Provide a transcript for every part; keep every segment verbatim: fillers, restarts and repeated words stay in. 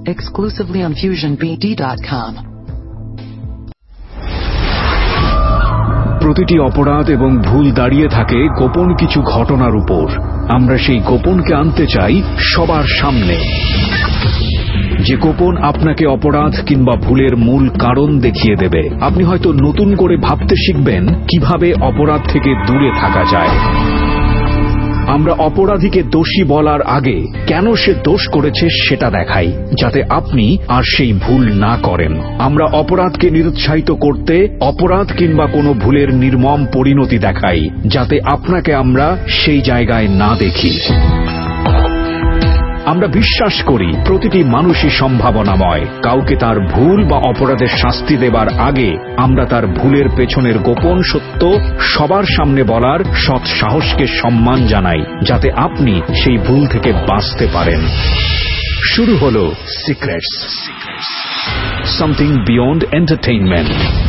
exclusively on fusion b d dot com. প্রতিটি অপরাধ এবং ভুল দাঁড়িয়ে থাকে গোপন কিছু ঘটনার উপর। আমরা সেই গোপনকে আনতে চাই সবার সামনে, যে গোপন আপনাকে অপরাধ কিংবা ভুলের মূল কারণ দেখিয়ে দেবে। আপনি হয়তো নতুন করে ভাবতে শিখবেন কিভাবে অপরাধ থেকে দূরে থাকা যায়। আমরা অপরাধীকে দোষী বলার আগে কেন সে দোষ করেছে সেটা দেখাই, যাতে আপনি আর সেই ভুল না করেন। আমরা অপরাধকে নিরুৎসাহিত করতে অপরাধ কিংবা কোনো ভুলের নির্মম পরিণতি দেখাই, যাতে আপনাকে আমরা সেই জায়গায় না দেখি। আমরা বিশ্বাস করি প্রতিটি মানুষই সম্ভাবনাময়। কাউকে তার ভুল বা অপরাধের শাস্তি দেবার আগে আমরা তার ভুলের পেছনের গোপন সত্য সবার সামনে বলার সৎ সাহসকে সম্মান জানাই, যাতে আপনি সেই ভুল থেকে বাঁচতে পারেন। শুরু হলো সিক্রেটস, সামথিং বিয়ন্ড এন্টারটেইনমেন্ট।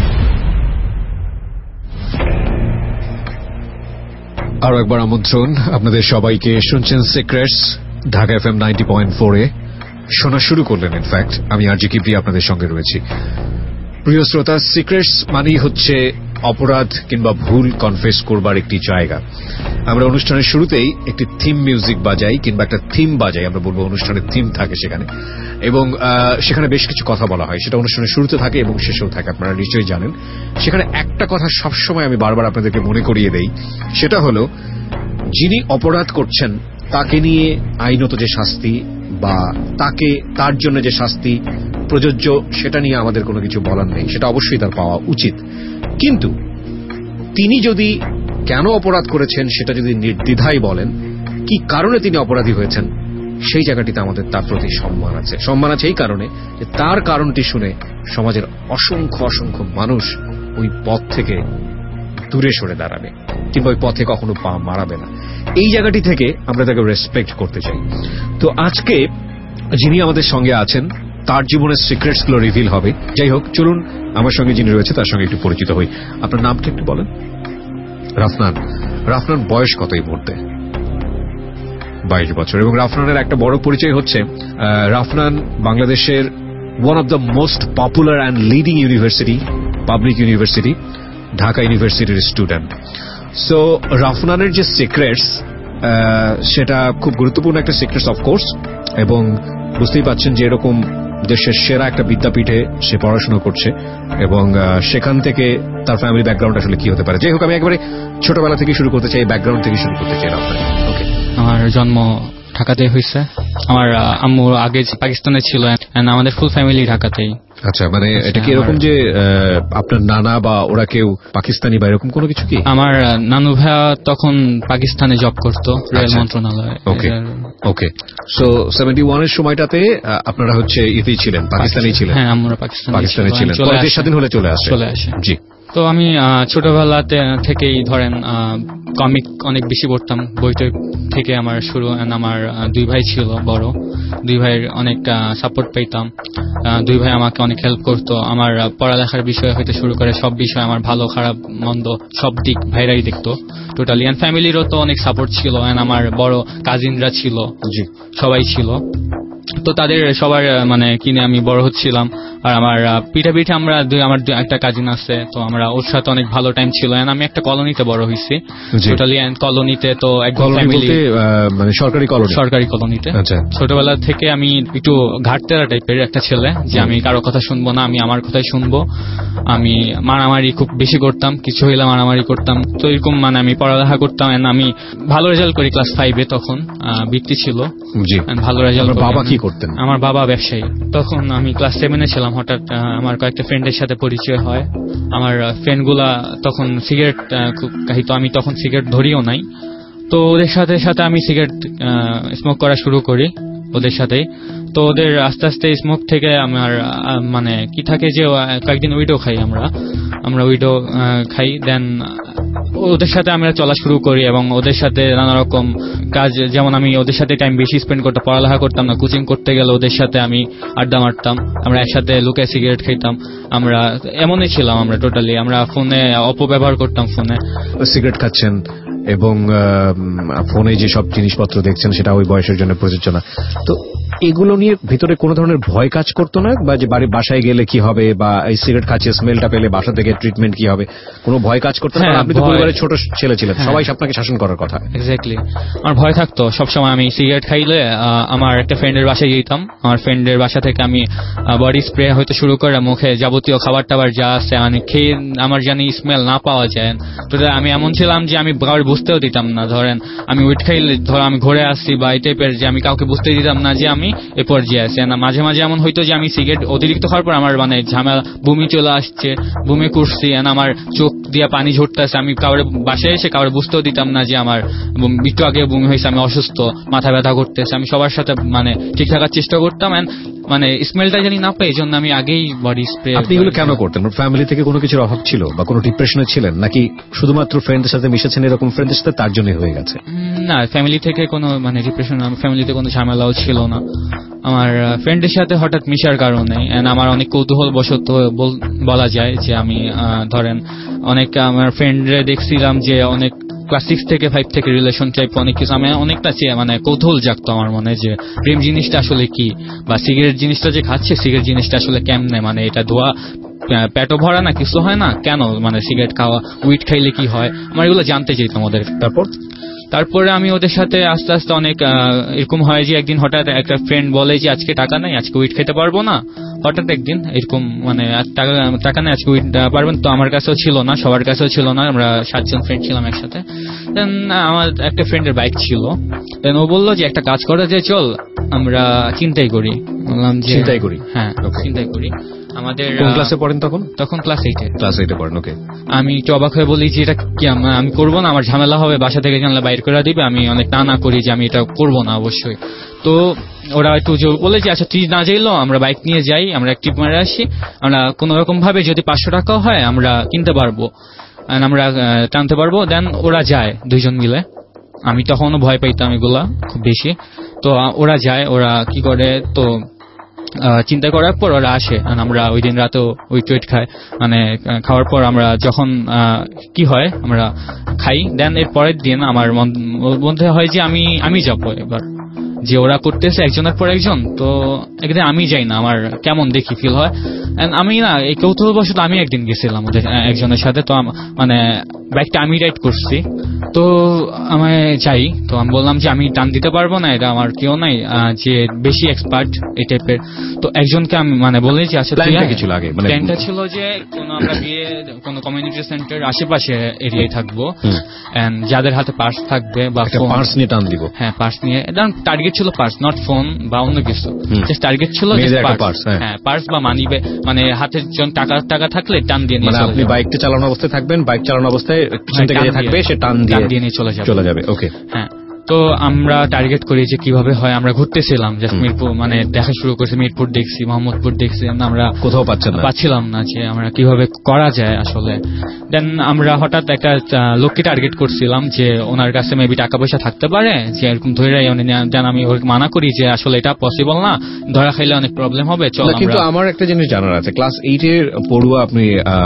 আরো একবার আমন্ত্রণ আপনাদের সবাইকে। শুনছেন secrets, Dhaka F M ninety point four এ শোনা শুরু করলেন। ইনফ্যাক্ট আমি আর জি কিবরি আপনাদের সঙ্গে রয়েছি। প্রিয় শ্রোতা, সিক্রেটস মানেই হচ্ছে অপরাধ কিংবা ভুল কনফেস করবার একটি জায়গা। আমরা অনুষ্ঠানের শুরুতেই একটি থিম মিউজিক বাজাই কিংবা একটা থিম বাজাই, আমরা বলবো অনুষ্ঠানের থিম থাকে সেখানে, এবং সেখানে বেশ কিছু কথা বলা হয়। সেটা অনুষ্ঠানের শুরুতে থাকে এবং শেষেও থাকে, আপনারা নিশ্চয়ই জানেন। সেখানে একটা কথা সবসময় আমি বারবার আপনাদেরকে মনে করিয়ে দেই, সেটা হলো যিনি অপরাধ করছেন তাকে নিয়ে আইনত যে শাস্তি বা তাকে তার জন্য যে শাস্তি প্রযোজ্য সেটা নিয়ে আমাদের কোনো কিছু বলার নেই, সেটা অবশ্যই তার পাওয়া উচিত। কিন্তু তিনি যদি কেন অপরাধ করেছেন সেটা যদি নির্দ্বিধায় বলেন, কি কারণে তিনি অপরাধী হয়েছেন, সেই জায়গাটিতে আমাদের তার প্রতি সম্মান আছে। সম্মান আছে এই কারণে যে তার কারণটি শুনে সমাজের অসংখ্য অসংখ্য মানুষ ওই পথ থেকে দূরে সরে দাঁড়াবে কিংবা ওই পথে কখনো পা মারাবে না। এই জায়গাটি থেকে আমরা তাকে রেসপেক্ট করতে চাই। তো আজকে যিনি আমাদের সঙ্গে আছেন তার জীবনের সিক্রেটস গুলো রিভিল হবে। যাই হোক, চলুন আমার সঙ্গে যিনি রয়েছে তার সঙ্গে একটু পরিচিত হই। আপনার নামটা একটু বলেন। রাফনান। রাফনান বয়স কত এই মুহূর্তে? বাইশ বছর। এবং রাফনানের একটা বড় পরিচয় হচ্ছে রাফনান বাংলাদেশের one of the most popular and leading university, public university, Dhaka ইউনিভার্সিটির স্টুডেন্ট। সো রাফনানের যে সিক্রেটস সেটা খুব গুরুত্বপূর্ণ একটা সিক্রেটস অফকোর্স, এবং বুঝতেই পাচ্ছেন যে এরকম দেশের সেরা একটা বিদ্যাপীঠে সে পড়াশোনা করছে এবং সেখান থেকে তার ফ্যামিলি ব্যাকগ্রাউন্ড আসলে কি হতে পারে। যাই হোক, আমি একবারে ছোটবেলা থেকে শুরু করতে চাই, ব্যাকগ্রাউন্ড থেকে শুরু করতে চাই। রাফনান, ওকে। আমার জন্ম ঢাকাতে হয়েছে। আমার আম্মু আগে পাকিস্তানে ছিল, আমাদের ফুল ফ্যামিলি ঢাকাতেই। আচ্ছা, মানে এটা কি এরকম যে আপনার নানা বা ওরা কেউ পাকিস্তানি বা এরকম কোনো কিছু কি? আমার নানু ভাইয়া তখন পাকিস্তানে জব করতো, রেল মন্ত্রণালয়ে। Okay okay. So seventy one এর সময়টাতে আপনারা হচ্ছে ইতেই ছিলেন, পাকিস্তানি ছিলেন? হ্যাঁ, আমরা পাকিস্তানে পাকিস্তানে ছিলেন। দেশ স্বাধীন হলে চলে আসে? চলে আসে, জি। তো আমি ছোটবেলাতে থেকেই ধরেন কমিক অনেক বেশি পড়তাম, বইটা থেকে আমার শুরু। আমার দুই ভাই ছিল বড়, দুই ভাইয়ের অনেক সাপোর্ট পেতাম। দুই ভাই আমাকে অনেক হেল্প করতো। আমার পড়ালেখার বিষয় হইতে শুরু করে সব বিষয়, আমার ভালো খারাপ মন্দ সব দিক ভাইরাই দেখতো টোটালি। এন্ড ফ্যামিলিরও তো অনেক সাপোর্ট ছিল, এন্ড আমার বড় কাজিনরা ছিল, সবাই ছিল। তো তাদের সবার মানে কিনে আমি বড় হচ্ছিলাম। আর আমার পিঠা পিঠে আমরা আমার একটা কাজিন আছে, তো আমরা ওর সাথে অনেক ভালো টাইম ছিল। আমি একটা কলোনিতে বড় হয়েছি টোটালি। কলোনিতে তো একদম ফ্যামিলি, মানে সরকারি কলোনি, সরকারি কলোনিতে। ছোটবেলা থেকে আমি একটু ঘাটতেরা টাইপের একটা ছেলে, যে আমি কারো কথা শুনবো না, আমি আমার কথাই শুনবো। আমি মারামারি খুব বেশি করতাম, কিছু হইলে মারামারি করতাম। তো এরকম মানে আমি পড়ালেখা করতাম। আমি ভালো রেজাল্ট করি ক্লাস ফাইভে, তখন বৃত্তি ছিল, ভালো রেজাল্ট। বাবা কি করতেন? আমার বাবা ব্যবসায়ী। তখন আমি ক্লাস সেভেনে ছিলাম, হঠাৎ আমার কয়েকটা ফ্রেন্ডের সাথে পরিচয় হয়। আমার ফ্রেন্ডগুলা তখন সিগারেট খাইতো, আমি তখন সিগারেট ধরিও নাই। তো ওদের সাথে সাথে আমি সিগারেট স্মোক করা শুরু করি ওদের সাথেই। তো ওদের আস্তে আস্তে স্মোক থেকে আমার মানে কি থাকে যে কয়েকদিন উইডো খাই, আমরা আমরা উইডো খাই। দেন ওদের সাথে আমরা চলা শুরু করি এবং ওদের সাথে নানা রকম কাজ, যেমন আমি ওদের সাথে টাইম বেশি স্পেন্ড করতাম, পড়ালেখা করতাম না। কোচিং করতে গেলে ওদের সাথে আমি আড্ডা মারতাম, আমরা একসাথে লুকায় সিগারেট খাইতাম। আমরা এমনই ছিলাম আমরা টোটালি। আমরা ফোনে অপব্যবহার করতাম, ফোনে সিগারেট খাচ্ছেন এবং ফোনে যে সব জিনিসপত্র দেখছেন সেটা ওই বয়সের জন্য প্রযোজ্য না। তো এগুলো নিয়ে ভিতরে কোনো ধরনের ভয় কাজ করতো না, বা যে বাড়ি বাসায় গেলে কি হবে, বা এই সিগারেট খাচ্ছে স্মেলটা পেলে বাসা থেকে ট্রিটমেন্ট কি হবে, কোনো ভয় কাজ করতো না? আপনি তো পরিবারের ছোট ছেলে ছিলেন, সবাই আপনাকে শাসন করার কথা। এক্স্যাক্টলি, আমার ভয় থাকতো সবসময়। আমি সিগারেট খাইলে আমার একটা ফ্রেন্ডের বাসায় যেতাম, আমার ফ্রেন্ডের বাসা থেকে আমি বডি স্প্রে হয়তো শুরু করে মুখে যাবতীয় খাবার টাবার যা আছে মানে খেয়ে আমার জানি স্মেল না পাওয়া যায়। তো আমি এমন ছিলাম যে আমি কাউকে বুঝতেও দিতাম না। ধরেন আমি উইট খাইলে ধর আমি ঘুরে আসছি বা এই টাইপের, যে আমি কাউকে বুঝতে দিতাম না যে আমি এ পর্যায়ে আছি। না মাঝে মাঝে এমন হইতো যে আমি সিগারেট অতিরিক্ত খাওয়ার পর আমার মানে ঝামেলা বমি চলে আসছে, বমি করছি, আমার চোখ দিয়ে পানি ঝরতেছে, আমি কাউরে বাসায় এসে কাউরে বুঝতেও দিতাম না যে আমার একটু আগে বমি হয়েছে, আমি অসুস্থ, মাথা ব্যথা করতেছে। আমি সবার সাথে মানে ঠিক থাকার চেষ্টা করতাম, মানে স্মেলটা জানি না পাই, এই জন্য আমি আগেই বডি স্প্রে। আপনি এগুলো কেন করতেন? ফ্যামিলি থেকে কোনো কিছুর অভাব ছিল বা কোনো ডিপ্রেশনে ছিলেন, নাকি শুধুমাত্র ফ্রেন্ডদের সাথে মিশেছেন এরকম ফ্রেন্ডদের সাথে তার জন্য হয়ে গেছে? না, ফ্যামিলি থেকে কোনো মানে ডিপ্রেশন, ফ্যামিলিতে কোনো ঝামেলাও ছিল না। আমার ফ্রেন্ডের সাথে হঠাৎ মিশার কারণে আমার অনেক কৌতূহল বশত বলা যায় যে আমি ধরেন অনেক আমার ফ্রেন্ডরে দেখছিলাম যে অনেক ক্লাস সিক্স থেকে ফাইভ থেকে রিলেশন টাইপ অনেক কিছু, আমি অনেকটা মানে কৌতূহল জাগতো আমার মনে যে প্রেম জিনিসটা আসলে কি, বা সিগারেট জিনিসটা যে খাচ্ছে সিগারেট জিনিসটা আসলে কেমনে, মানে এটা ধোয়া পেটও ভরা না, কিছু হয় না কেন, মানে সিগারেট খাওয়া উইট খাইলে কি হয়, আমার এগুলো জানতে চাইতাম ওদের। তারপর তারপরে আমি ওদের সাথে আস্তে আস্তে অনেক এরকম হয় যে একদিন হঠাৎ একটা ফ্রেন্ড বলে যে আজকে টাকা নেই, আজকে উইট খেতে পারবো না। হঠাৎ একদিন এরকম মানে টাকা নেই, আজকে উইট পারবেন তো? আমার কাছেও ছিল না, সবার কাছেও ছিল না, আমরা সাতজন ফ্রেন্ড ছিলাম একসাথে। দেন আমার একটা ফ্রেন্ডের বাইক ছিল, দেন ও বললো যে একটা কাজ করা যায়, চল আমরা চিন্তাই করি। বললাম যে চিন্তাই করি? হ্যাঁ চিন্তাই করি। আমাদের কোন ক্লাসে পড়েন তখন? তখন ক্লাস এইটে। ক্লাস এইটে পড়েন, ওকে। আমি একটু অবাক হয়ে বলি যে এটা কি আমি করবো না, আমার ঝামেলা হবে, বাসা থেকে জানলে বাইর করে দিবে। আমি অনেক না না করি যে আমি এটা করবো না অবশ্যই। তো ওরা একটু জোর বলে যে আচ্ছা তুই না যাইলো আমরা বাইক নিয়ে যাই, আমরা এক ট্রিপ মারে আসি, আমরা কোন রকম ভাবে যদি পাঁচশো টাকাও হয় আমরা কিনতে পারবো, আমরা টানতে পারবো। দেন ওরা যায় দুইজন মিলে, আমি তখনও ভয় পাইতাম এগুলা খুব বেশি। তো ওরা যায়, ওরা কি করে তো চিন্তা করার পর ওরা আসে, আমরা ওই দিন রাতে উইট ওয়েট খাই, মানে খাওয়ার পর আমরা যখন কি হয় আমরা খাই। দেন এর পরের দিন আমার মধ্যে হয় যে আমি আমি যাবো এবার, যে ওরা করতেছে একজনের পর একজন, তো একদিন আমি যাই না, আমার কেমন দেখি ফিল হয়। আমি না এই কৌতূহলবশত আমি একদিন গেছিলাম ওদের একজনের সাথে, তো মানে বাইকটা আমি রাইড করছি, তো আমি যাই, তো আমি বললাম যে আমি টান দিতে পারবো না, এটা আমার কেউ নাই যে বেশি এক্সপার্ট এই টাইপের। তো একজনকে আমি মানে বলে যে আচ্ছা কিছু লাগে, মানে প্ল্যানটা ছিল যে কোনো আমরা গিয়ে কোনো কমিউনিটি সেন্টার আশেপাশে এরিয়ায় থাকবো, এন্ড যাদের হাতে পার্স থাকবে বা পার্স নিয়ে টান দিব। হ্যাঁ পার্স নিয়ে, টার্গেট ছিল পার্স, নট ফোন বা অন্য কিছু, জাস্ট টার্গেট ছিল পার্স। হ্যাঁ পার্স বা মানি, মানে হাতের টাকা টাকা থাকলে টান দিয়ে নিয়ে, মানে আপনি বাইকটা চালানো অবস্থায় থাকবেন, বাইক চালানো অবস্থায় পিছন থেকে যে থাকবে সে টান দিয়ে নিয়ে চলে যাবে চলে যাবে ওকে। হ্যাঁ, তো আমরা টার্গেট করি যে কিভাবে হয়। আমরা ঘুরতেছিলাম জাস্ট মিরপুর, মানে দেখা শুরু করেছি, মিরপুর দেখছি, মোহাম্মদপুর দেখছি, আমরা কোথাও পাচ্ছিলাম না যে আমরা কিভাবে করা যায় আসলে। দেন আমরা হঠাৎ একটা লোককে টার্গেট করছিলাম যে ওনার কাছে মেবি টাকা পয়সা থাকতে পারে, যে এরকম ধরে দেন। আমি ওকে মানা করি যে আসলে এটা পসিবল না, ধরা খাইলে অনেক প্রবলেম হবে, চল। কিন্তু আমার একটা জিনিস জানার আছে, ক্লাস এইট এর পড়ুয়া আপনি,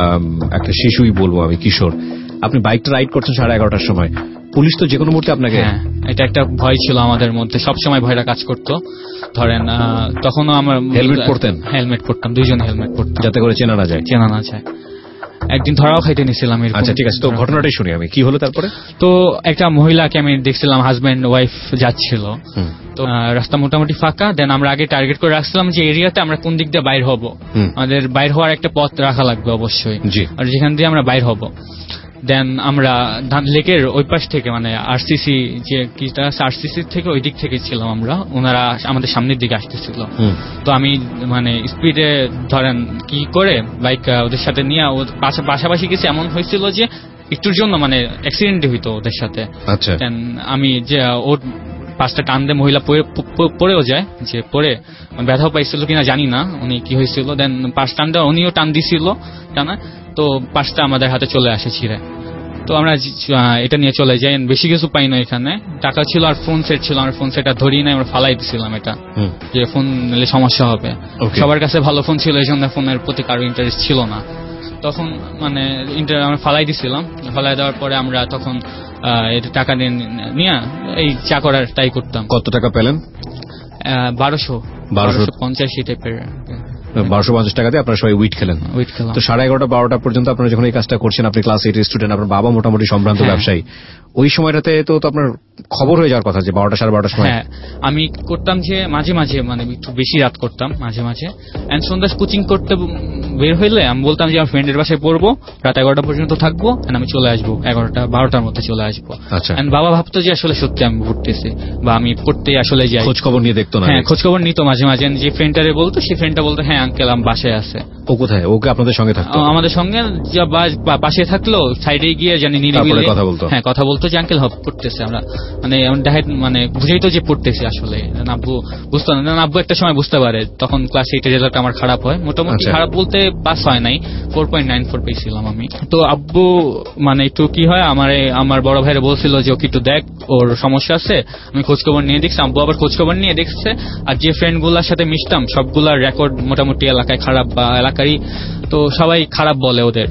একটা শিশুই বলবো আমি, কিশোর, আপনি বাইকটা রাইড করছেন সাড়ে এগারোটার সময়, পুলিশ তো যে কোনো মুহূর্তে আপনাকে। হ্যাঁ, এটা একটা ভয় ছিল আমাদের মধ্যে, সবসময় ভয়টা কাজ করতো। ধরেন তখনও আমার হেলমেট পরতেন? হেলমেট পরতাম, দুইজন হেলমেট পরতাম, যাতে করে চেনা না যায়। চেনা না যায়। একদিন ধরাও খাইতে নিছিলাম। আচ্ছা ঠিক আছে, তো ঘটনাটাই শুনি আমি, কি হলো তারপরে? তো একটা মহিলাকে আমি দেখছিলাম, হাজব্যান্ড ওয়াইফ যাচ্ছিল, তো রাস্তা মোটামুটি ফাঁকা। দেন আমরা আগে টার্গেট করে রাখছিলাম যে এরিয়াতে আমরা কোন দিক দিয়ে বাইর হব, আমাদের বাইর হওয়ার একটা পথ রাখা লাগবে অবশ্যই, আর যেখান দিয়ে আমরা বাইর হব। দেন আমরা লেকের ওই পাশ থেকে, মানে আরসিসি যে কিটা আরসিসি থেকে ওই দিক থেকে ছিলাম আমরা, ওনারা আমাদের সামনের দিকে আসতেছিল। তো আমি মানে স্পিডে ধরেন কি করে বাইক ওদের সাথে নিয়ে পাশাপাশি গেছি, এমন হয়েছিল যে একটুর জন্য মানে অ্যাক্সিডেন্ট হইতো ওদের সাথে। দেন আমি যে ওর পাঁচটা টান দিয়ে মহিলা পড়েও যায়, যে পড়ে ব্যথাও পাইছিল কিনা জানি না, উনি কি হয়েছিল। দেন পাঁচ টান দেওয়া উনিও টান দিছিল টানা, তো পাঁচটা আমাদের হাতে চলে আসে ছিঁড়ে। তো আমরা এটা নিয়ে চলে যাই, বেশি কিছু পাই না, এখানে টাকা ছিল আর ফোন সেট ছিল, আমার ফোন সেটটা ধরিয়ে নাই, আমরা ফালাই দিছিলাম এটা, যে ফোন নিলে সমস্যা হবে। সবার কাছে ভালো ফোন ছিল, এই জন্য ফোনের প্রতি কারো ইন্টারেস্ট ছিল না তখন, মানে আমরা ফালাই দিছিলাম। ফালাই দেওয়ার পরে আমরা তখন টাকা নিয়ে এই চা করার ট্রাই করতাম। কত টাকা পেলেন? বারোশো বারোশো পঞ্চাশি টাইপের বারোশো পঞ্চাশ টাকাতে আপনারা সবাই উইট খেলেন। তো সাড়ে এগারোটা বারোটা পর্যন্ত আপনারা যখন এই কাজটা করছেন, আপনি ক্লাস এইটের স্টুডেন্ট, আপনার বাবা মোটামুটি সম্ভ্রান্ত ব্যবসায়ী, ওই সময়টাতে তো আপনার খবর হয়ে যাওয়ার কথা যে বারোটা সাড়ে বারোটার সময়। হ্যাঁ, আমি করতাম যে মাঝে মাঝে মানে একটু বেশি রাত করতাম মাঝে মাঝে, এন্ড সন্ধ্যা কোচিং করতে বের হইলে আমি বলতাম যে আমার ফ্রেন্ডের বাসায় পড়বো, রাত এগারোটা পর্যন্ত থাকবো, এন্ড আমি চলে আসবো এগারোটা বারোটার মধ্যে চলে আসবো। এন্ড বাবা ভাবতো যে আসলে সত্যি আমি পড়তেছি বা আমি পড়তে আসলে যাই। খোঁজ খবর নিয়ে দেখতো না? হ্যাঁ, খোঁজ খবর নিত মাঝে মাঝে। যে ফ্রেন্ডটারে বলতো, সেই ফ্রেন্ডটা বলতো হ্যাঁ আঙ্কেল আমি বাসায় আছে। ও কোথায়? ওকে আপনাদের সঙ্গে থাকতো? আমাদের সঙ্গে পাশে থাকলো, সাইডে গিয়ে জানি নিরিবিলি কথা বলতো। হ্যাঁ, কথা বলতো যে আঙ্কেল হব পড়তেছে। আমরা মানে মানে বুঝাইতো যে পড়তেছি আসলে। নাব্বু বুঝতো না, নাব্বু একটা সময় বুঝতে পারে। তখন ক্লাস এইটের রেজাল্ট আমার খারাপ হয়, মোটামুটি খারাপ বলতে পাস হয় নাই, ফোর পয়েন্ট নাইন ফোর পেয়েছিলাম আমি। তো আব্বু মানে একটু কি হয়, আমার আমার বড় ভাইরা বলছিল যে ওকে একটু দেখ, ওর সমস্যা আছে। আমি খোঁজখবর নিয়ে দেখছি, আব্বু আবার খোঁজখবর নিয়ে দেখছে। আর যে ফ্রেন্ড গুলার সাথে মিশতাম সবগুলার রেকর্ড মোটামুটি এলাকায় খারাপ, বা এলাকারই তো সবাই খারাপ বলে ওদের।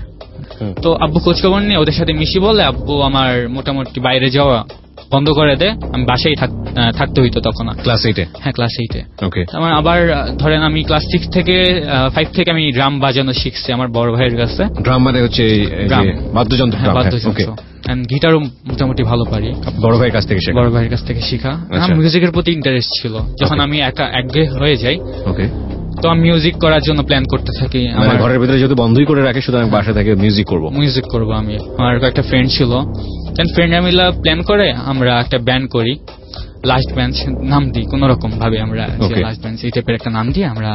তো আব্বু খোঁজখবর নিয়ে ওদের সাথে মিশি বলে আব্বু আমার মোটামুটি বাইরে যাওয়া বন্ধ করে দে। আমি বাসায় থাকতে হইতো তখন। ক্লাস এইটে? হ্যাঁ, ক্লাস এইটে। আমার আবার ধরেন আমি ক্লাস সিক্স থেকে ফাইভ থেকে আমি ড্রাম বাজানো শিখছি আমার বড় ভাইয়ের কাছে। ড্রাম মানে হচ্ছে বাদ্যযন্ত্র? বাদ্যযন্ত্র। গিটারও মোটামুটি ভালো পারি। বড় ভাইয়ের কাছ থেকে শেখা? বড় ভাইয়ের কাছ থেকে শেখা। আমার মিউজিকের প্রতি ইন্টারেস্ট ছিল। যখন আমি একা একঘেয়ে হয়ে যাই, ওকে, তো আমি মিউজিক করার জন্য প্ল্যান করতে থাকি। আমার ঘরের ভিতরে যেহেতু বন্ধই করে রাখে, সুতরাং বাসা থেকে মিউজিক করব মিউজিক করব আমি। আমার একটা ফ্রেন্ড ছিল, ফ্রেন্ডরা মিলে প্ল্যান করে আমরা একটা ব্যান্ড করি, লাস্ট বেঞ্চ নাম দিই কোন রকম ভাবে। আমরা লাস্ট বেঞ্চ এই টাইপের একটা নাম দিয়ে আমরা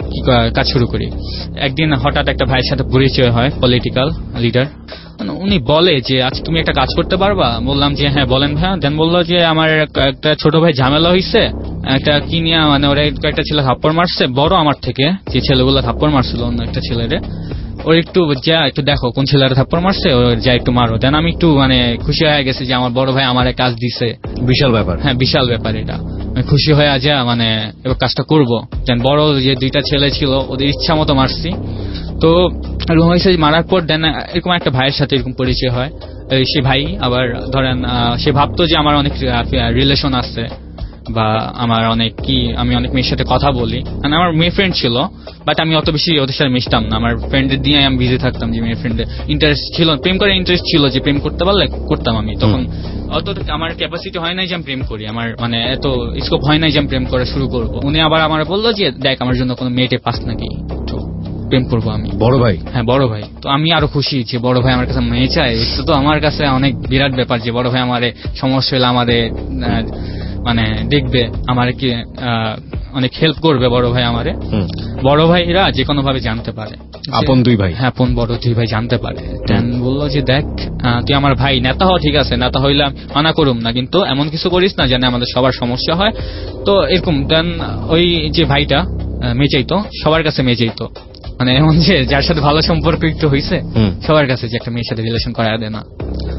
কাজ শুরু করি। একদিন হঠাৎ একটা ভাইয়ের সাথে পরিচয় হয়, পলিটিক্যাল লিডার। উনি বলে যে আজ তুমি একটা কাজ করতে পারবা? বললাম যে হ্যাঁ বলেন ভাইয়া। দেন বললো যে আমার একটা ছোট ভাই ঝামেলা হয়েছে, একটা কি নিয়ে মানে ওরা একটা ছেলে থাপ্পড় মারছে, বড় আমার থেকে, যে ছেলেগুলো থাপ্পড় মারছিল অন্য একটা ছেলেরে, ওর একটু যা একটু দেখো কোন ছেলেরা থাপ্পড় মারছে, ওর যা একটু মারো। দেন আমি একটু মানে খুশি হয়ে গেছে যে আমার বড় ভাই আমার কাজ দিছে। বিশাল ব্যাপার। হ্যাঁ, বিশাল ব্যাপার এটা। আমি খুশি হয়ে যা মানে এবার কাজটা করবো। দেন বড় যে দুইটা ছেলে ছিল ওদের ইচ্ছা মতো মারছি। তো এরকম হয়েছে, মারার পর দেন এরকম একটা ভাইয়ের সাথে এরকম পরিচয় হয়। সে ভাই আবার ধরেন সে ভাবতো যে আমার অনেক রিলেশন আছে, বা আমার অনেক কি আমি অনেক মেয়ের সাথে কথা বলি। মানে আমার মেয়ে ফ্রেন্ড ছিল, বাট আমি অত বেশি ওদের সাথে মিশতাম না। আমার ফ্রেন্ডের দিয়ে আমি বিজি থাকতাম, যে মেয়ে ফ্রেন্ডের ইন্টারেস্ট ছিল, প্রেম করার ইন্টারেস্ট ছিল, যে প্রেম করতে পারলে করতাম আমি। তখন অত আমার ক্যাপাসিটি হয় নাই যে আমি প্রেম করি, আমার মানে এত স্কোপ হয় নাই যে আমি প্রেম করা শুরু করবো। উনি আবার আমার বললো যে দেখ আমার জন্য কোনো মেয়েটে পাস নাকি, প্রেম করবো আমি। বড় ভাই? হ্যাঁ, বড় ভাই। তো আমি আরো খুশি যে বড় ভাই আমার কাছে মেয়ে চায়। এটা তো আমার কাছে অনেক বিরাট ব্যাপার যে বড় ভাই আমার সমস্যা হলে আমাদের মানে দেখবে, আমার কি অনেক হেল্প করবে বড় ভাই আমারে। বড় ভাইরা যে কোনো ভাবে জানতে পারে, আপন দুই ভাই। হ্যাঁ, আপন বড় দুই ভাই জানতে পারে। দেন বললো যে দেখ তুই আমার ভাই, নেতা হওয়া ঠিক আছে, নেতা হইলে মানা করুম না, কিন্তু এমন কিছু করিস না যেন আমাদের সবার সমস্যা হয়। তো এরকম দেন ওই যে ভাইটা মেচাইতো, সবার কাছে মেচাইতো, মানে এমন যে যার সাথে ভালো সম্পর্ক একটু হয়েছে সবার কাছে, যে একটা মেয়ের সাথে রিলেশন করা দেয় না।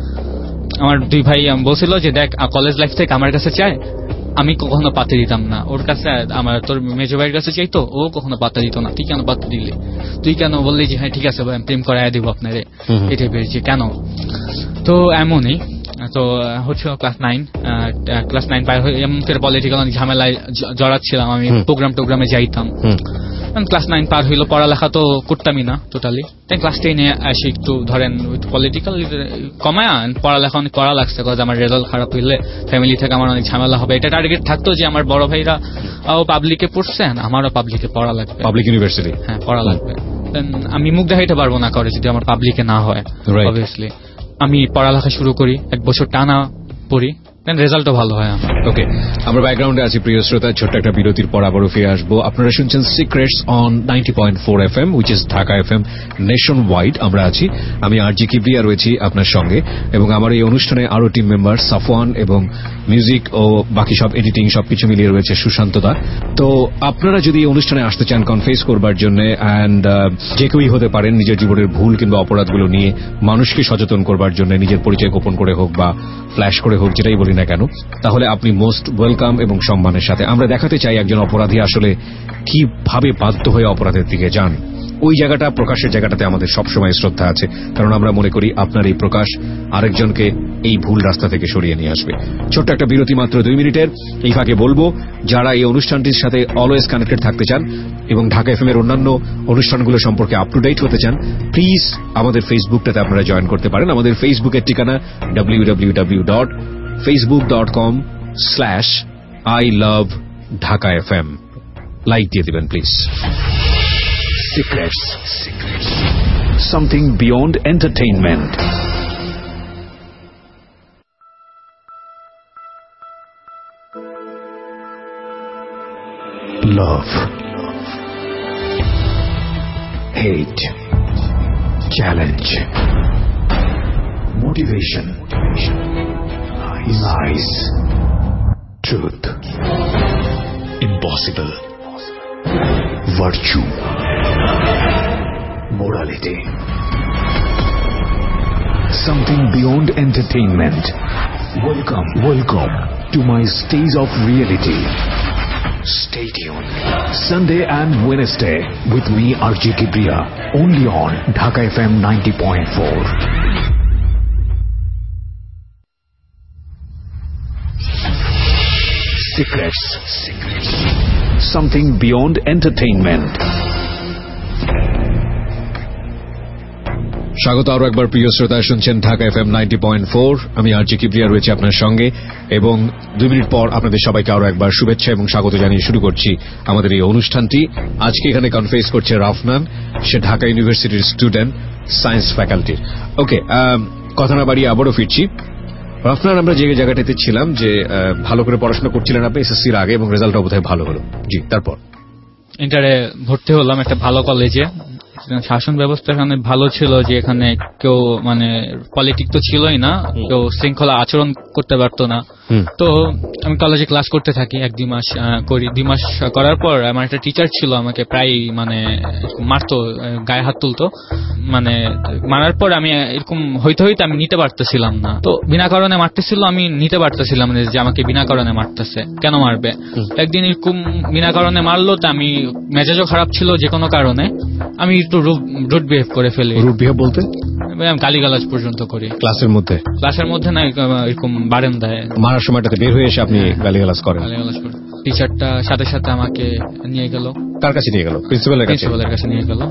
আমার দুই ভাই বলছিল যে দেখ কলেজ লাইফ থেকে আমার কাছে চায়, আমি কখনো পাতে দিতাম না। ওর কাছে আমার তোর মেজো ভাইয়ের কাছে চাইতো, ও কখনো পাতা দিত না। তুই কেন পাতা দিলি? তুই কেন বললি যে হ্যাঁ ঠিক আছে ভাই প্রেম করাই দিব আপনারে, এটাই পেরেছি কেন? তো এমনই তো হচ্ছে ক্লাস নাইন ক্লাস নাইন পার হয়ে এমন করে পলিটিক্যাল অনেক ঝামেলায় জড়াচ্ছিলাম আমি, প্রোগ্রাম টোগ্রামে যাইতাম। ক্লাস নাইন পার হইলো, পড়ালেখা তো করতামই না টোটালি। তাই ক্লাস টেনে আসি একটু ধরেন পলিটিক্যাল কমায় পড়ালেখা অনেক করা লাগছে, কারণ আমার রেজাল্ট খারাপ হইলে ফ্যামিলি থেকে আমার অনেক ঝামেলা হবে। এটা টার্গেট থাকতো যে আমার বড় ভাইরা ও পাবলিকে পড়ছেন, আমারও পাবলিকে পড়া লাগবে, পাবলিক ইউনিভার্সিটি। হ্যাঁ, পড়া লাগবে। আমি মুখ দেখাইতে পারবো না করে যদি আমার পাবলিকে না হয়। অবভিয়াসলি আমি পড়ালেখা শুরু করি, এক বছর টানা পড়ি, রেজাল্টও ভালো হয় আমার। ওকে, আমরা ব্যাকগ্রাউন্ডে আছি প্রিয় শ্রোতা, ছোট্ট একটা বিরতির পর আবারও ফিরে আসবো। আপনারা শুনছেন secrets on ninety point four F M, which is Dhaka F M nationwide. আমরা আছি, আমি আরজি কিবরিয়া রয়েছি আপনার সঙ্গে, এবং আমার এই অনুষ্ঠানে আরো টিম মেম্বার সাফওয়ান এবং মিউজিক ও বাকি সব এডিটিং সবকিছু মিলিয়ে রয়েছে সুশান্তদা। তো আপনারা যদি এই অনুষ্ঠানে আসতে চান কনফেস করবার জন্য, অ্যান্ড যে কেউই হতে পারেন, নিজের জীবনের ভুল কিংবা অপরাধগুলো নিয়ে মানুষকে সচেতন করবার জন্য, নিজের পরিচয় গোপন করে হোক বা ফ্ল্যাশ করে হোক, যেটাই বলি না কেন, তাহলে আপনি মোস্ট ওয়েলকাম এবং সম্মানের সাথে। আমরা দেখাতে চাই একজন অপরাধী আসলে কিভাবে বাধ্য হয়ে অপরাধের দিকে যান। ওই জায়গাটা, প্রকাশের জায়গাটাতে আমাদের সবসময় শ্রদ্ধা আছে, কারণ আমরা মনে করি আপনার এই প্রকাশ আরেকজনকে এই ভুল রাস্তা থেকে সরিয়ে নিয়ে আসবে। ছোট্ট একটা বিরতি, মাত্র দুই মিনিটের। এই ফাঁকে বলবো, যারা এই অনুষ্ঠানটির সাথে অলওয়েজ কানেক্টেড থাকতে চান এবং ঢাকা এফএম এর অন্যান্য অনুষ্ঠানগুলো সম্পর্কে আপ টু ডেট হতে চান, প্লিজ আমাদের ফেসবুকটাতে আপনারা জয়েন করতে পারেন। আমাদের ফেসবুকের ঠিকানা W W W dot Facebook dot com slash I love Dhaka F M. Like দিয়ে দিবেন please. Secrets. Something beyond entertainment. Love. Hate. Challenge. Motivation. Lies. Truth. Impossible. Virtue. Morality. Something beyond entertainment. Welcome, welcome to my stage of reality. Stay tuned. Sunday and Wednesday with me R J Kibriya, only on Dhaka F M ninety point four. Secrets. Secrets. Something beyond entertainment. স্বাগত আরো একবার প্রিয় শ্রোতা, শুনছেন Dhaka FM ninety point four. আমি R জি কিবরিয়া রয়েছে আপনার সঙ্গে, এবং দুই মিনিট পর আপনাদের সবাইকে আরো একবার শুভেচ্ছা এবং স্বাগত জানিয়ে শুরু করছি আমাদের এই অনুষ্ঠানটি। আজকে এখানে কনফেস করছে রাফনান, সে ঢাকা ইউনিভার্সিটির স্টুডেন্ট, সায়েন্স ফ্যাকাল্টির। ওকে, কথা না বাড়িয়ে আবারও ফিরছি। রাফনান, আমরা যে জায়গাটাতে ছিলাম যে ভালো করে পড়াশোনা করছিলেন আপনি এসএসসির আগে, এবং রেজাল্টটা বোধহয় ভালো হলো। জি, তারপর ইন্টারে ভর্তি হলাম একটা ভালো কলেজে। শাসন ব্যবস্থা এখানে ভালো ছিল, যে এখানে কেউ মানে পলিটিক্স তো ছিলই না, কেউ শৃঙ্খলা আচরণ করতে পারতো না। তো আমি কলেজে ক্লাস করতে থাকি, এক দুই মাস করি। দুই মাস করার পর আমার একটা টিচার ছিল, আমাকে প্রায় মানে মারতো, গায়ে হাত তুলতো। মানে মারার পর আমি এরকম হইতে হইতে আমি নিতে পারতেছিলাম না, তো বিনা কারণে মারতেছিল, আমি নিতে পারতেছিলাম না যে আমাকে বিনা কারণে মারতেছে, কেন মারবে। একদিন এরকম বিনা কারণে মারলো, তো আমি মেজাজও খারাপ ছিল যে কোনো কারণে, আমি একটু রুড বিহেভ করে ফেলি। রুড বিহেভ বলতে গালিগালাজ পর্যন্ত করি ক্লাসের মধ্যে? ক্লাসের মধ্যে না, এরকম বারান্দায় মারার সময়টাতে বের হয়ে এসে আপনি গালিগালাজ করেন? গালিগালাজ করি। টিচারটা সাথে সাথে আমাকে নিয়ে গেল। কার কাছে নিয়ে গেল? প্রিন্সিপালের কাছে। প্রিন্সিপালের কাছে নিয়ে গেল,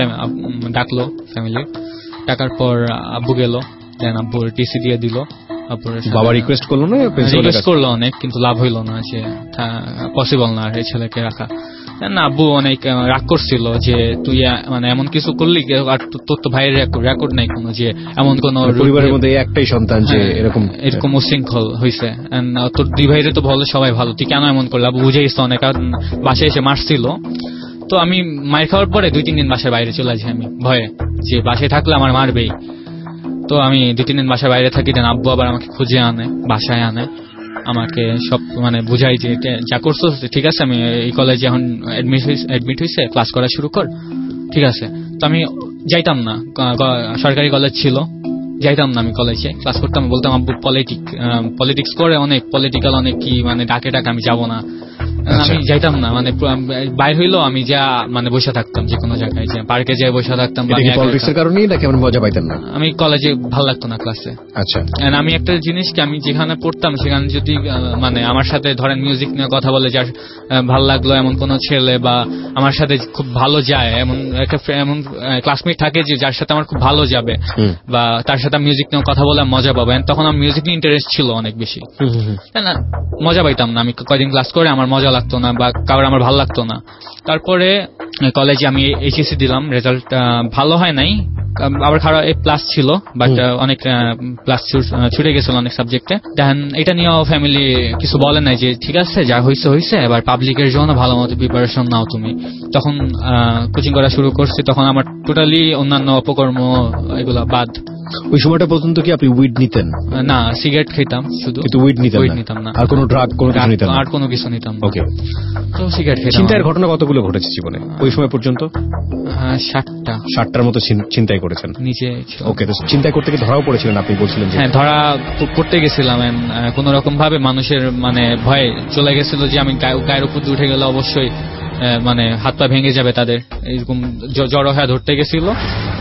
ডাকলো ফ্যামিলি। ডাকার পর আব্বু গেল, দেন আব্বু টিসি দিয়ে দিল। বাবা রিকোয়েস্ট করলো না? রিকোয়েস্ট করলো অনেক, কিন্তু লাভ হইল না, যে পসিবল না এই ছেলেকে রাখা। না, আব্বু অনেক রাগ করছিল যে তুই মানে এমন কিছু করলি, আর তোর তো ভাইয়ের রেকর্ড নাই কোনো, যে এমন কোন পরিবারের মধ্যে একটাই সন্তান যে এরকম এরকম উশৃঙ্খল হয়েছে, তোর দুই ভাইরে তো ভালো, সবাই ভালো, তুই কেন এমন করলি? আব্বু বুঝেইছ অনেক, বাসায় এসে মারছিল। তো আমি মায়ের খাওয়ার পরে দুই তিন দিন বাসার বাইরে চলে যাই, আমি ভয়ে যে বাসায় থাকলে আমার মারবেই। তো আমি দুই তিন দিন বাসার বাইরে থাকি, দেন আব্বু আবার আমাকে খুঁজে আনে, বাসায় আনে, আমাকে সব মানে বুঝাই যে যা করছো ঠিক আছে, আমি এই কলেজে এখন অ্যাডমিট হয়েছে, ক্লাস করা শুরু কর, ঠিক আছে। তো আমি যাইতাম না, সরকারি কলেজ ছিল, যাইতাম না আমি কলেজে, ক্লাস করতাম, বলতাম আব্বু পলিটিক পলিটিক্স করে অনেক, পলিটিক্যাল অনেক কি মানে ডাকে ডাকে, আমি যাবো না, আমি যাইতাম না। মানে বাইর হইলো আমি যা মানে বসে থাকতাম, যে কোনো জায়গায় যে পার্কে যেয়ে বসে থাকতাম। আমি কলেজে ভালো লাগতো না ক্লাসে। আচ্ছা, আমি একটা জিনিস কি, আমি যেখানে পড়তাম সেখানে যদি মানে আমার সাথে ধরেন মিউজিক নিয়ে কথা বলে, যার ভালো লাগলো এমন কোন ছেলে, বা আমার সাথে খুব ভালো যায় এমন একটা এমন ক্লাসমেট থাকে যে যার সাথে আমার খুব ভালো যাবে, বা তার সাথে মিউজিক নিয়ে কথা বলে মজা পাবো, তখন আমার মিউজিক নিয়ে ইন্টারেস্ট ছিল অনেক বেশি, তাই না? মজা পাইতাম না আমি কয়দিন ক্লাস করে, আমার মজা লাগতো না, বা কারোর আমার ভালো লাগতো না। তারপরে কলেজে আমি এইচএসসি দিলাম, রেজাল্ট ভালো হয় নাই, আবার খারাপ প্লাস ছিল, বাট অনেক প্লাস ছুটে গেছিল অনেক সাবজেক্টে। দেন এটা নিয়েও ফ্যামিলি কিছু বলে নাই, যে ঠিক আছে যা হয়েছে হয়েছে, এবার পাবলিকের জন্য ভালো মতো প্রিপারেশন নাও তুমি। তখন কোচিং করা শুরু করছি, তখন আমার টোটালি অন্যান্য অপকর্ম এগুলা বাদ। ওই সময়টা পর্যন্ত কি আপনি উইড নিতেন? না, সিগারেট খেতাম শুধু, কিন্তু উইড নিতেন উইড নিতাম না। আর কোনো ড্রাগ কোনো কিছু নিতেন না? আর কোনো কিছু নিতাম না। ওকে। তো সিগারেট খেতাম। চিন্তার ঘটনা কতগুলো ঘটেছে জীবনে ওই সময় পর্যন্ত? ষাটটা ষাটটার মতো চিন্তাই করেছেন নিজে। ওকে, তো চিন্তা করতে গিয়ে ধরাও পড়েছিলেন আপনি বলছিলেন? হ্যাঁ, ধরা পড়তে গেছিলাম, কোন রকম ভাবে মানুষের মানে ভয়ে চলে গেছিল যে আমি গায়ের উপর দিয়ে উঠে গেলে অবশ্যই মানে হাত পা ভেঙে যাবে তাদের, এরকম জড়ো হয়ে ধরতে গেছিল।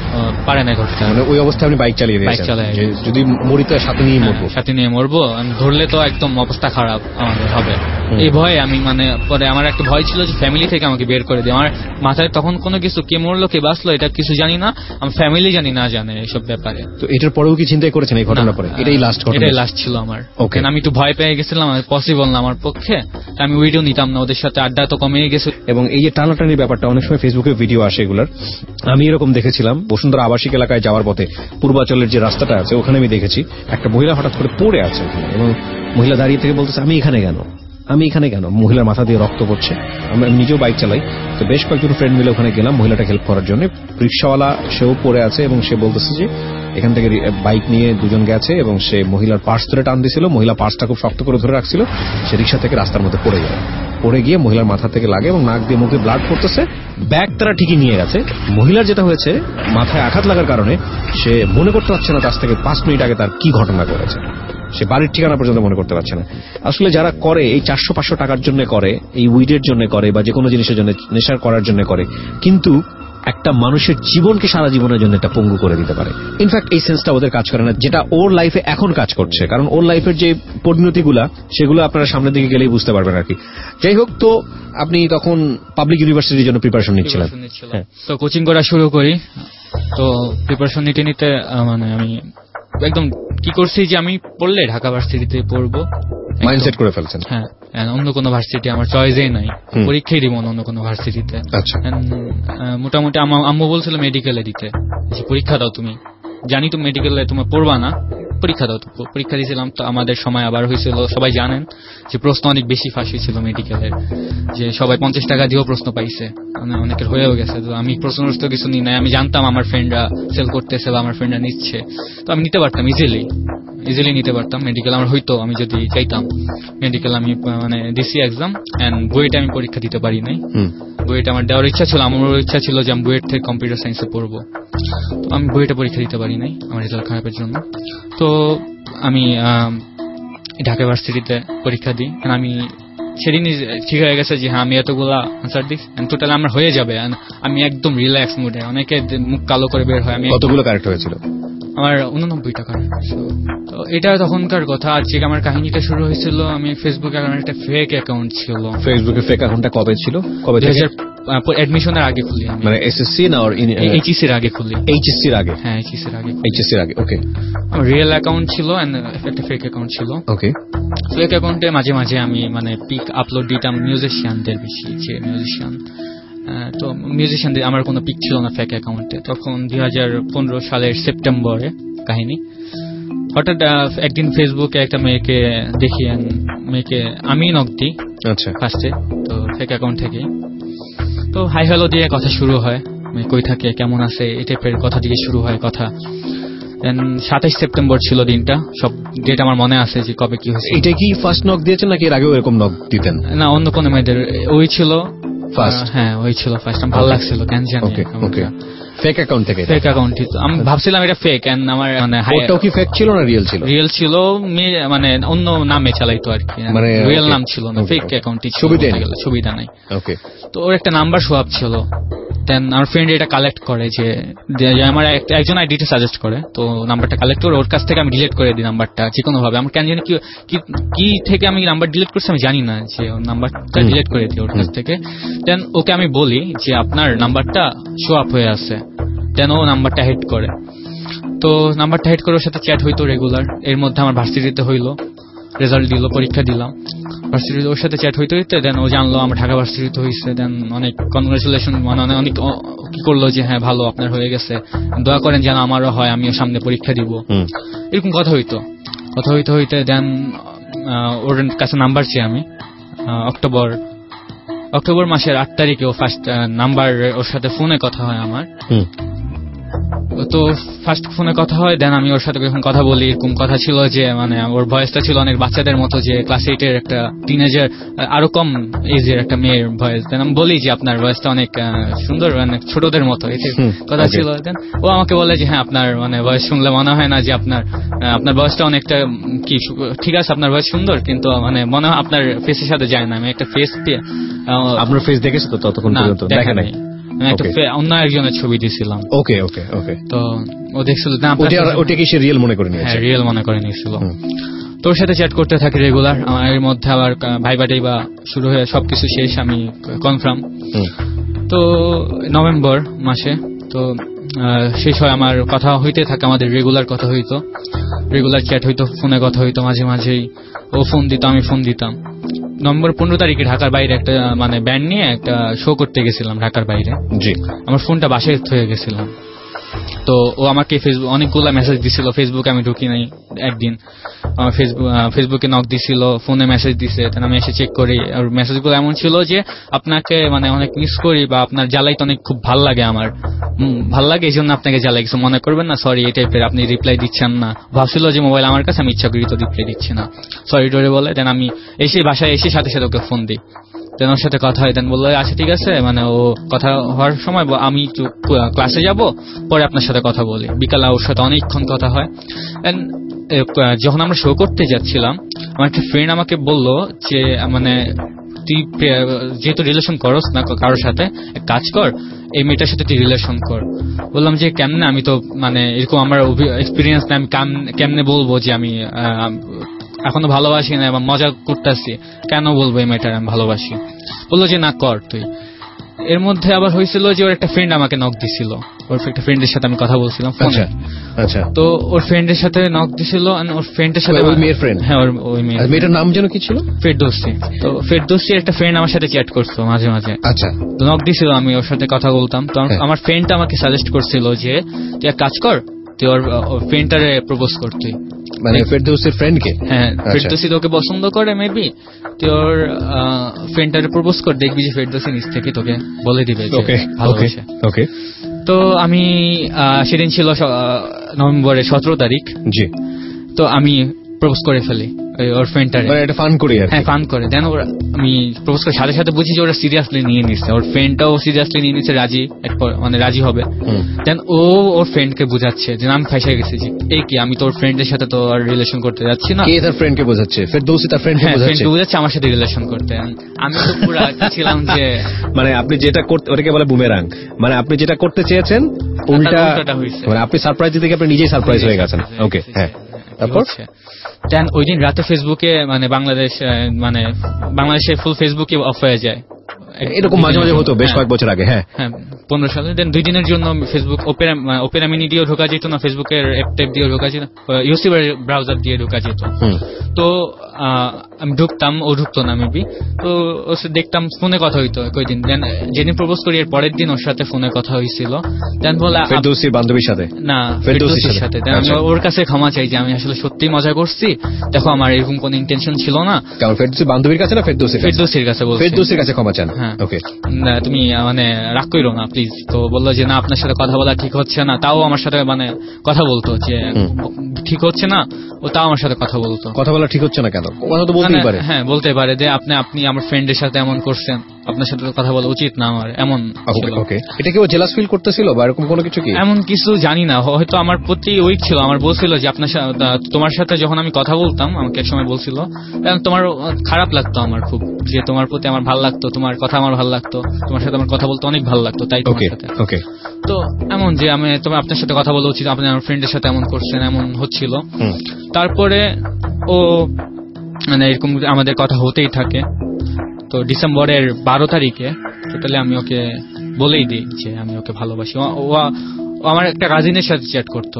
পারে না ধরতে। মানে ওই অবস্থায় আপনি বাইক চালিয়ে বাইক চালিয়ে যদি মরি তো সাথে নিয়ে মরবো, সাথে নিয়ে মরবো, ধরলে তো একদম অবস্থা খারাপ আমাদের হবে। এই ভয়ে আমি মানে পরে আমার একটা ভয় ছিল যে ফ্যামিলি থেকে আমাকে বের করে দেয়। আমার মাথায় তখন কোনো কিছু কে মরলো কে বাঁচলো এটা কিছু জানি না, আমার ফ্যামিলি জানি না জানে এইসব ব্যাপারে। তো এটার পরেও কি চিন্তা করেছেন এই ঘটনার পরে? এটাই লাস্ট ঘটনা? এটাই লাস্ট ছিল আমার। ওকে, আমি একটু ভয় পেয়ে গেছিলাম, পসিবল না আমার পক্ষে, আমি ভিডিও নিতাম না, ওদের সাথে আড্ডা তো কমে গেছে। এবং এই যে টানাটানির ব্যাপারটা অনেক সময় ফেসবুকে ভিডিও আসে এগুলার, আমি এরকম দেখেছিলাম বসুন্ধরা আবাসিক এলাকায় যাওয়ার পথে পূর্বাচলের যে রাস্তাটা আছে ওখানে আমি দেখেছি একটা মহিলা হঠাৎ করে পড়ে আছে ওখানে, এবং মহিলা দাঁড়িয়ে থেকে বলতেছে আমি এখানে কেন, আমি এখানে কেন মহিলার মাথা দিয়ে রক্ত পড়ছে। আমরা নিজেও বাইক চালাই, তো বেশ কয়েকজন ফ্রেন্ড মিলে ওখানে গেলাম মহিলাটা হেল্প করার জন্য। রিক্সাওয়ালা সেও পড়ে আছে এবং সে বলতেছে যে এখান থেকে বাইক নিয়ে দুজন গেছে এবং সে মহিলার পার্স ধরে টান দিছিল, মহিলা পার্সটা খুব শক্ত করে ধরে রাখছিল, সে রিক্সা থেকে রাস্তার মধ্যে পড়ে যায়, পড়ে গিয়ে মহিলার মাথা থেকে লাগে এবং নাক দিয়ে মুখে ব্লাড পড়তেছে। ব্যাগ তারা ঠিকই নিয়ে গেছে, মহিলার যেটা হয়েছে মাথায় আঘাত লাগার কারণে সে মনে করতে পারছে না তার থেকে পাঁচ মিনিট আগে তার কি ঘটনা করেছে, সে বাড়ির ঠিকানা পর্যন্ত মনে করতে পারছে না। আসলে যারা করে এই চারশো পাঁচশো টাকার জন্য করে, এই উইডের জন্য করে বা যে কোনো জিনিসের জন্য নেশার করার জন্য করে, কিন্তু একটা মানুষের জীবনকে সারা জীবনের জন্য একটা পঙ্গু করে দিতে পারে। ইনফ্যাক্ট এই সেন্সটা ওদের কাজ করে না যেটা ওর লাইফে এখন কাজ করছে, কারণ ওর লাইফের যে পরিণতিগুলা সেগুলো আপনারা সামনের দিকে গেলেই বুঝতে পারবেন আর কি। যাই হোক, তো আপনি তখন পাবলিক ইউনিভার্সিটির জন্য প্রিপারেশন নিচ্ছিলেন? তো কোচিং করা শুরু করি, তো প্রিপারেশন নিতে নিতে মানে আমি একদম কি করছি যে আমি পড়লে ঢাকা ভার্সিটিতে পড়বো মাইন্ডসেট করে ফেলছেন। হ্যাঁ, অন্য কোনো ভার্সিটি আমার চয়েসই নাই, পরীক্ষাই দিব অন্য কোনো ভার্সিটিতে। আচ্ছা, মোটামুটি আমার আম্মু বলছিল মেডিকেলে দিতে, পরীক্ষা দাও তুমি, জানি তুমি মেডিকেলে তুমি পড়বা না, পরীক্ষা দাও। পরীক্ষা দিয়েছিলাম, তো আমাদের সময় আবার হয়েছিল সবাই জানেন যে প্রশ্ন অনেক বেশি ফাঁস হয়েছিল মেডিকেলের, যে সবাই পঞ্চাশ টাকা দিয়েও প্রশ্ন পাইছে, মানে অনেকের হয়েও গেছে। তো আমি প্রশ্নগ্রস্ত কিছু নিই নাই, আমি জানতাম আমার ফ্রেন্ডরা সেল করতেছে বা আমার ফ্রেন্ডরা নিচ্ছে, তো আমি নিতে পারতাম ইজিলি ইজিলি নিতে পারতাম মেডিকেল আমার হইতো, আমি যদি চাইতাম। মেডিকেল আমি মানে দিসি এক্সাম এন্ড বুয়েটে আমি পরীক্ষা দিতে পারি নাই। বুয়েটে আমার দেওয়ার ইচ্ছা ছিল, আমারও ইচ্ছা ছিল যে আমি বুয়েট থেকে কম্পিউটার সায়েন্সে পড়বো, তো আমি বুয়েটে পরীক্ষা দিতে পারি নাই আমার রেজাল্ট খারাপের জন্য। তো আমি ঢাকা ভার্সিটিতে পরীক্ষা দিই, আমি সেদিনই ঠিক হয়ে গেছে যে হ্যাঁ আমি এতগুলা আনসার দিই টোটাল আমার হয়ে যাবে, আমি একদম রিল্যাক্স মুডে। অনেকে মুখ কালো করে বের হয়, আমি কতগুলো কারেক্ট হয়েছিল? আমার উননব্বই টাকা। তো এটা তখনকার কথা। আজকে আমার কাহিনীটা শুরু হয়েছিল, আমি ফেসবুকে আমার একটা ফেক অ্যাকাউন্ট ছিল। ফেসবুকে ফেক অ্যাকাউন্টটা কবে ছিল? কবে থেকে? অ্যাডমিশনের আগে খুলি, মানে এসএসসি না আর এইচএসসির আগে খুলি? এইচএসসির আগে। হ্যাঁ, এইচএসসির আগে। এইচএসসির আগে, ওকে। আমার রিয়েল অ্যাকাউন্ট ছিল এন্ড একটা ফেক অ্যাকাউন্ট ছিল। ওকে। ফেক অ্যাকাউন্টে মাঝে মাঝে আমি মানে পিক আপলোড দিতাম মিউজিশিয়ানদের, বেশি যে মিউজিশিয়ান, তো মিউজিশিয়ানদের আমার কোনো পিক ছিল না ফেক অ্যাকাউন্টে। তখন দুই হাজার পনেরো সালের সেপ্টেম্বরে কাহিনী, হঠাৎ একদিন ফেসবুকে একটা মেয়েকে দেখি, মেয়েকে আমি নক দিই ফার্স্টে, তো ফেক অ্যাকাউন্ট থেকে। তো হাই হ্যালো দিয়ে কথা শুরু হয়, মেয়ে কই থাকে, কেমন আছে, এই টাইপের কথা দিয়ে শুরু হয় কথা। দেন সাতাইশ সেপ্টেম্বর ছিল দিনটা, সব ডেট আমার মনে আছে যে কবে কি হয়েছে। এটা কি ফার্স্ট নক দিয়েছেন নাকি এর আগেও এরকম নক দিতেন? না, অন্য কোনো মেয়েদের, ওই ছিল ফার্স্ট। হ্যাঁ, ওই ছিল ফার্স্ট। আমার ভালো লাগছিল কেন জানি। ওকে ওকে, ফেক অ্যাকাউন্ট থেকে? Fake account. আমি ভাবছিলাম এটা ফেক, এন্ড আমার মানে ওটাও কি ফেক ছিল না রিয়েল ছিল? রিয়েল ছিল, মানে অন্য নামে চালাইতো আর কি, মানে রিয়েল নাম ছিল না, ফেক অ্যাকাউন্টই ছিল। সুবিধা নেই, সুবিধা নাই। ওকে। তো ওর একটা নাম্বার সোয়াপ ছিল, দেন আমার ফ্রেন্ড এটা কালেক্ট করে, যে আমার একজন আইডিটা সাজেস্ট করে, তো নাম্বারটা কালেক্ট করে ওর কাছ থেকে আমি ডিলিট করে দিই নাম্বারটা যে কোনো ভাবে। আমার কেন জানি কি থেকে আমি নাম্বার ডিলিট করছি আমি জানি না, যে নাম্বারটা ডিলিট করে দিই ওর কাছ থেকে। দেন ওকে আমি বলি যে আপনার নাম্বারটা শো আপ হয়ে আছে, দেন ও নাম্বারটা হেড করে। তো নাম্বারটা হেড করে ওর সাথে চ্যাট হইতো রেগুলার। এর মধ্যে আমার ভার্সিটিতে হইলো, রেজাল্ট দিল, পরীক্ষা দিলাম ভার্সিটিতে, ওর সাথে চ্যাট হইতে হইতে দেন ও জানলো আমার ঢাকা ভার্সিটিতে হয়েছে। দেন অনেক কনগ্রাচুলেশন, মানে অনেক কি করলো যে হ্যাঁ ভালো আপনার হয়ে গেছে, দোয়া করেন যেন আমারও হয়, আমিও সামনে পরীক্ষা দিব, এরকম কথা হইতো। কথা হইতে হইতে দেন ওর কাছে নাম্বার চেয়ে আমি অক্টোবর অক্টোবর মাসের আট তারিখে ও ফার্স্ট নাম্বার ওর সাথে ফোনে কথা হয় আমার। তো ফার্স্ট ফোনে কথা হয়, দেন আমি ওর সাথে যখন কথা বলি, এরকম কথা ছিল যে মানে ওর ভয়েসটা ছিল অনেক বাচ্চাদের মতো, যে ক্লাস এইটের একটা টিনেজার, আরো কম এজের একটা মেয়ের ভয়েস। দেন আমি বলি যে আপনার ভয়েসটা অনেক সুন্দর, মানে ছোটদের মতো, এই কথা ছিল। দেন ও আমাকে বলে যে হ্যাঁ আপনার মানে ভয়েস শুনলে মনে হয় না যে আপনার আপনার ভয়েসটা অনেকটা কি, ঠিক আছে আপনার ভয়েস সুন্দর, কিন্তু মানে মনে হয় আপনার ফেসের সাথে যায় না। আমি একটা ফেস, আপনার ফেস দেখেছো তো ততক্ষণ পর্যন্ত? দেখা নাই। আমি একটা অন্য একজনের ছবি দিছিলাম। ওকে ওকে ওকে তো ও দেখছিল না, ওটা কি সে রিয়েল মনে করে নিয়েছে? হ্যাঁ, রিয়েল মনে করে নিয়েছিল। তোর সাথে চ্যাট করতে থাকি রেগুলার। আমার এর মধ্যে আবার ভাইবা টাইবা শুরু হয়ে সবকিছু শেষ, আমি কনফার্ম। তো নভেম্বর মাসে তো শেষ হয়, আমার কথা হইতে থাকে, আমাদের রেগুলার কথা হইতো, রেগুলার চ্যাট হইতো, ফোনে কথা হইতো, মাঝে মাঝেই ও ফোন দিত, আমি ফোন দিতাম। নভেম্বর পনেরো তারিখে ঢাকার বাইরে একটা মানে ব্যান্ড নিয়ে একটা শো করতে গেছিলাম ঢাকার বাইরে। জি, আমার ফোনটা বাসায় থয়ে গেছিলাম। তো ও আমাকে ফেসবুক অনেকগুলো মেসেজ দিছিল, ফেসবুকে আমি ঢুকি নাই একদিন, আমার ফেসবুক ফেসবুকে নক দিছিল, ফোনে মেসেজ দিছে, তাহলে আমি এসে চেক করি। আর মেসেজগুলো এমন ছিল যে আপনাকে মানে অনেক মিস করি বা আপনার জ্বালাইতে অনেক খুব ভাল লাগে, আমার ভাল লাগে, এই জন্য আপনাকে জ্বালাই, কিছু মনে করবেন না, সরি এই টাইপের, আপনি রিপ্লাই দিচ্ছেন না। ভাবছিল যে মোবাইল আমার কাছে, আমি ইচ্ছা করি তো রিপ্লাই দিচ্ছি না, সরি টোরে বলে। দেন আমি এসে বাসায় এসে সাথে সাথে ওকে ফোন দিই, দেন ওর সাথে কথা হয়। দেন বললো আচ্ছা ঠিক আছে, মানে ও কথা হওয়ার সময় আমি একটু ক্লাসে যাব, পরে আপনার সাথে কথা বলি। বিকালে ওর সাথে অনেকক্ষণ কথা হয়। যখন আমরা শো করতে যাচ্ছিলাম, আমার একটা ফ্রেন্ড আমাকে বলল যে মানে তুই যেহেতু রিলেশন করস না কারোর সাথে, কাজ কর, এই মেয়েটার সাথে তুই রিলেশন কর। বললাম যে কেমনে, আমি তো মানে এরকম আমার এক্সপিরিয়েন্স না, আমি কেমনে বলবো যে আমি এখনো ভালোবাসি না এবং মজা করতেছি, কেন বলবো এই মেয়েটার আমি ভালোবাসি। বললো যে না কর তুই। এর মধ্যে আবার হয়েছিল যে ওর একটা ফ্রেন্ড আমাকে নক দিছিল, ওর একটা ফ্রেন্ডের সাথে আমি কথা বলছিলাম ফোনে। আচ্ছা, তো ওর ফ্রেন্ডের সাথে নক দিছিল, ওর ফ্রেন্ডের সাথে ওই মেয়ের ফ্রেন্ড, হ্যাঁ ওই মেয়ের, মেয়েটার নাম যেন কি ছিল, ফেরদৌসী। তো ফেরদৌসীর একটা ফ্রেন্ড আমার সাথে চ্যাট করতো মাঝে মাঝে। আচ্ছা, তো নক দিছিল, আমি ওর সাথে কথা বলতাম। তো আমার ফ্রেন্ডটা আমাকে সাজেস্ট করছিল যে তুই এক কাজ কর, তুই ওর ফ্রেন্ডটারে প্রপোজ করতে, মানে ফেরদৌসীর ফ্রেন্ডকে। হ্যাঁ, ফেরদৌসী তোকে পছন্দ করে, মেবি তুই ওর ফ্রেন্ডটারে প্রপোজ কর, দেখবি যে ফেরদৌসী নিজ থেকে তোকে বলে দিবে ভালোবাসে। ওকে, তো আমি সেদিন ছিল নভেম্বরের সতেরো তারিখ। জি, তো আমি প্রপোজ করে ফেলি ওর ফ্রেন্ডটারে, মানে এটা ফান করি। হ্যাঁ, ফান করে। দেন ওরা আমি প্রপোজ করে সাথে সাথে বুঝি যে ওরা সিরিয়াসলি নিয়ে নিচ্ছে, ওর ফ্রেন্ডটাও সিরিয়াসলি নিয়ে নিচ্ছে, রাজি মানে রাজি হবে। দেন ও ওর ফ্রেন্ডকে বুঝাচ্ছে যে আমি ফাঁসে গেছি, যে এই কি আমি তোর ফ্রেন্ডের সাথে তো আর রিলেশন করতে যাচ্ছি না। কে তার ফ্রেন্ডকে বোঝাচ্ছে? ফেরদৌসী তার ফ্রেন্ডকে বোঝাচ্ছে, ফ্রেন্ডকে বোঝাচ্ছে আমার সাথে রিলেশন করতে। আমি তো পুরো ছিলাম যে মানে আপনি যেটা করতে, ওটাকে বলে বুমেরাং, মানে আপনি যেটা করতে চেয়েছেন উল্টাটা হয়েছে, মানে আপনি সারপ্রাইজ দিতে গিয়ে আপনি নিজেই সারপ্রাইজ হয়ে গেছেন। ওকে, হ্যাঁ, তারপর দেন ওই দিন রাতে ফেসবুকে মানে বাংলাদেশ মানে বাংলাদেশে ফুল ফেসবুকে অফ হয়ে যায়, এরকম মাঝে মাঝে হতো বেশ কয়েক বছর আগে। হ্যাঁ হ্যাঁ, পনেরো সালে। দেন দুই দিনের জন্য ফেসবুক ওপেরা ওপেরা মিনি দিয়েও ঢোকা যেত না, ফেসবুকের অ্যাপ ট্যাপ দিয়েও ঢোকা যেত, ইউসিবের ব্রাউজার দিয়ে ঢোকা যেত। তো আমি ঢুকতাম, ও ঢুকতো না মেবি। তো ওর সাথে দেখতাম, ফোনে কথা হইতো কয়েকদিন। দেন যেদিন প্রপোজ করি এর পরের দিন ওর সাথে ফোনে কথা হয়েছিল। দেন বলে ফেরদৌসীর বান্ধবীর সাথে না, ফেরদৌসীর সাথে। দেন আমি ওর কাছে ক্ষমা চাই যে আমি আসলে সত্যিই মজা করছি, দেখো আমার এরকম কোন ইন্টেনশন ছিল না। কারণ ফেরদৌসীর বান্ধবীর কাছে না, ফেরদৌসীর ফেরদৌসীর কাছে বলছি, ফেরদৌসীর কাছে ক্ষমা চান। হ্যাঁ, ওকে, তুমি মানে রাগ কইরো না প্লিজ। তো বললো যে না, আপনার সাথে কথা বলা ঠিক হচ্ছে না। তাও আমার সাথে মানে কথা বলতো যে ঠিক হচ্ছে না, ও তাও আমার সাথে কথা বলতো। কথা বলা ঠিক হচ্ছে না কেন? কথা তো বলতেই পারে। হ্যাঁ, বলতে পারে যে আপনি আপনি আমার ফ্রেন্ডের সাথে এমন করছেন, আপনার সাথে কথা বলা উচিত না আমার, এমন। ওকে, এটা কি ও জেলাস ফিল করতেছিল বা এরকম কোনো কিছু? কি এমন কিছু জানি না, হয়তো আমার প্রতি উইক ছিল। আমার বলছিল যে আপনার তোমার সাথে যখন আমি কথা বলতাম, আমাকে এক সময় বলছিল তোমার খারাপ লাগতো আমার খুব, যে তোমার প্রতি আমার ভালো লাগতো, তোমার কথা আমার ভালো লাগতো, তোমার সাথে আমার কথা বলতে অনেক ভালো লাগতো, তাই তোমার সাথে। ওকে, তো এমন যে আমি তোমার আপনার সাথে কথা বলা উচিত, আপনি আমার ফ্রেন্ডের সাথে এমন করছেন, এমন হচ্ছিল। তারপরে ও মানে এরকম আমাদের কথা হতেই থাকে। তো ডিসেম্বরের বারো তারিখে টোটালি আমি ওকে বলেই দিই যে আমি ওকে ভালোবাসি। ও আমার একটা কাজিনের সাথে চ্যাট করতো।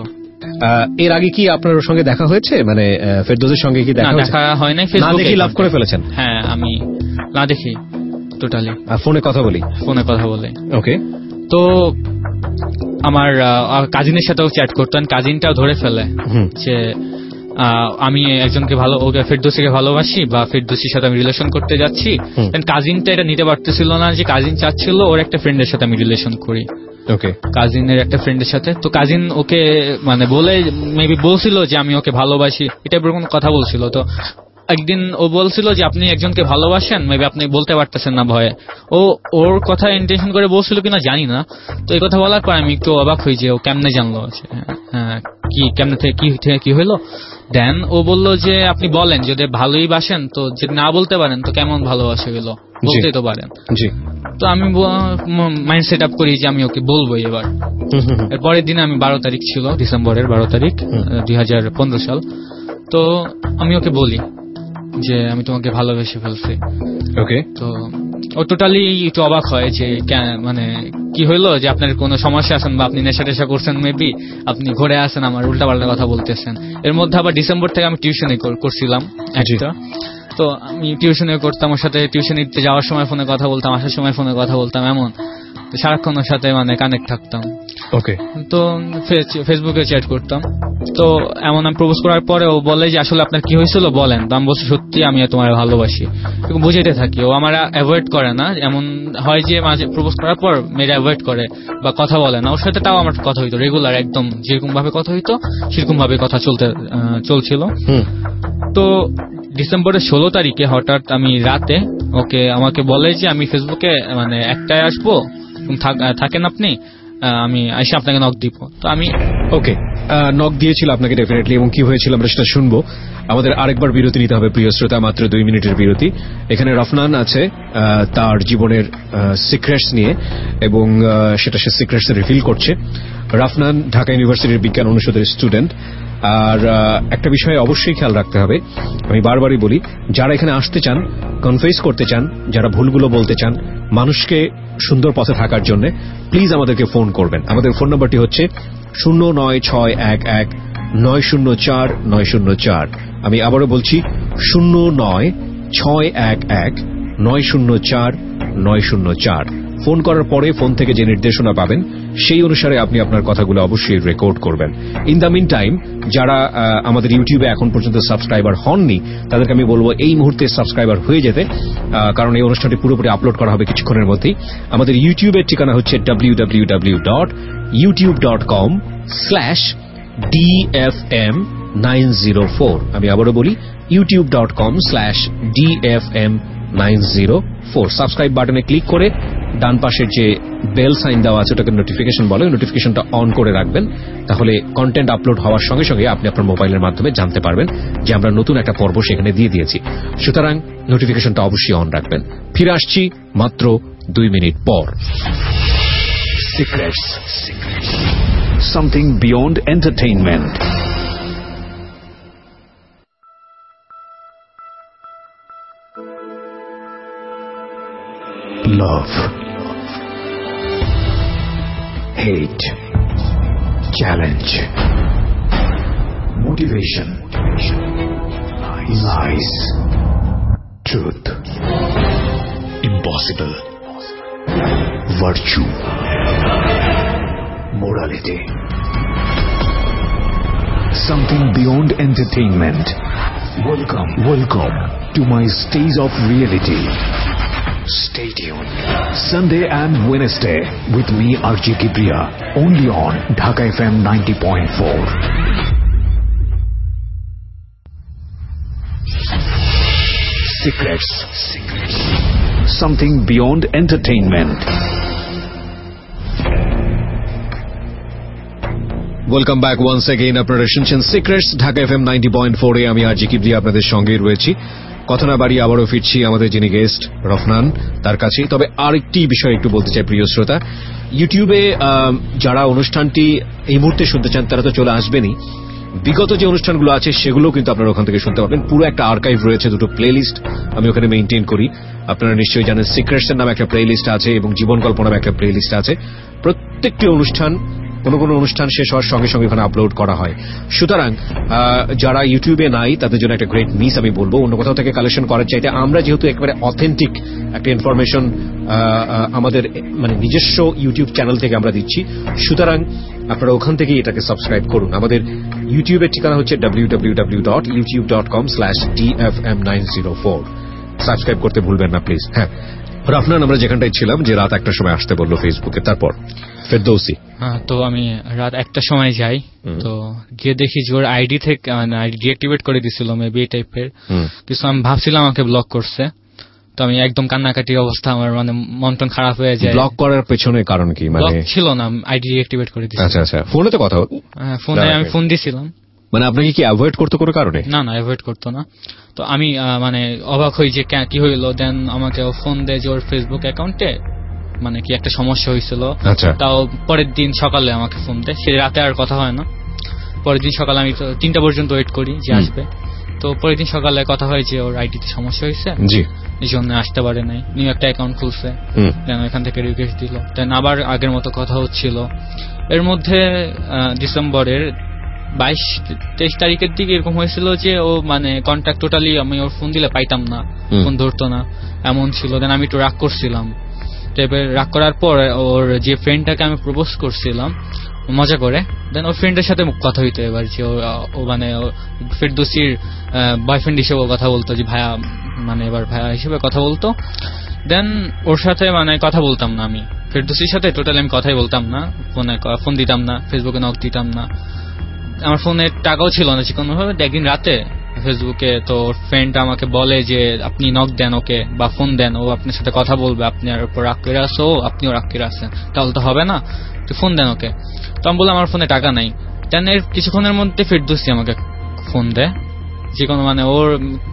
এর আগে কি আপনার ওর সঙ্গে দেখা হয়েছে? মানে ফেরদৌসীর সঙ্গে কি দেখা দেখা হয় নাই? না দেখি লাভ করে ফেলেছেন? হ্যাঁ, আমি না দেখি টোটালি, ফোনে কথা বলি, ফোনে কথা বলে। ওকে, তো আমার কাজিনের সাথেও চ্যাট করতেন, কাজিনটাও ধরে ফেলে যে আমি একজনকে ভালো, ওকে ফেরদৌসীকে ভালোবাসি বা ফেরদৌসীর সাথে আমি রিলেশন করতে যাচ্ছি। কাজিনটা এটা নিতে পারতেছিল না, যে কাজিন চাচ্ছিল ওর একটা ফ্রেন্ডের সাথে আমি রিলেশন করি। ওকে, কাজিনের একটা ফ্রেন্ডের সাথে। তো কাজিন ওকে মানে বলে মেবি বলছিল যে আমি ওকে ভালোবাসি, এটা কোনো কথা বলছিল। তো একদিন ও বলছিল যে আপনি একজনকে ভালোবাসেন, মেবি আপনি বলতে পারতেছেন না ভয়ে। ও ওর কথা ইন্টেনশন করে বলছিল কিনা জানি না। তো এই কথা বলার পর আমি একটু অবাক হই যে ও কেমনে জানলো, হ্যাঁ কি কেমনে থেকে কি কি হইলো। দেন ও বলল যে আপনি বলেন যদি ভালোই বাসেন, তো যদি না বলতে পারেন তো কেমন ভালোবাসা গেল, বলতেই তো পারেন। জি। তো আমি মাইন্ড সেট আপ করি যে আমি ওকে বলবোই এবার। এর পরের দিন আমি বারো তারিখ ছিল ডিসেম্বরের বারো তারিখ দুই হাজার পনেরো সাল। তো আমি ওকে বলি যে আমি তোমাকে ভালোবেসে ফেলছি। ওকে। তো ও টোটালি একটু অবাক হয় যে মানে কি হইলো, যে আপনার কোনো সমস্যা আছেন বা আপনি নেশা টেশা করছেন, মেবি আপনি ঘুরে আসেন আমার উল্টা পাল্টা কথা বলতেছেন। এর মধ্যে আবার ডিসেম্বর থেকে আমি টিউশনই করছিলাম একটা। তো আমি টিউশনে করতাম, ওর সাথে টিউশন নিতে যাওয়ার সময় ফোনে কথা বলতাম, আসার সময় ফোনে কথা বলতাম, এমন সারাক্ষণ ওর সাথে মানে কানেক্ট থাকতাম। ওকে। তো ফেসবুকে চ্যাট করতাম। তো এমন আমি প্রপোজ করার পরে ও বলে যে আসলে আপনার কি হয়েছিল বলেন। তো আমি বলছি সত্যি আমি তোমার ভালোবাসি, বুঝাইতে থাকি। ও আমার অ্যাভয়েড করে না, এমন হয় যে মাঝে প্রপোজ করার পর মেয়েরা অ্যাভয়েড করে বা কথা বলে না। ওর সাথে তাও আমার কথা হইতো রেগুলার, একদম যেরকম ভাবে কথা হইতো সেরকম ভাবে কথা চলতে চলছিল। তো ডিসেম্বরের ষোলো তারিখে হঠাৎ আমি রাতে ওকে আমাকে বলে যে আমি ফেসবুকে মানে একটাই আসবো, থাকেন আপনি, আমি এসে আপনাকে নক দিব। তো আমি ওকে নক দিয়েছিল আপনাকে ডেফিনেটলি, এবং কি হয়েছিল আমরা সেটা শুনবো। আমাদের আরেকবার বিরতি নিতে হবে প্রিয় শ্রোতা, মাত্র দুই মিনিটের বিরতি। এখানে রফনান আছে তার জীবনের সিক্রেটস নিয়ে, এবং সেটা সে সিক্রেটস রিভিল করছে। রফনান ঢাকা ইউনিভার্সিটির বিজ্ঞান অনুষদের স্টুডেন্ট। আর একটা বিষয়ে অবশ্যই খেয়াল রাখতে হবে, আমি বারবারই বলি, যারা এখানে আসতে চান, কনফেস করতে চান, যারা ভুলগুলো বলতে চান, মানুষকে সুন্দর পথে থাকার জন্য, প্লিজ আমাদেরকে ফোন করবেন। আমাদের ফোন নম্বরটি হচ্ছে শূন্য নয় ছয় এক এক নয় শূন্য চার নয় শূন্য চার। আমি আবারও বলছি শূন্য নয় ছয় এক এক নয় শূন্য চার নয় শূন্য চার। ফোন করার পরে ফোন থেকে যে নির্দেশনা পাবেন সেই অনুসারে আপনি আপনার কথাগুলো অবশ্যই রেকর্ড করবেন। ইন দ্য মিন টাইম, যারা আমাদের ইউটিউবে এখন পর্যন্ত সাবস্ক্রাইবার হননি তাদেরকে আমি বলবো এই মুহূর্তে সাবস্ক্রাইবার হয়ে যেতে, কারণ এই অনুষ্ঠানটি পুরোপুরি আপলোড করা হবে কিছুক্ষণের মধ্যেই। আমাদের ইউটিউবের ঠিকানা হচ্ছে W W W dot YouTube dot com slash D F M nine zero four. আমি আবারও বলি YouTube dot com slash D F M nine zero four. Subscribe বাটনে ক্লিক করে ডান পাশের যে বেল সাইন দেওয়া আছে ওটাকে নোটিফিকেশন বলে, নোটিফিকেশনটা অন করে রাখবেন। তাহলে কন্টেন্ট আপলোড হওয়ার সঙ্গে সঙ্গে আপনি আপনার মোবাইলের মাধ্যমে জানতে পারবেন যে আমরা নতুন একটা পর্ব সেখানে দিয়ে দিয়েছি। সুতরাং নোটিফিকেশনটা অবশ্যই অন রাখবেন। ফিরে আসছি মাত্র দুই মিনিট পর। Secrets. Something beyond entertainment. Love, hate, challenge, motivation, lies, truth, impossible, virtue, morality. Something beyond entertainment. Welcome, welcome to my stage of reality. Stay tuned. Sunday and Wednesday with me R J Kibriya, only on Dhaka F M ninety point four. Secrets. Secrets. Something beyond entertainment. Welcome back once again. আপনারা শুনছেন secrets Dhaka F M ninety point four এ। আমি R জি কিবরিয়া আপনাদের সঙ্গেই রয়েছি। কথা না বাড়িয়ে আবারও ফিরছি আমাদের যিনি গেস্ট রফনান তার কাছে। তবে আরেকটি বিষয় একটু বলতে চাই প্রিয় শ্রোতা, ইউটিউবে যারা অনুষ্ঠানটি এই মুহূর্তে শুনতে চান তারা তো চলে আসবেনই। বিগত যে অনুষ্ঠানগুলো আছে সেগুলো কিন্তু আপনারা ওখান থেকে শুনতে পারবেন। পুরো একটা আর্কাইভ রয়েছে, দুটো প্লে লিস্ট আমি ওখানে মেইনটেইন করি। আপনারা নিশ্চয়ই জানেন সিক্রেটস এর নামে একটা প্লে লিস্ট আছে এবং জীবন কল্পনা নামে একটা প্লে লিস্ট আছে। প্রত্যেকটি অনুষ্ঠান কোনো কোনো অনুষ্ঠান শেষ হওয়ার সঙ্গে সঙ্গে ওখানে আপলোড করা হয়। সুতরাং যারা ইউটিউবে নাই তাদের জন্য একটা গ্রেট মিস আমি বলবো। অন্য কোথাও থেকে কালেকশন করার চাইতে আমরা যেহেতু একেবারে অথেন্টিক একটা ইনফরমেশন আমাদের মানে নিজস্ব ইউটিউব চ্যানেল থেকে আমরা দিচ্ছি, সুতরাং আপনারা ওখান থেকেই এটাকে সাবস্ক্রাইব করুন। আমাদের ইউটিউবের ঠিকানা হচ্ছে W W W dot YouTube dot com slash D F M nine zero four. Subscribe করতে ভুলবেন না প্লিজ। হ্যাঁ, রাফনান, আমরা যেখানটায় ছিলাম যে রাত একটার সময় আসতে বললো ফেসবুকে, তারপর ফেরদৌসি তো আমি রাত একটার সময় যাই, তো গিয়ে দেখি যে ওর আইডি থেকে মানে আইডি ডিঅ্যাক্টিভেট করে দিছিল মেবি এই টাইপের কিছু। আমি ভাবছিলাম আমাকে ব্লক করছে, তো আমি একদম কান্নাকাটি অবস্থা, আমার মানে মন টন খারাপ হয়ে যায়। ব্লক করার পেছনে কারণ কি? মানে ব্লক ছিল না, আইডি ডিঅ্যাক্টিভেট করে দিয়েছি। আচ্ছা আচ্ছা, ফোনে তো কথা হতো? হ্যাঁ, ফোনে আমি ফোন দিছিলাম। মানে আপনাকে কি অ্যাভয়েড করতে কোনো কারণে? না না, অ্যাভয়েড করতো না। তো আমি মানে অবাক হই যে কি হইলো। দেন আমাকে ফোন দেয় যে ওর ফেসবুক অ্যাকাউন্টে মানে কি একটা সমস্যা হয়েছিল। তাও পরের দিন সকালে আমাকে ফোন দেয়, সে রাতে আর কথা হয় না। পরের দিন সকালে আমি তো তিনটা পর্যন্ত ওয়েট করি যে আসবে, তো পরের দিন সকালে কথা হয় যে ওর আইডিতে সমস্যা হয়েছে, জি এই জন্য আসতে পারে নাই, নিউ একটা অ্যাকাউন্ট খুলছে, দেন এখান থেকে রিকোয়েস্ট দিল, দেন আবার আগের মতো কথা হচ্ছিল। এর মধ্যে ডিসেম্বরের বাইশ তেইশ তারিখের দিকে এরকম হয়েছিল যে ও মানে কন্ট্যাক্ট টোটালি আমি ওর ফোন দিলে পাইতাম না, ফোন ধরতো না, এমন ছিল। দেন আমি একটু রাগ করছিলাম। এবার রাগ করার পর ওর যে ফ্রেন্ডটাকে আমি প্রপোজ করছিলাম মজা করে, দেন ওর ফ্রেন্ডের সাথে কথা হইতো এবার যে ও মানে ফেরদৌসির বয়ফ্রেন্ড হিসেবে কথা বলতো, যে ভাইয়া মানে এবার ভাইয়া হিসেবে কথা বলতো। দেন ওর সাথে মানে কথা বলতাম না আমি, ফেরদৌসির সাথে টোটালি আমি কথাই বলতাম না, ফোনে ফোন দিতাম না, ফেসবুকে নক দিতাম না, আমার ফোনে টাকাও ছিল না যে কোনোভাবে। একদিন রাতে ফেসবুকে তো ফ্রেন্ড আমাকে বলে যে আপনি নক দেন ওকে বা ফোন দেন, ও আপনার সাথে কথা বলবে, আপনি আর উপর রাগ করে আসো, আপনিও রাগ করে আসেন, তাহলে তো হবে না, তো ফোন দেন ওকে। তো আমি বললাম আমার ফোনে টাকা নাই। দেন এর কিছুক্ষণের মধ্যে ফেরদৌসি আমাকে ফোন দেয়, যে কোনো মানে ওর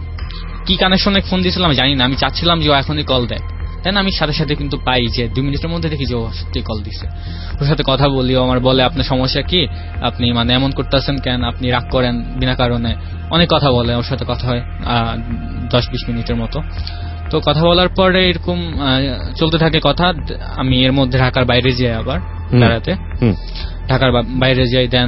কি কানেকশনে ফোন দিয়েছিলাম আমি জানি না, আমি চাচ্ছিলাম যে ও এখনই কল দেয়। দেন আমি সাথে সাথে কিন্তু পাই যে দুই মিনিটের মধ্যে দেখি যে ও সত্যি কল দিছে। ওর সাথে কথা বলি, ও আমার বলে আপনার সমস্যা কি, আপনি মানে এমন করতেছেন কেন, আপনি রাগ করেন বিনা কারণে, অনেক কথা বলে। ওর সাথে কথা হয় দশ বিশ মিনিটের মতো। তো কথা বলার পরে এরকম চলতে থাকে কথা। আমি এর মধ্যে ঢাকার বাইরে যাই আবার বেড়াতে, ঢাকার বাইরে যাই। দেন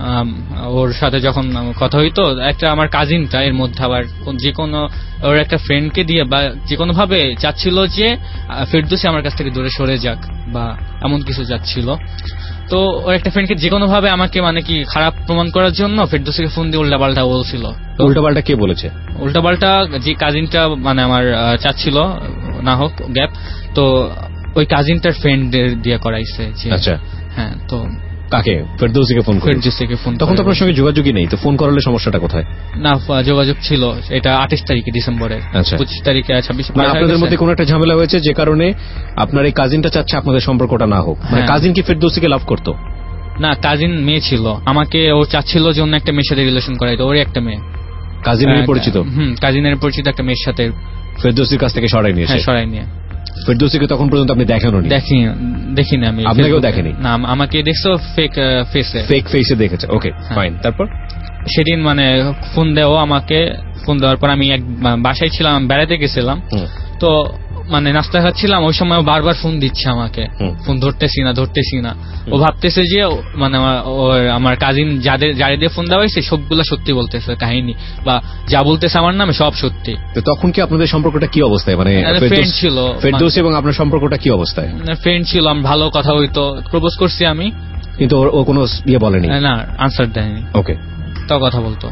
ওর সাথে যখন কথা হইতো, একটা আমার কাজিনটা এর মধ্যে আবার যে কোনো ওর একটা ফ্রেন্ডকে দিয়ে বা যে কোনো ভাবে চাচ্ছিল যে ফেরদৌসি আমার কাছ থেকে দূরে সরে যাক বা এমন কিছু চাচ্ছিল। তো ওর একটা ফ্রেন্ডকে যে কোনো ভাবে আমাকে মানে কি খারাপ প্রমাণ করার জন্য ফেরদৌসিকে ফোন দিয়ে উল্টাপাল্টা বলছিল। উল্টাপাল্টা কে বলেছে? উল্টাপাল্টা যে কাজিনটা মানে আমার চাচ্ছিল না হোক গ্যাপ, তো ওই কাজিনটার ফ্রেন্ডদের দিয়ে করাইছে। আচ্ছা হ্যাঁ, তো কাকে? ফেরদৌসিকে ফোন করে? ফেরদৌসিকে ফোন। তখন তো আপনার সঙ্গে যোগাযোগই নেই, তো ফোন করালে সমস্যাটা কোথায়? না, যোগাযোগ ছিল। এটা আঠাশ তারিখে ডিসেম্বরের, পঁচিশ তারিখে ছাব্বিশ আপনাদের মধ্যে কোনো একটা ঝামেলা হয়েছে যে কারণে আপনার এই কাজিনটা চাচ্ছে আপনাদের সম্পর্কটা না হোক। মানে কাজিন কি ফেরদৌসিকে লাভ করতো? না, কাজিন মেয়ে ছিল, আমাকে ও চাচ্ছিল যে অন্য একটা মেয়ের সাথে রিলেশন করাইতো। ওরই একটা মেয়ে, কাজিনের পরিচিত। হুম, কাজিনের পরিচিত একটা মেয়ের সাথে ফেরদৌসির কাছ থেকে সরাই নিয়েছে। হ্যাঁ, সরাই নিয়ে। ফেরদৌসিকে তখন পর্যন্ত আপনি দেখেননি? দেখিনি, দেখিনি আমি। আপনাকেও দেখেনি? না, আমাকে দেখছো ফেক ফেসে। ফেক ফেসে দেখেছে, ওকে ফাইন। তারপর সেদিন মানে ফোন দেও আমাকে, ফোন দেওয়ার পর আমি এক বাসায় ছিলাম, বেড়াতে গেছিলাম, তো মানে নাস্তা খাচ্ছিলাম, ওই সময় বারবার ফোন দিচ্ছে আমাকে, ফোন ধরতেছি না ধরতেছি না। ও ভাবতেছে যে মানে আমার কাজিন যাদের যাদের দিয়ে ফোন দেওয়া হয়েছে সবগুলো সত্যি বলতেছে কাহিনী, বা যা বলতেছে আমার নামে সব সত্যি। তো তখন কি আপনাদের সম্পর্কটা কি অবস্থায়? মানে ফ্রেন্ড ছিল, ফেরদৌসি এবং আপনার সম্পর্কটা কি অবস্থায়? ফ্রেন্ড ছিল, আমি ভালো কথা হইতো, প্রপোজ করছি আমি, কিন্তু ও কোনো ইয়ে বলেনি? না, আনসার দেয়নি। ওকে, তাও কথা বলতো।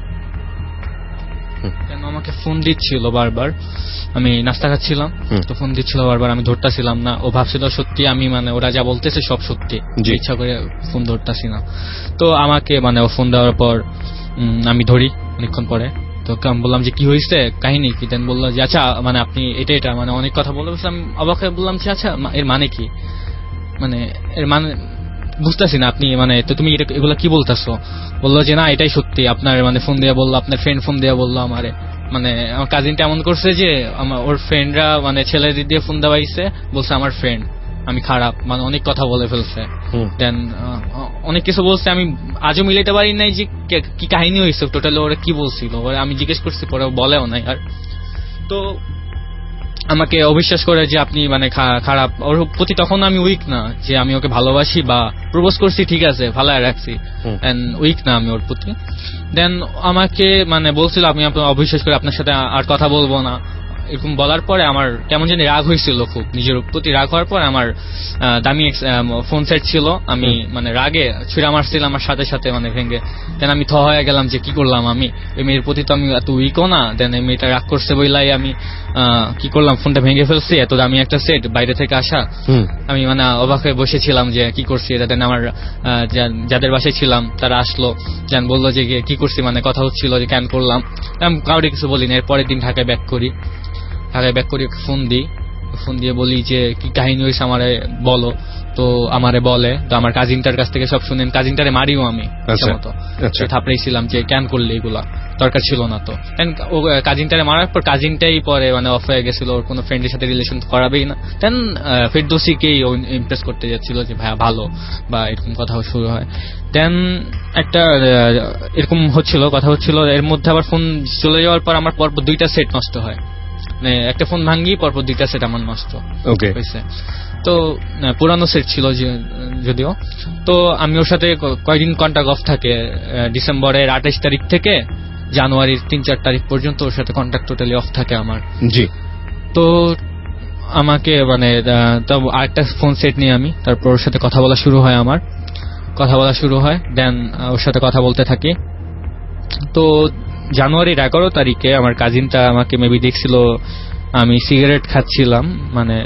কেন আমাকে ফোন দিচ্ছিল বারবার, আমি নাস্তা খাচ্ছিলাম তো ফোন দিচ্ছিল বারবার, আমি ধরতেছিলাম না। ও ভাবছিল সত্যি আমি মানে ওরা যা বলতেছে সব সত্যি, ইচ্ছা করে ফোন ধরতেছি না। তো আমাকে মানে ও ফোন দেওয়ার পর আমি ধরি অনেকক্ষণ পরে, তো আমি বললাম যে কি হয়েছে, কাহিনী কি? দেন বললো যে আচ্ছা মানে আপনি এটা এটা মানে অনেক কথা বলে বলছিলাম। অবাক হয়ে বললাম যে আচ্ছা এর মানে কি, মানে এর মানে বুঝতেছি না আপনি মানে, তো তুমি এগুলা কি বলতেছো? বললো যে না এটাই সত্যি, আপনার মানে ফোন দিয়ে বললো, আপনার ফ্রেন্ড ফোন দিয়ে বললো আমারে, মানে আমার কাজিনটা এমন করছে যে আমার ওর ফ্রেন্ডরা মানে ছেলেদের দিয়ে ফোন দেওয়াইছে, বলছে আমার ফ্রেন্ড আমি খারাপ, মানে অনেক কথা বলে ফেলছে। দেন অনেক কিছু বলছে, আমি আজও মিলাইতে পারি নাই যে কি কাহিনী হয়েছে টোটালি, ওরা কি বলছিল। আমি জিজ্ঞেস করছি পরে বলেও নাই আর। তো আমাকে অবিশ্বাস করে যে আপনি মানে খারাপ, ওর প্রতি তখন আমি উইক না, যে আমি ওকে ভালোবাসি বা প্রপোজ করছি ঠিক আছে ভালো রাখছি, এন্ড উইক না আমি ওর প্রতি। দেন আমাকে মানে বলছিল আপনি আপনার অবিশ্বাস করে আপনার সাথে আর কথা বলবো না, এরকম বলার পরে আমার কেমন জানি রাগ হয়েছিল, খুব নিজের প্রতি রাগ হওয়ার পর আমার দামি ফোন সেট ছিল, আমি মানে রাগে ছুঁড়ে মারছিলাম আমার সাথে সাথে মানে ভেঙে। দেন আমি থ হয়ে গেলাম যে কি করলাম আমি, ওই মেয়ের প্রতি তো আমি এত উইকও না। দেন এই মেয়েটা রাগ করছে বইলাই আমি কি করলাম, ফোনটা ভেঙে ফেলছি, এত দামি একটা সেট বাইরে থেকে আসা। আমি মানে অবাক হয়ে বসেছিলাম যে কি করছি এটা। দেন আমার যাদের বাসায় ছিলাম তারা আসলো, যেন বললো যে কি করছি, মানে কথা হচ্ছিল যে কেন করলাম। আমি কাউকে কিছু বলি না। এর পরের দিন ঢাকায় ব্যাক করি, ঢাকায় ব্যাক করি ফোন দিই, ফোন দিয়ে বলি যে কি কাহিনী হয়েছে আমারে বলো। তো আমারে বলে, তো আমার কাজিনটার কাছ থেকে সব শুনেন, কাজিনটারে মারিও আমি থাপড়াইছিলাম যে কেন করলে, এগুলা দরকার ছিল না। তো ও কাজিনটারে মারার পর কাজিনটাই পরে মানে অফ হয়ে গেছিল, ওর কোনো ফ্রেন্ডের সাথে রিলেশন করাবেই না। দেন ফেরদৌসিকেই ও ইমপ্রেস করতে যাচ্ছিল যে ভাইয়া ভালো বা এরকম কথা শুরু হয়। দেন একটা এরকম হচ্ছিল, কথা হচ্ছিল, এর মধ্যে আবার ফোন চলে যাওয়ার পর আমার পরপর দুইটা সেট নষ্ট হয়, মানে একটা ফোন ভাঙ্গি পরপর দুইটা সেট আমার নষ্ট হয়েছে। তো পুরানো সেট ছিল যদিও। তো আমি ওর সাথে কয়েকদিন কন্ট্যাক্ট অফ থাকে, ডিসেম্বরের আঠাশ তারিখ থেকে জানুয়ারির তিন চার তারিখ পর্যন্ত ওর সাথে কন্ট্যাক্ট টোটালি অফ থাকে আমার। জি। তো আমাকে মানে আরেকটা ফোন সেট নিয়ে আমি তারপর ওর সাথে কথা বলা শুরু হয়, আমার কথা বলা শুরু হয়। দেন ওর সাথে কথা বলতে থাকি। তো জানুয়ারির এগারো তারিখে আমার কাজিনটা আমাকে মেবি দেখছিল আমি সিগারেট খাচ্ছিলাম, মানে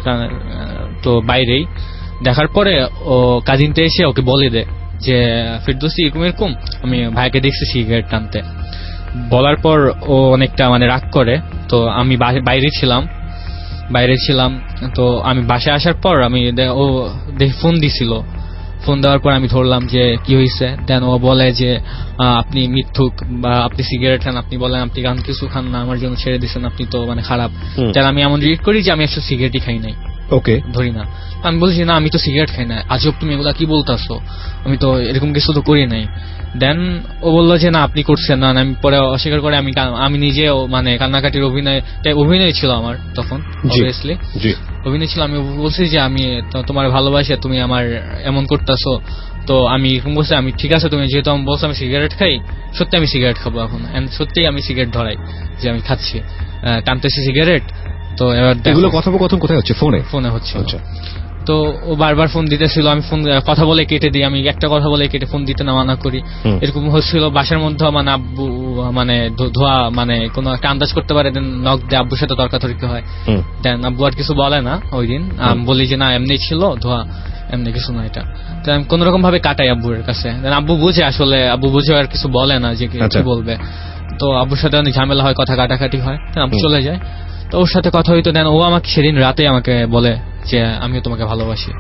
তো বাইরেই। দেখার পরে ও কাজিনটা এসে ওকে বলে দেয় যে ফেরদৌসি এরকম এরকম আমি ভাইকে দেখছি সিগারেট টানতে। বলার পর ও অনেকটা মানে রাগ করে। তো আমি বাইরে ছিলাম বাইরে ছিলাম তো আমি বাসায় আসার পর আমি ও ফোন দিছিল, ফোন দেওয়ার পর আমি ধরলাম যে কি হয়েছে। দেন ও বলে যে আপনি মিথ্যুক বা আপনি সিগারেট খান, আপনি বলেন আপনি গান কিছু খান না, আমার জন্য ছেড়ে দিচ্ছেন, আপনি তো মানে খারাপ। দেন আমি এমন রিড করি যে আমি একটু সিগারেটই খাই নাই, ওকে ধরি না। আমি বলছি না আমি তো সিগারেট খাই না, আজব তুমি এগুলা কি বলতেছো, আমি তো এরকম কিছু তো করি নাই। দেন ও বললো যে না আপনি করছেন না। আমি পরে অস্বীকার করে আমি আমি নিজেও মানে কান্নাকাটির অভিনয় অভিনয় ছিল আমার তখন, অবভিয়াসলি অভিনয় ছিল। আমি বলছি যে আমি তোমার ভালোবাসি, তুমি আমার এমন করতেছো। তো আমি এরকম বলছি আমি ঠিক আছে তুমি যেহেতু আমি বলছো আমি সিগারেট খাই, সত্যি আমি সিগারেট খাবো এখন। সত্যিই আমি সিগারেট ধরাই যে আমি খাচ্ছি, টানতেছি সিগারেট। তো এবার এগুলো কথোপকথন কোথায় হচ্ছে? ফোনে ফোনে হচ্ছে। তো ও বারবার ফোন দিতেছিল, আমি ফোন কথা বলে কেটে দিই, আমি একটা কথা বলে কেটে ফোন দিতে না মানা করি। এরকম হচ্ছিল বাসার মধ্যে। মানে আব্বু মানে ধোয়া মানে কোন একটা আন্দাজ করতে পারে, নক দিয়ে আব্বুর সাথে তর্কাতর্কি হয়। দেন আব্বু আর কিছু বলে না ওই দিন। আমি বলি যে না এমনি ছিল ধোয়া, এমনি কিছু না এটা। তো আমি কোন রকম ভাবে কাটাই আব্বুর কাছে। আব্বু বুঝে, আসলে আব্বু বুঝে আর কিছু বলে না যে কি বলবে। তো আব্বুর সাথে অনেক ঝামেলা হয়, কথা কাটাকাটি হয়, আব্বু চলে যায়। তো ওর সাথে কথা হইতো। দেন ও আমাকে সেদিন রাতে আমাকে বলে যে আমিও তোমাকে ভালোবাসি।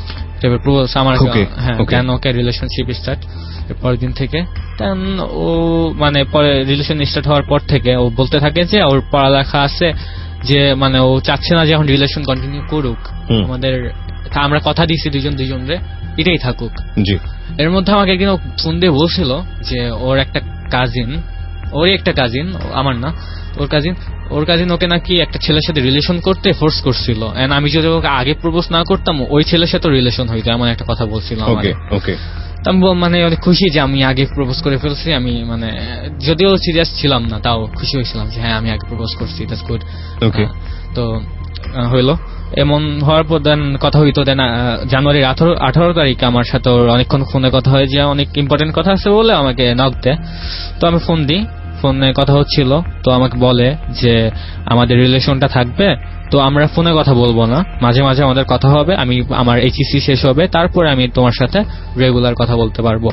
আমার হ্যাঁ ওকে রিলেশনশিপ স্টার্ট পরের দিন থেকে। দেন ও মানে পরে রিলেশন স্টার্ট হওয়ার পর থেকে ও বলতে থাকে যে ওর পড়ালেখা আছে, যে মানে ও চাচ্ছে না যে এখন রিলেশন কন্টিনিউ করুক, আমাদের আমরা কথা দিচ্ছি দুজন দুজনরে এটাই থাকুক। এর মধ্যে আমাকে একদিন ফোন দিয়ে বলছিল যে ওর একটা কাজিন, ওরই একটা কাজিন, আমার না, ওর কাজিন ওর কাজিন ওকে নাকি একটা ছেলের সাথে রিলেশন করতে ফোর্স করছিল। এন্ড আমি যদি ওকে আগে প্রপোজ না করতাম ওই ছেলের সাথে রিলেশন হইতো, এমন একটা কথা বলছিল আমাকে। ওকে আমি মানে অনেক খুশি যে আমি আগে প্রপোজ করে ফেলছি। আমি মানে যদিও সিরিয়াস ছিলাম না, তাও খুশি হয়েছিলাম যে হ্যাঁ আমি আগে প্রপোজ করছি, দ্যাটস গুড। ওকে তো হইলো এমন হওয়ার পর দেন কথা হইতো। দেন জানুয়ারির আঠারো আঠারো তারিখে আমার সাথে অনেকক্ষণ ফোনে কথা হয়, যে অনেক ইম্পর্টেন্ট কথা আছে বলে আমাকে নক দেয়। তো আমি ফোন দিই, ফোনে কথা হচ্ছিল। তো আমাকে বলে যে আমাদের রিলেশনটা থাকবে, তো আমরা ফোনে কথা বলবো না, মাঝে মাঝে আমাদের কথা হবে, আমি আমার এইচএসসি শেষ হবে তারপরে আমি তোমার সাথে রেগুলার কথা বলতে পারবো।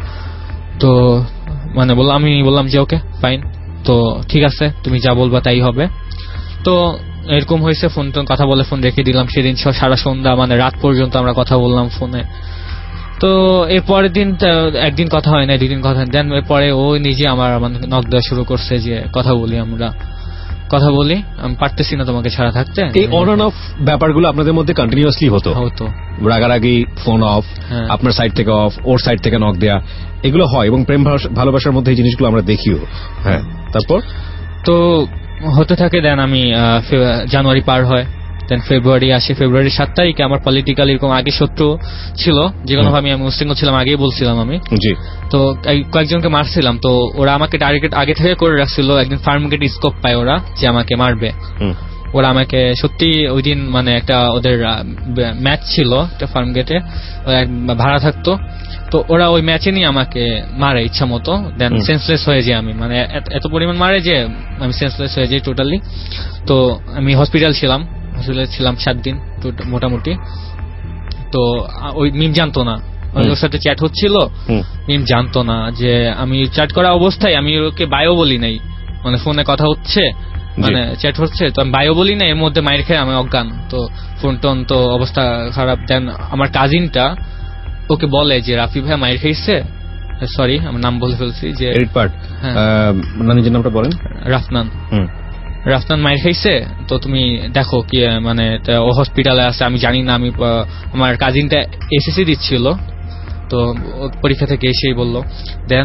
তো মানে বললাম, আমি বললাম যে ওকে ফাইন, তো ঠিক আছে তুমি যা বলবা তাই হবে। তো এরকম হয়েছে, ফোন কথা বলে ফোন রেখে দিলাম। সেদিন সারা সন্ধ্যা মানে রাত পর্যন্ত আমরা কথা বললাম ফোনে। তো এর পরের দিন একদিন কথা হয় না, দুই দিন কথা দেন। এরপরে ও নিজে আমার নক দেওয়া শুরু করছে যে কথা বলি, আমরা কথা বলি, আমি পারতেছি না তোমাকে ছাড়া থাকতে। এই অন অন অফ ব্যাপারগুলো আপনাদের মধ্যে কন্টিনিউয়াসলি হতো? হতো, রাগারাগি, ফোন অফ, আপনার সাইড থেকে অফ, ওর সাইড থেকে নক দেয়া, এগুলো হয় এবং প্রেম ভালোবাসার মধ্যে এই জিনিসগুলো আমরা দেখিও। হ্যাঁ, তারপর তো হতে থাকে। দেন আমি জানুয়ারি পার হয়, দেন ফেব্রুয়ারি আসে। ফেব্রুয়ারি সাত তারিখে আমার পলিটিক্যাল এরকম আগে শত্রু ছিল, যে কোনো ভাবে আমি মুসলিম ছিলাম, আগেই বলছিলাম আমি। তো কয়েকজনকে মারছিলাম। তো ওরা আমাকে টার্গেট আগে থেকে করে রাখছিল, একদিন ফার্ম গেট স্কোপ পায় ওরা যে আমাকে মারবে। ওরা আমাকে সত্যি ওই দিন মানে একটা ওদের ম্যাচ ছিল একটা ফার্ম গেটে, ভাড়া থাকতো, তো ওরা ওই ম্যাচে নিয়ে আমাকে মারে ইচ্ছা মতো, দেন সেন্সলেস হয়ে যাই আমি, মানে এত পরিমাণ মারে যে আমি সেন্সলেস হয়ে যাই টোটালি। তো আমি হসপিটাল ছিলাম, হসপিটালে ছিলাম সাত দিন মোটামুটি। তো ওই মিম জানতো না, ওর সাথে চ্যাট হচ্ছিল, মিম জানতো না যে আমি চ্যাট করা অবস্থায় আমি ওকে বায়ো বলি নাই, মানে ফোনে কথা হচ্ছে মানে চ্যাট হচ্ছে, তো আমি বায়ো বলি না, এর মধ্যে মাইর খেয়ে আমি অজ্ঞান, তো ফোন টোন তো অবস্থা খারাপ। দেন আমার কাজিনটা ওকে বলে যে রাফি ভাই মাইর খেয়েছে, সরি আমার নাম বলে ফেলছি, যে নিজের নামটা বলেন, রাফনান, রাফনান মাইর খাইছে, তো তুমি দেখো কি, মানে ও হসপিটালে আছে, আমি জানি না। আমি আমার কাজিনটা এসএসসি দিচ্ছিল, তো পরীক্ষা থেকে এসেই বললো। দেন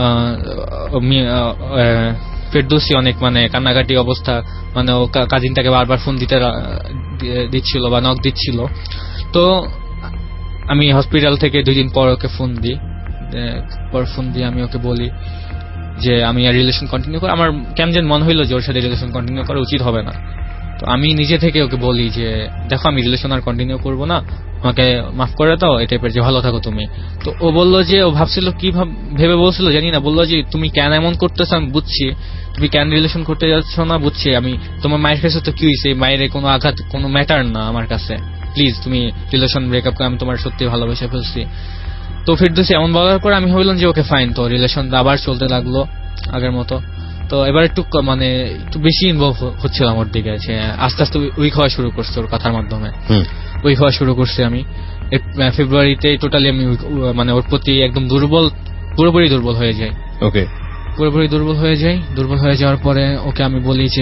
ফেরদৌসি অনেক মানে কান্নাকাটি অবস্থা, মানে ও কাজিনটাকে বারবার ফোন দিতে দিচ্ছিল বা নক দিচ্ছিল। তো আমি হসপিটাল থেকে দুই দিন পর ওকে ফোন দিই, পর ফোন দিয়ে আমি ওকে বলি যে আমি আর রিলেশন কন্টিনিউ করি, আমার কেমন যেন মনে হইলো যে ওর সাথে রিলেশন কন্টিনিউ করা উচিত হবে না। তো আমি নিজে থেকে ওকে বলি যে দেখো আমি রিলেশন আর কন্টিনিউ করবো না, আমাকে মাফ করে দাও, এই টাইপের, যে ভালো থাকো তুমি। তো ও বললো যে ও ভাবছিল কি ভেবে বলছিল জানি না, বললো যে তুমি কেন এমন করতেছো আমি বুঝছি, তুমি কেন রিলেশন করতে যাচ্ছ না বুঝছি, আমি তোমার মায়ের কাছে তো কি হয়েছে, মায়ের কোনো আঘাত কোনো ম্যাটার না আমার কাছে, প্লিজ তুমি রিলেশন ব্রেকআপ করে, আমি তোমার সত্যি ভালোবেসে ফেলছি। তো ফেরদৌসি এমন বলার পর আমি ভাবলাম যে ওকে ফাইন, তো রিলেশন আবার চলতে লাগলো আগের মতো। তো এবার একটু মানে একটু বেশি ইনভলভ হচ্ছিলাম ওর দিকে, যে আস্তে আস্তে উইক হওয়া শুরু করছে ওর কথার মাধ্যমে, উইক হওয়া শুরু করছে আমি। ফেব্রুয়ারিতে টোটালি আমি মানে ওর প্রতি একদম দুর্বল, পুরোপুরি দুর্বল হয়ে যাই। ওকে, পুরোপুরি দুর্বল হয়ে যাই। দুর্বল হয়ে যাওয়ার পরে ওকে আমি বলি যে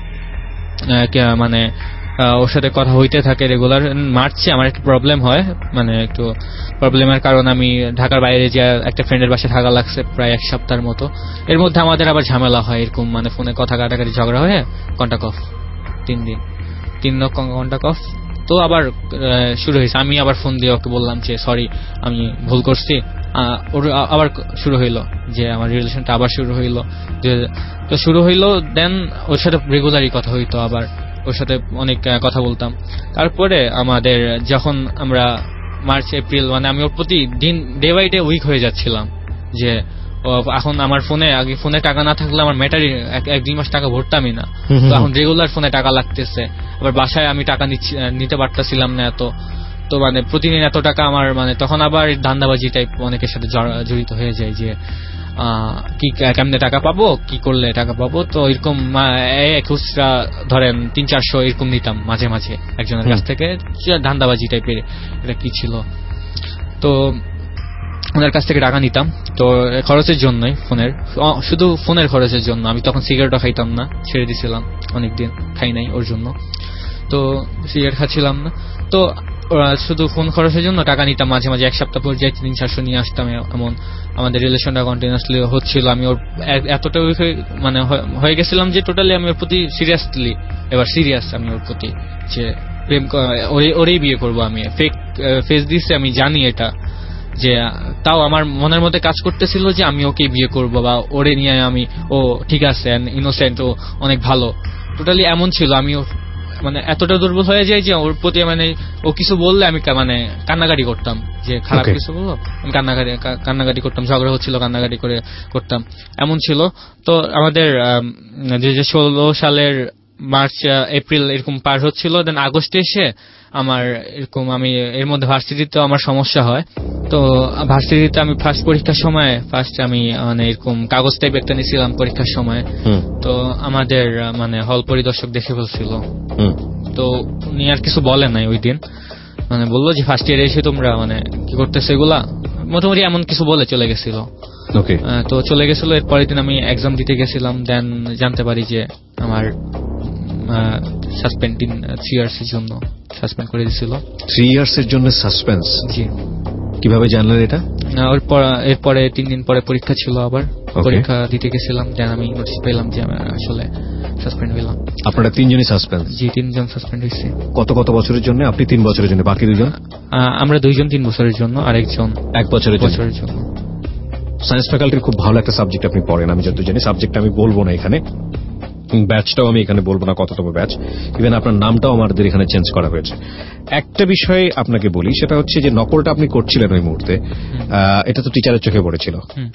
মানে ওর সাথে কথা হইতে থাকে রেগুলার। মার্চে আমার একটু প্রবলেম হয়, মানে একটু প্রবলেমের কারণ আমি ঢাকার বাইরে যে একটা ফ্রেন্ডের বাসায় থাকা লাগছে প্রায় এক সপ্তাহের মতো। এর মধ্যে আমাদের আবার ঝামেলা হয় এরকম, মানে ফোনে কথা কাটাকাটি ঝগড়া হয়ে কন্টাক্ট অফ, তিন দিন তিন রকম কন্টাক্ট অফ। তো আবার শুরু হয়েছে, আমি আবার ফোন দিয়ে ওকে বললাম যে সরি আমি ভুল করছি। ওর আবার শুরু হইলো যে আমার রিলেশনটা আবার শুরু হইলো, তো শুরু হইলো। দেন ওর সাথে রেগুলারই কথা হইতো, আবার ওর সাথে অনেক কথা বলতাম। তারপরে আমাদের যখন আমরা মার্চ এপ্রিল, মানে আমি ওর প্রতি দিন ডে বাই ডে উইক হয়ে যাচ্ছিলাম, যে এখন আমার ফোনে, আগে ফোনে টাকা না থাকলে আমার ম্যাটারি এক দুই মাস টাকা ভরতামই না, তো এখন রেগুলার ফোনে টাকা লাগতেছে। আবার বাসায় আমি টাকা নিতে পারতেছিলাম না এত, তো মানে প্রতিদিন এত টাকা আমার, মানে তখন আবার ধান্দাবাজি টাইপ অনেকের সাথে জড়িত হয়ে যায়, যে কি কেমনে টাকা পাবো, কি করলে টাকা পাবো। তো এরকম খুচরা ধরেন তিন চারশো এরকম নিতাম মাঝে মাঝে একজনের কাছ থেকে, ধান্দাবাজি টাইপের এটা কি ছিল। তো ওনার কাছ থেকে টাকা নিতাম, তো খরচের জন্যই, ফোনের শুধু ফোনের খরচের জন্য। আমি তখন সিগারেটও খাইতাম না, ছেড়ে দিয়েছিলাম অনেকদিন, খাই নাই ওর জন্য, তো সিগারেট খাচ্ছিলাম না। তো শুধু ফোন খরচের জন্য টাকা নিতাম মাঝে মাঝে, এক সপ্তাহ পর যাই তিন চারশো নিয়ে আসতাম। এমন আমাদের রিলেশনটা কন্টিনিউয়াসলি হচ্ছিল। আমি ওর এতটা মানে হয়ে গেছিলাম যে টোটালি আমি ওর প্রতি সিরিয়াসলি, এবার সিরিয়াস আমি ওর প্রতি, যে প্রেম ওরেই বিয়ে করবো আমি। ফেক ফেস দিচ্ছে আমি জানি এটা, যে তাও আমার মনের মধ্যে কাজ করতেছিল যে আমি ওকে বিয়ে করবো বা ওরে নিয়ে আমি, ও ঠিক আছে ইনোসেন্ট, ও অনেক ভালো, টোটালি এমন ছিল। আমি মানে এতটা দুর্বল হয়ে যায় যে ওর প্রতি, মানে ও কিছু বললে আমি মানে কান্নাকাটি করতাম, যে খারাপ কিছু বললো আমি কান্নাকাটি কান্নাকাটি করতাম, ঝগড়া হচ্ছিল কান্নাকাটি করে করতাম, এমন ছিল। তো আমাদের দুই হাজার ষোলো সালের মার্চ এপ্রিল এরকম পার হচ্ছিল। দেন আগস্টে এসে আমার এরকম, আমি এর মধ্যে ভার্সিটিতে আমার সমস্যা হয়। তো ভার্সিটিতে আমি ফার্স্ট পরীক্ষার সময় ফার্স্ট আমি মানে এরকম কাগজ টাইপ একটা নিয়েছিলাম পরীক্ষার সময়। তো আমাদের মানে হল পরিদর্শক দেখে ফেলছিল, তো উনি আর কিছু বলেন নাই ওই দিন, মানে বললো যে ফার্স্ট ইয়ারে এসে তোমরা মানে কি করতেছো এগুলা, মোটামুটি এমন কিছু বলে চলে গেছিল। তো চলে গেছিল। এর পরের দিন আমি এক্সাম দিতে গেছিলাম, দেন জানতে পারি যে আমার সাসপেন্ড থ্রি ইয়ার্স এর জন্য সাসপেন্ড করে দিয়েছিল। থ্রি ইয়ার্স এর জন্য সাসপেন্স? জি। কিভাবে জানলেন এটা? এরপরে তিন দিন পরে পরীক্ষা ছিল, আবার পরীক্ষা দিতে গেছিলাম, দেন আমি নোটিস পেলাম যে আমি আসলে সাসপেন্ড হইলাম। আপনারা তিনজনই সাসপেন্ড? জি, তিনজন সাসপেন্ড হয়েছে। কত কত বছরের জন্য? আপনি তিন বছরের জন্য, বাকি দুজন? আমরা দুইজন তিন বছরের জন্য, আর একজন এক বছরের জন্য। সায়েন্স ফ্যাকাল্টির খুব ভালো একটা সাবজেক্ট আপনি পড়েন, আমি যত জানি। সাবজেক্ট আমি বলবো না এখানে, ব্যাচটাও আমি এখানে বলবো না কততম ব্যাচ, ইভেন আপনার নামটাও আমাদের এখানে চেঞ্জ করা হয়েছে। একটা বিষয় আপনাকে বলি, সেটা হচ্ছে যে নকলটা আপনি করছিলেন ওই মুহূর্তে, এটা তো টিচারের চোখে পড়েছিল।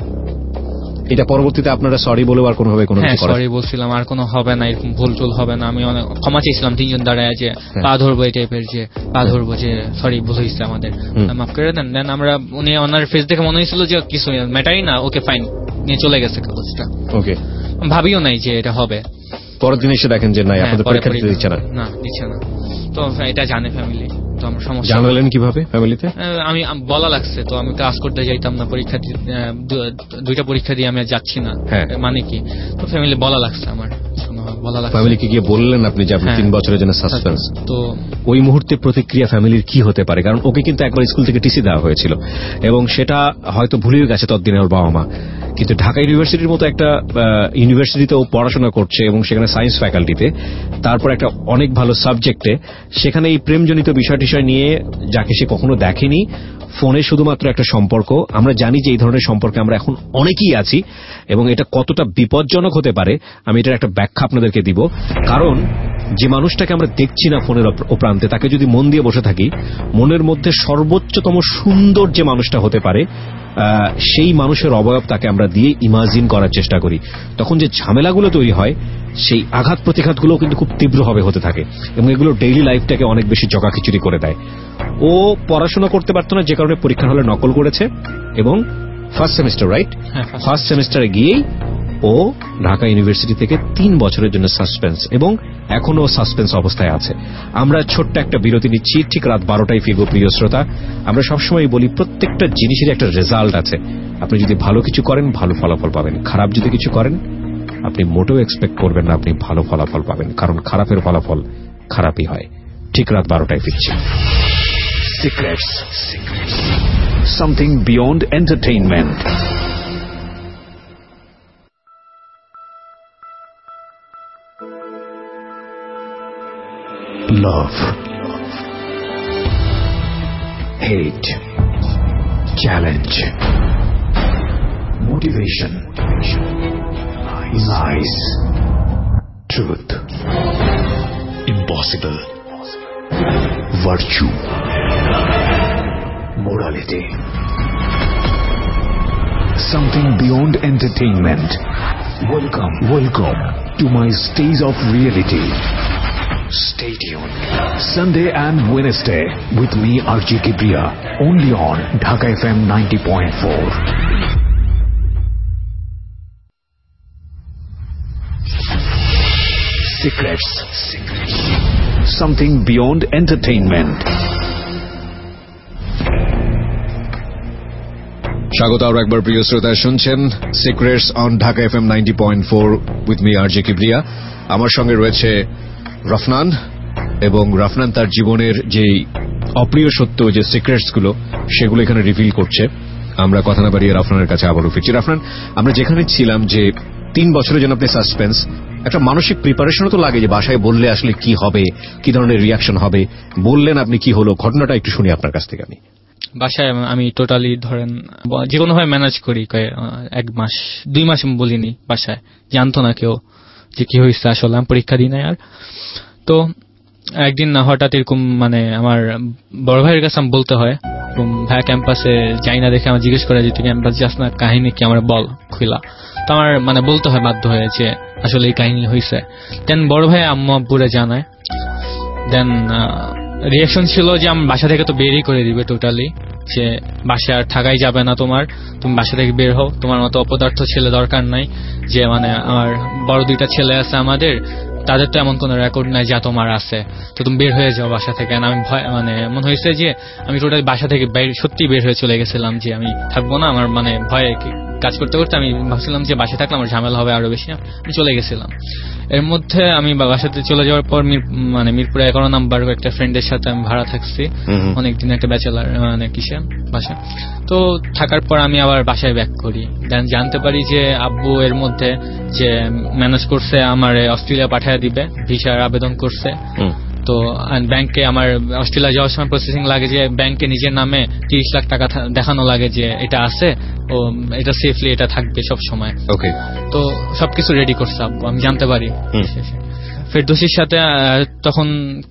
এটা পরবর্তীতে আপনারা সরি বলে আর কোনোভাবে কোনো কিছু করেন? সরি বলছিলাম, আর কোনো হবে না, এরকম ভুল টুল হবে না। আমি অনেক ক্ষমা চেয়েছিলাম তিনজন দাঁড়ায়, যে পা ধরবো এই টাইপের, যে পা ধরবো, যে সরি ভুল হয়েছে আমাদের, মাফ করে দেন। দেন আমরা, উনি ওনার ফেস দেখে মনে হয়েছিল যে কিছু ম্যাটারই না, ওকে ফাইন নিয়ে চলে গেছে কাগজটা। ওকে, ভাবিও নাই যে এটা হবে। পরের দিন এসে দেখেন যে না, আপনাদের পরীক্ষা দিতে দিচ্ছে না। না, দিচ্ছে না। তো এটা জানে ফ্যামিলি। জানালেন কিভাবে ফ্যামিলিতে? আমি বলা লাগছে, তো আমি ক্লাস করতে যাইতাম না, পরীক্ষা দুইটা পরীক্ষা দিয়ে আমি যাচ্ছি না, মানে কি, তো ফ্যামিলি বলা লাগছে আমার, বলা লাগছে। ফ্যামিলিকে গিয়ে বললেন আপনি যে আপনি তিন বছরের জন্য সাসপেন্স? তো ওই মুহূর্তে প্রতিক্রিয়া ফ্যামিলির কি হতে পারে? কারণ ওকে কিন্তু একবার স্কুল থেকে টিসি দেওয়া হয়েছিল, এবং সেটা হয়তো ভুলেও গেছে ততদিনে ওর বাবা মা। কিন্তু ঢাকা ইউনিভার্সিটির মতো একটা ইউনিভার্সিটিতে ও পড়াশোনা করছে, এবং সেখানে সায়েন্স ফ্যাকাল্টিতে, তারপর একটা অনেক ভালো সাবজেক্টে, সেখানে এই প্রেমজনিত বিষয় টিষয় নিয়ে, যাকে সে কখনো দেখেনি, ফোনে শুধুমাত্র একটা সম্পর্ক। আমরা জানি যে এই ধরনের সম্পর্কে আমরা এখন অনেকেই আছি, এবং এটা কতটা বিপজ্জনক হতে পারে আমি এটার একটা ব্যাখ্যা আপনাদেরকে দিব। কারণ যে মানুষটাকে আমরা দেখছি না ফোনের প্রান্তে, তাকে যদি মন দিয়ে বসে থাকি, মনের মধ্যে সর্বোচ্চতম সুন্দর যে মানুষটা হতে পারে, সেই মানুষের অবয়ব তাকে আমরা দিয়ে ইমাজিন করার চেষ্টা করি। তখন যে ঝামেলাগুলো তৈরি হয়, সেই আঘাত প্রতিঘাতগুলো কিন্তু খুব তীব্রভাবে হতে থাকে, এবং এগুলো ডেইলি লাইফটাকে অনেক বেশি জগাখিচুড়ি করে দেয়। ও পড়াশোনা করতে পারতো না, যে কারণে পরীক্ষার হলে নকল করেছে, এবং ফার্স্ট সেমিস্টার রাইট ফার্স্ট সেমিস্টারে গিয়েই ও ঢাকা ইউনিভার্সিটি থেকে তিন বছরের জন্য সাসপেন্স, এবং এখনো সাসপেন্স অবস্থায় আছে। আমরা ছোট্ট একটা বিরতি নিচ্ছি, ঠিক রাত বারোটায় ফিরবো। প্রিয় শ্রোতা, আমরা সবসময় বলি প্রত্যেকটা জিনিসের একটা রেজাল্ট আছে। আপনি যদি ভালো কিছু করেন, ভালো ফলাফল পাবেন। খারাপ যদি কিছু করেন, আপনি মোটেও এক্সপেক্ট করবেন না আপনি ভালো ফলাফল পাবেন, কারণ খারাপের ফলাফল খারাপই হয়। ঠিক রাত বারোটায় ফিরছি। Secrets. Something beyond entertainment. Love, hate, challenge, motivation, lies, truth, impossible, virtue, morality. Something beyond entertainment. Welcome, welcome to my stage of reality. Stay tuned. Sunday and Wednesday with me R J Kibriya, only on Dhaka F M ninety point four. Secrets. Secrets. Something beyond entertainment. স্বাগত আরো একবার প্রিয় শ্রোতা, শুনছেন secrets on Dhaka F M ninety point four with me R J Kibria. আমার সঙ্গে রয়েছে রফনান, এবং রফনান তার জীবনের যে অপ্রিয় সত্য, যে সিক্রেটস গুলো, সেগুলো এখানে রিভিল করছে। আমরা কথা না বাড়িয়ে রফনানের কাছে আবারও ফিরছি। রফনান, আমরা যেখানে ছিলাম, যে তিন বছরের জন্য আপনি সাসপেন্স, একটা মানসিক প্রিপারেশনও তো লাগে, যে বাসায় বললে আসলে কি হবে, কি ধরনের রিয়াকশন হবে। বললেন আপনি, কি হলো ঘটনাটা একটু শুনি আপনার কাছ থেকে। আমি বাসায় আমি টোটালি ধরেন যে কোনো ভাবে ম্যানেজ করি, এক মাস দুই মাস আমি বলিনি, বাসায় জানতো না কেউ যে কি হয়েছে আসলে, আমি পরীক্ষা দিই নাই। আর তো একদিন হঠাৎ এরকম, মানে আমার বড় ভাইয়ের কাছে আমি বলতে হয়, ভাইয়া ক্যাম্পাসে যাই না দেখে আমার জিজ্ঞেস করে যে তুই ক্যাম্পাস যাস না, কাহিনী কি আমার বল খুলা। তো আমার মানে বলতে হয় বাধ্য হয়ে যে আসলে এই কাহিনী হয়েছে। দেন বড় ভাই আম্মু আব্বুরে জানায়। দেন রিয়াকশন ছিল যে আমার বাসা থেকে তো বেরই করে দিবে টোটালি, যে বাসা আর থাকাই যাবে না তোমার, তুমি বাসা থেকে বের হও, তোমার মতো অপদার্থ ছেলে দরকার নাই। যে মানে আমার বড় দুইটা ছেলে আছে আমাদের, তাদের তো এমন কোন রেকর্ড নাই যা তোমার আছে, তো তুমি বের হয়ে যাও বাসা থেকে। আমি ভয়, মানে মনে হয়েছে যে আমি টোটালি বাসা থেকে সত্যি বের হয়ে চলে গেছিলাম, যে আমি থাকবো না। আমার মানে ভয়ে কাজ করতে করতে আমি ভাবছিলাম যে বাসা থাকলে আমার ঝামেলা হবে আরো বেশি, আমি চলে গেছিলাম। এর মধ্যে আমি বাসাতে চলে যাওয়ার পর মানে মিরপুরে এগারো নাম্বার একটা ফ্রেন্ডের সাথে আমি ভাড়া থাকছি অনেকদিন, একটা ব্যাচেলার মানে কিসে বাসা। তো থাকার পর আমি আবার বাসায় ব্যাক করি। দেন জানতে পারি যে আব্বু এর মধ্যে যে ম্যানেজ করছে আমার অস্ট্রেলিয়া পাঠিয়ে দিবে, ভিসার আবেদন করছে। তো তো ব্যাংকে আমার অস্ট্রেলিয়া যাওয়ার সময় প্রসেসিং লাগে যে ব্যাংকে নিজের নামে তিরিশ লাখ টাকা দেখানো লাগে যে এটা আছে ও এটা সেফলি এটা থাকবে সব সময়। ওকে, তো সবকিছু রেডি করছে আব্বু, আমি জানতে পারি। ফেরদৌসির সাথে তখন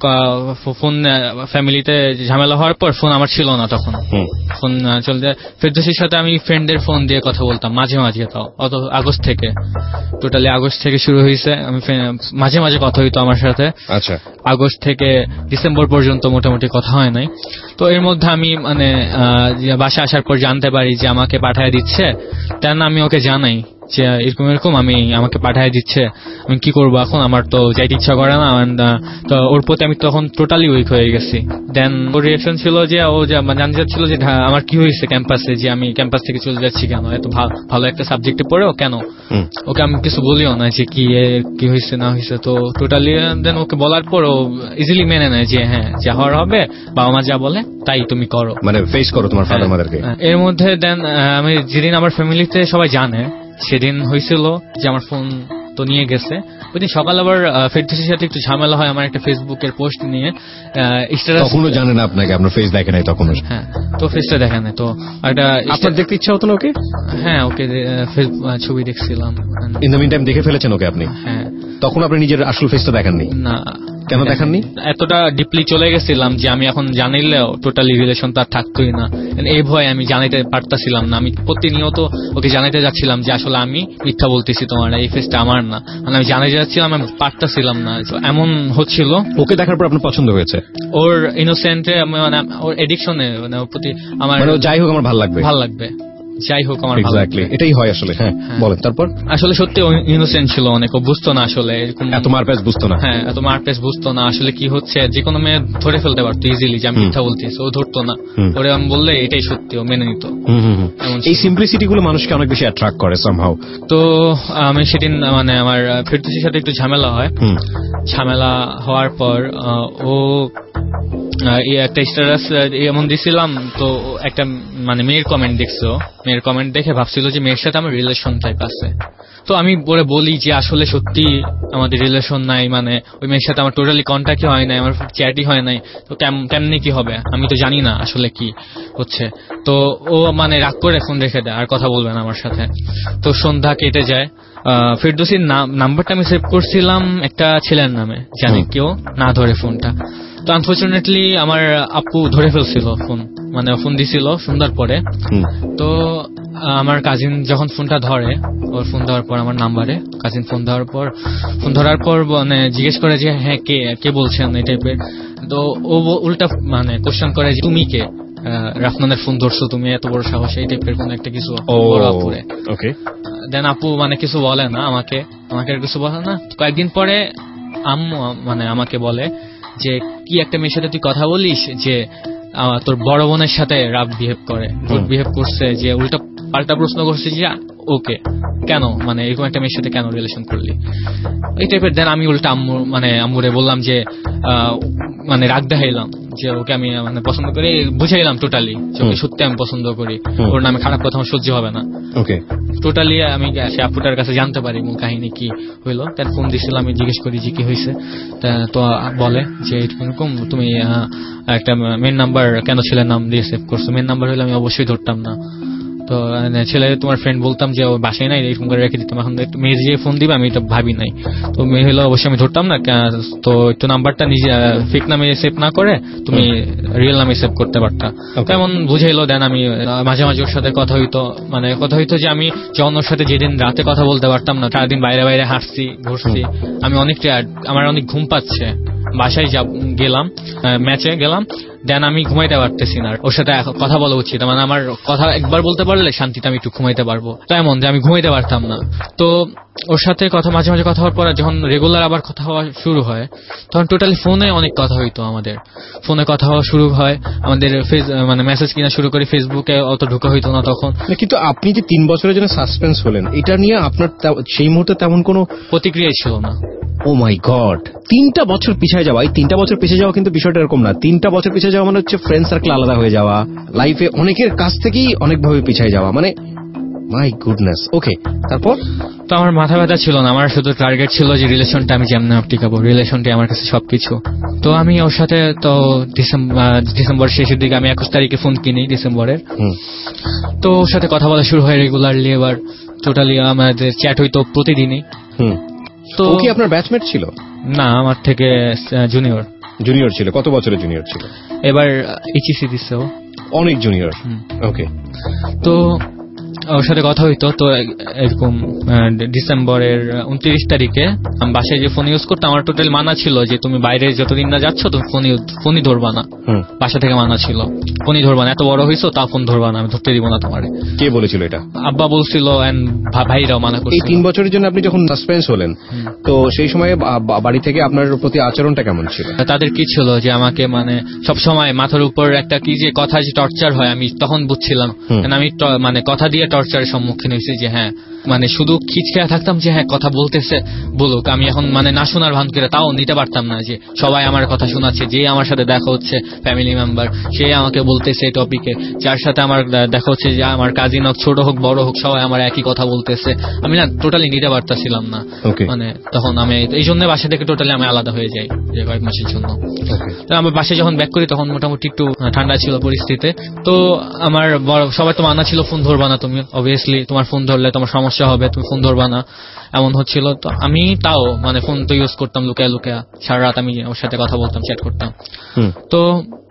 ফোন ফ্যামিলিতে ঝামেলা হওয়ার পর ফোন আমার ছিল না তখন, ফোন চলতে ফেরদৌসির সাথে আমি ফ্রেন্ডের ফোন দিয়ে কথা বলতাম মাঝে মাঝে, তাও অত আগস্ট থেকে টোটালি আগস্ট থেকে শুরু হয়েছে, আমি মাঝে মাঝে কথা হইতো আমার সাথে। আচ্ছা, আগস্ট থেকে ডিসেম্বর পর্যন্ত মোটামুটি কথা হয় নাই। তো এর মধ্যে আমি মানে বাসা আসার পর জানতে পারি যে আমাকে পাঠায় দিচ্ছে, তেন আমি ওকে জানাই যে এরকম এরকম আমি আমাকে পাঠায় দিচ্ছে, আমি কি করবো এখন, আমার তো যাইতে ইচ্ছা করে না। তো ওর প্রতি আমি তখন টোটালি উইক হয়ে গেছি। দেন ওর রিয়াকশন ছিল যে ও জানতে চাচ্ছিল যে আমার কি হয়েছে ক্যাম্পাসে, যে আমি ক্যাম্পাস থেকে চলে যাচ্ছি কেন, এত ভালো একটা সাবজেক্টে পড়েও কেন। ওকে আমি কিছু বলিও না যে কি কি হয়েছে না হয়েছে। তো টোটালি দেন ওকে বলার পর ও ইজিলি মেনে নেয় যে হ্যাঁ যা হওয়ার হবে, বাবা মা যা বলে তাই তুমি করো, মানে ফেস করো তোমার ফাদার মাদারকে। এর মধ্যে দেন আমি যেদিন আমার ফ্যামিলিতে সবাই জানে সেদিন হয়েছিল যে আমার ফোন তো নিয়ে গেছে, ওই দিন সকাল আবার ফেরদৌসির সাথে একটু ঝামেলা হয় আমার একটা ফেসবুকের পোস্ট নিয়ে। তখনও জানে না আপনাকে, আপনার ফেস দেখে নাই তখনও? হ্যাঁ, তো ফেসটা দেখে নাই। তো একটা আপনার দেখতে ইচ্ছা হতো না ওকে? হ্যাঁ, ওকে ছবি দেখছিলাম। ইন দ্য মিন টাইম দেখে ফেলেছেন ওকে আপনি? হ্যাঁ। তখন আপনি নিজের আসল ফেসটা দেখাননি? না। কেন দেখাননি? এতটা ডিপলি চলে গেছিলাম যে আমি এখন জানাইলেও টোটালি রিলেশন তার থাকতোই না, এই ভয় আমি জানাইতে পারতাছিলাম না। আমি প্রতিনিয়ত ওকে জানাইতে যাচ্ছিলাম যে আসলে আমি মিথ্যা বলতেছি, তোমার এই ফেসটা আমার না, মানে আমি জানাইতে যাচ্ছিলাম, আমি পারতাছিলাম না। এমন হচ্ছিল। ওকে দেখার পর আপনার পছন্দ হয়েছে? ওর ইনোসেন্টে মানে ওর এডিকশনে মানে ওর প্রতি আমার যাই হোক আমার ভালো লাগবে, ভালো লাগবে যাই হোক আমার ভালো লাগবে, এটাই হয় আসলে। হ্যাঁ বলেন তারপর। আসলে সত্যি ইনোসেন্ট ছিল অনেক, ও বুঝতো না আসলে এরকম এত মারপ্যাচ বুঝতো না। হ্যাঁ, এত মারপ্যাচ বুঝতো না আসলে কি হচ্ছে। যে কোনো মেয়ে ধরে ফেলতে পারতো ইজিলি যে আমি মিথ্যা বলতেছি, ও ধরতো না। ওরে আমি বললে এটাই সত্যি, ও মেনে নিত। এই সিম্পলিসিটি গুলো মানুষকে অনেক বেশি অ্যাট্রাক্ট করে সামহাউ। তো আমি সেদিন মানে আমার ফেরদৌসির সাথে একটু ঝামেলা হয়, ঝামেলা হওয়ার পর ও একটা স্ট্যাটাস এমন দিছিলাম, তো একটা মানে মেয়ের কমেন্ট দেখছো, মেয়ের কমেন্ট দেখে ভাবছিল যে মেয়ের সাথে আমার রিলেশন টাইপ আছে। তো আমি পরে বলি যে আসলে সত্যি আমাদের রিলেশন নাই, মানে ওই মেয়ের সাথে আমার টোটালি কন্ট্যাক্টই হয় নাই, আমার চ্যাটই হয় নাই, তো কেমনি কি হবে, আমি তো জানি না আসলে কি হচ্ছে। তো ও মানে রাগ করে ফোন রেখে দেয়, আর কথা বলবে না আমার সাথে। তো সন্ধ্যা কেটে যায়, ফেরদৌসির নাম্বারটা আমি সেভ করছিলাম একটা ছেলের নামে, জানি কেউ না ধরে ফোনটা। তো আনফর্চুনেটলি আমার আপু ধরে ফেলছিল ফোন, মানে ফোন দিছিল সন্ধ্যার পরে। তো আমার কাজিন যখন ফোনটা ধরে, ওর ফোন দেওয়ার পর আমার নাম্বারে কাজিন ফোন দেওয়ার পর ফোন ধরার পর মানে জিজ্ঞেস করে যে হ্যাঁ কে কে বলছেন এই টাইপের। তো ও উল্টা মানে কোশ্চেন করে যে তুমি কে, রাফনানের ফোন ধরছো তুমি, এত বড় সাহস, এই টাইপের কোন একটা কিছু আপুরে। ওকে, দেন আপু মানে কিছু বলে না আমাকে, আমাকে আর কিছু বলে না। কয়েকদিন পরে আম্মু মানে আমাকে বলে যে কি একটা মেয়ের সাথে তুই কথা বলিস যে তোর বড় বোনের সাথে রাফ বিহেভ করে, গুড বিহেভ করছে, যে উল্টা পাল্টা প্রশ্ন করছে যে ওকে কেন, মানে এরকম একটা মেয়ের সাথে কেন রিলেশন করলি, এই টাইপের। দেন আমি উল্টা আম্মু মানে আম্মুরে বললাম যে মানে রাগ দেখাইলাম যে ওকে আমি মানে পছন্দ করি, বুঝাইলাম টোটালি যে ওকে সত্যি আমি পছন্দ করি, ওর নামে খারাপ কথা সহ্য হবে না। ওকে, টোটালি আমি সে আপুটার কাছে জানতে পারি মূল কাহিনী কি হইলো। তার ফোন দিয়েছিলাম, আমি জিজ্ঞেস করি যে কি হয়েছে। তো বলে যে এরকম তুমি একটা মেন নাম্বার কেন ছেলের নাম দিয়ে সেভ করছো, মেন নাম্বার হলে আমি অবশ্যই ধরতাম না। তো ছেলে তোমার ফ্রেন্ড বলতাম যে ও বাসায় নাই, এরকম করে রেখে দিতাম, এখন একটু মেয়ে যে ফোন দিবে আমি এটা ভাবি নাই, তো মেয়ে হলো অবশ্যই আমি ধরতাম না। তো একটু নাম্বারটা নিজে ফেক নামে সেভ না করে তুমি রিয়েল নামে সেভ করতে পারতা, তেমন বুঝাইলো। দেন আমি মাঝে মাঝে ওর সাথে কথা হইতো, মানে কথা হইতো যে আমি যখন ওর সাথে যেদিন রাতে কথা বলতে পারতাম না, সারাদিন বাইরে বাইরে হাঁটছি ঘুরছি, আমি অনেকটা আমার অনেক ঘুম পাচ্ছে, বাসায় গেলাম ম্যাচে গেলাম, দেন আমি ঘুমাইতে পারতেছি না, ওর সাথে কথা বলা উচিত, মানে আমার কথা একবার বলতে পারলে শান্তিতে আমি একটু ঘুমাইতে পারবো, তো এমন যে আমি ঘুমাইতে পারতাম না। তো ওর সাথে কথা মাঝে মাঝে কথা হওয়ার পর যখন রেগুলার আবার কথা হওয়া শুরু হয়, তখন টোটালি ফোনে অনেক কথা হইতো, আমাদের ফোনে কথা হওয়া শুরু হয়, আমাদের মানে মেসেজ কিনা শুরু করি, ফেসবুকে অত ঢোকা হইতো না তখন। কিন্তু আপনি যে তিন বছরের জন্য সাসপেন্স হলেন, এটা নিয়ে আপনার সেই মুহূর্তে তেমন কোনো প্রতিক্রিয়া ছিল না। ও মাই গড, তিনটা বছর পিছিয়ে যাওয়া, এই তিনটা বছর পিছিয়ে যাওয়া কিন্তু বিষয়টা এরকম না। তিনটা বছর পিছিয়ে যাওয়া মানে হচ্ছে ফ্রেন্ড সার্কেল আলাদা হয়ে যাওয়া, লাইফে অনেকের কাছ থেকেই অনেকভাবে পিছিয়ে যাওয়া, মানে মাই গুডনেস। ওকে, তারপর? তো আমার মাথা ব্যথা ছিল না, আমার শুধু টার্গেট ছিল যে রিলেশনটা আমি যেমন টিকাবো, রিলেশনটি আমার কাছে সবকিছু। তো আমি ওর সাথে তো ডিসেম্বর শেষের দিকে আমি একুশ তারিখে ফোন কিনি ডিসেম্বরের। তো ওর সাথে কথা বলা শুরু হয় রেগুলারলি, এবার টোটালি আমাদের চ্যাট হইতো প্রতিদিনই। তো কি আপনার ব্যাচমেট ছিল? না, আমার থেকে জুনিয়র। জুনিয়র ছিল? কত বছরের জুনিয়র ছিল? এবার এইচএসসি দিচ্ছে ও। অনেক জুনিয়র। ওকে। তো ওর সাথে কথা হইতো। তো এরকম ডিসেম্বরের উনত্রিশ তারিখে আমি বাসায় যে ফোন ইউজ করতাম, আমার টোটাল মানা ছিল যে তুমি বাইরে যতদিন না যাচ্ছ তুমি ফোন ফোনই ধরবা না। বাসা থেকে মানা ছিল ফোনই ধরবা না, এত বড় হইছো তা ফোন ধরবা না, আমি ধরতে দিব না তোমার। কে বলেছিল এটা? আব্বা বলছিল এন্ড ভাইরাও মানা করছিল। এই তিন বছরের জন্য আপনি যখন সাসপেন্স হলেন, তো সেই সময় বাড়ি থেকে আপনার প্রতি আচরণটা কেমন ছিল? তাদের কি ছিল যে আমাকে মানে সব সময় মাথার উপর একটা কি যে কথা যে টর্চার হয়, আমি তখন বুঝছিলাম। আমি মানে কথা দিয়ে টর্চারের সম্মুখীন হয়েছি যে হ্যাঁ মানে শুধু খিচখেয়া থাকতাম যে হ্যাঁ কথা বলতেছে বলুক, আমি এখন মানে না শোনার ভান করে তাও নিতে পারতাম না যে সবাই আমার কথা শোনাচ্ছে, যে আমার সাথে দেখা হচ্ছে ফ্যামিলি মেম্বার সে আমাকে বলতেছে এই টপিকে, যার সাথে আমার দেখা হচ্ছে যে আমার কাজিন হোক ছোট হোক বড় হোক সবাই আমার একই কথা বলতেছে, আমি না টোটালি নিতে পারতাছিলাম না। মানে তখন আমি এই জন্য বাসা থেকে টোটালি আমি আলাদা হয়ে যাই যে কয়েক মাসের জন্য। আমার বাসায় যখন ব্যাক করি তখন মোটামুটি একটু ঠান্ডা ছিল পরিস্থিতি। তো আমার সবাই তো মানা ছিল ফোন ধরবা না তুমি, অবভিয়াসলি তোমার ফোন ধরলে তোমার সমস্যা হবে, তুমি ফোন ধরবা না, এমন হচ্ছিল। তো আমি তাও মানে ফোন তো ইউজ করতাম লুকায় লুকায়, সারা রাত আমি ওর সাথে কথা বলতাম, চ্যাট করতাম। তো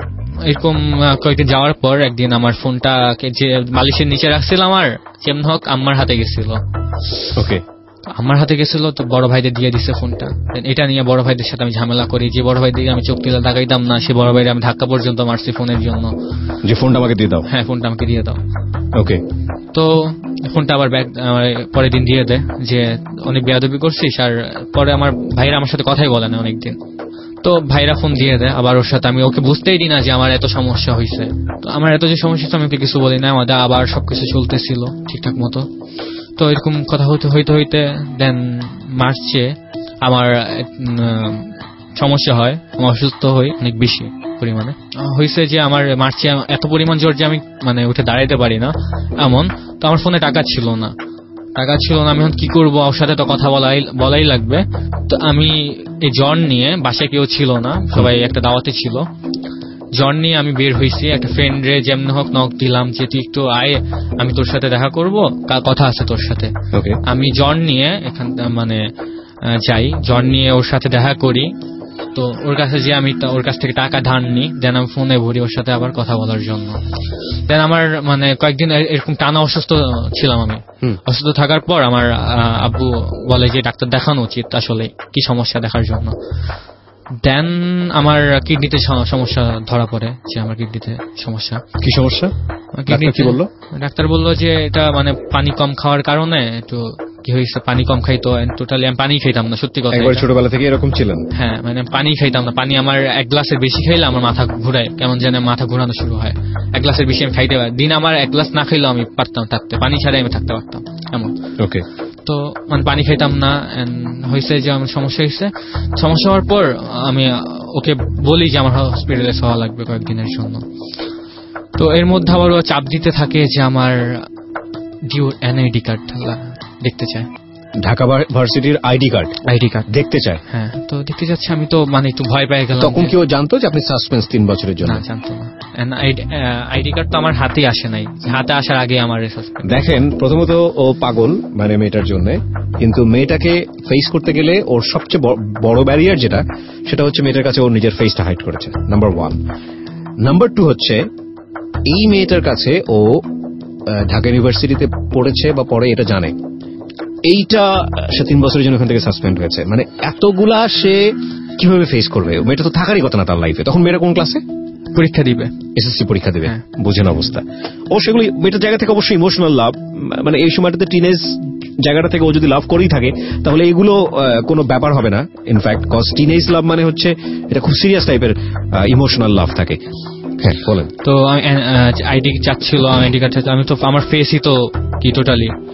এরকম কয়েকদিন যাওয়ার পর একদিন আমার ফোনটাকে যে বালিশের নিচে রাখছিলাম আর যেমন হোক আম্মার হাতে গেছিল। ওকে, আমার হাতে গেছিল তো বড় ভাইদের দিয়ে দিছে ফোনটা। এটা নিয়ে বড় ভাইদের সাথে আমি ঝামেলা করি, যে বড় ভাই দিকে আমি চোখ তুলে তাকাইতাম না সে বড় ভাইদের আমি ধাক্কা পর্যন্ত মারছি ফোনের জন্য, যে ফোনটা আমাকে দিয়ে দাও। হ্যাঁ ফোনটা আমাকে দিয়ে দাও। ওকে। তো ফোনটা আবার ব্যাক পরের দিন দিয়ে দেয় যে অনেক বেয়াদবি করছিস, আর পরে আমার ভাইরা আমার সাথে কথাই বলে না অনেকদিন। তো ভাইরা ফোন দিয়ে দেয় আবার ওর সাথে, আমি ওকে বুঝতেই দিই না যে আমার এত সমস্যা হয়েছে। তো আমার এত যে সমস্যা আমি ওকে কিছু বলি না, আমাদের আবার সবকিছু চলতেছিল ঠিকঠাক মতো। তো এরকম কথা হইতে হইতে হইতে দেন মার্চে আমার সমস্যা হয়, আমি অসুস্থ হই অনেক বেশি পরিমাণে। হয়েছে যে আমার মার্চে এত পরিমাণ জ্বর যে আমি মানে উঠে দাঁড়াইতে পারি না এমন। তো আমার ফোনে টাকা ছিল না, টাকা ছিল না আমি এখন কি করবো, ওর সাথে তো কথা বলাই বলাই লাগবে। তো আমি এই জ্বর নিয়ে, বাসায় কেউ ছিল না, সবাই একটা দাওয়াতে ছিল, জ্বর নিয়ে আমি বের হয়েছি। একটা ফ্রেন্ড রে যেমন হোক নক দিলাম যে তুই একটু আয়, আমি তোর সাথে দেখা করব, কথা আছে তোর সাথে। আমি জ্বর নিয়ে এখান মানে যাই, জ্বর নিয়ে ওর সাথে দেখা করি। তো ওর কাছে যে আমি ওর কাছ থেকে টাকা ধার নিই, দেন আমি ফোনে ভরি ওর সাথে আবার কথা বলার জন্য। দেন আমার মানে কয়েকদিন এরকম টানা অসুস্থ ছিলাম আমি। অসুস্থ থাকার পর আমার আব্বু বলে যে ডাক্তার দেখানো উচিত আসলে কি সমস্যা দেখার জন্য। দেন আমার কিডনিতে সমস্যা ধরা পড়ে, যে আমার কিডনিতে সমস্যা। কি সমস্যা? কি বললো ডাক্তার? বললো যে এটা মানে পানি কম খাওয়ার কারণে একটু কি হয়েছে, পানি কম খাইতো, টোটালি আমি পানি খাইতাম না, সত্যি কথা। একবার ছোটবেলা থেকে এরকম ছিলেন? হ্যাঁ, মানে পানি খাইতাম না, পানি আমার এক গ্লাসের বেশি খাইলে আমার মাথা ঘুরায়, কেমন যেন মাথা ঘুরানো শুরু হয়। এক গ্লাসের বেশি আমি খাইতে পারি, দিন আমার এক গ্লাস না খাইলেও আমি পারতাম থাকতে, পানি ছাড়াই আমি থাকতে পারতাম এমন। ওকে। তো মানে পানি খাইতাম না, হয়েছে যে আমার সমস্যা হয়েছে। সমস্যা হওয়ার পর আমি ওকে বলি যে আমার হসপিটালে হওয়া লাগবে কয়েকদিনের জন্য। তো এর মধ্যে আবার ও চাপ দিতে থাকে যে আমার ডিউ এনআইডি কার্ড দেখতে চায়, ঢাকা ভার্সিটির আইডি কার্ড আইডি কার্ড দেখতে চায়। হ্যাঁ, তো দেখতে যাচ্ছে। আমি তো মানে একটু ভয় পেয়ে গেলাম। তখন কি ও জানতো যে আপনি সাসপেন্স তিন বছরের জন্য? না, জানতো না। আইডি কার্ড তো আমার হাতে আসে নাই, হাতে আসার আগে আমার দেখেন, প্রথমত ও পাগল মানে মেয়েটার জন্য, কিন্তু মেয়েটাকে ফেস করতে গেলে ওর সবচেয়ে বড় ব্যারিয়ার যেটা, সেটা হচ্ছে মেয়েটার কাছে ওর নিজের ফেসটা হাইড করেছে, নাম্বার ওয়ান। নাম্বার টু হচ্ছে এই মেয়েটার কাছে ও ঢাকা ইউনিভার্সিটিতে পড়েছে বা পড়ে এটা জানে, এইটা সে তিন বছরের জন্য ওখান থেকে সাসপেন্ড হয়েছে। মানে এতগুলা সে কিভাবে ফেস করবে? মেয়েটা তো থাকারই কথা না তার লাইফে। তখন মেয়েটা কোন ক্লাসে? পরীক্ষা দিবে, এসএসসি পরীক্ষা দিবে, বুঝেন অবস্থা। ও সেগুলো মেয়েটার জায়গা থেকে অবশ্যই ইমোশনাল লাভ, মানে এই সময়টাতে টিনেজ জায়গাটা থেকে ও যদি লাভ করেই থাকে তাহলে এগুলো কোনো ব্যাপার হবে না। ইনফ্যাক্ট কজ টিনেজ লাভ মানে হচ্ছে এটা খুব সিরিয়াস টাইপের ইমোশনাল লাভ থাকে। হ্যাঁ বলেন। তো আমি আইডি চাচ্ছিল, আইডি কার্ড চাচ্ছিল, আমি তো আমার ফেসই তো কি টোটালি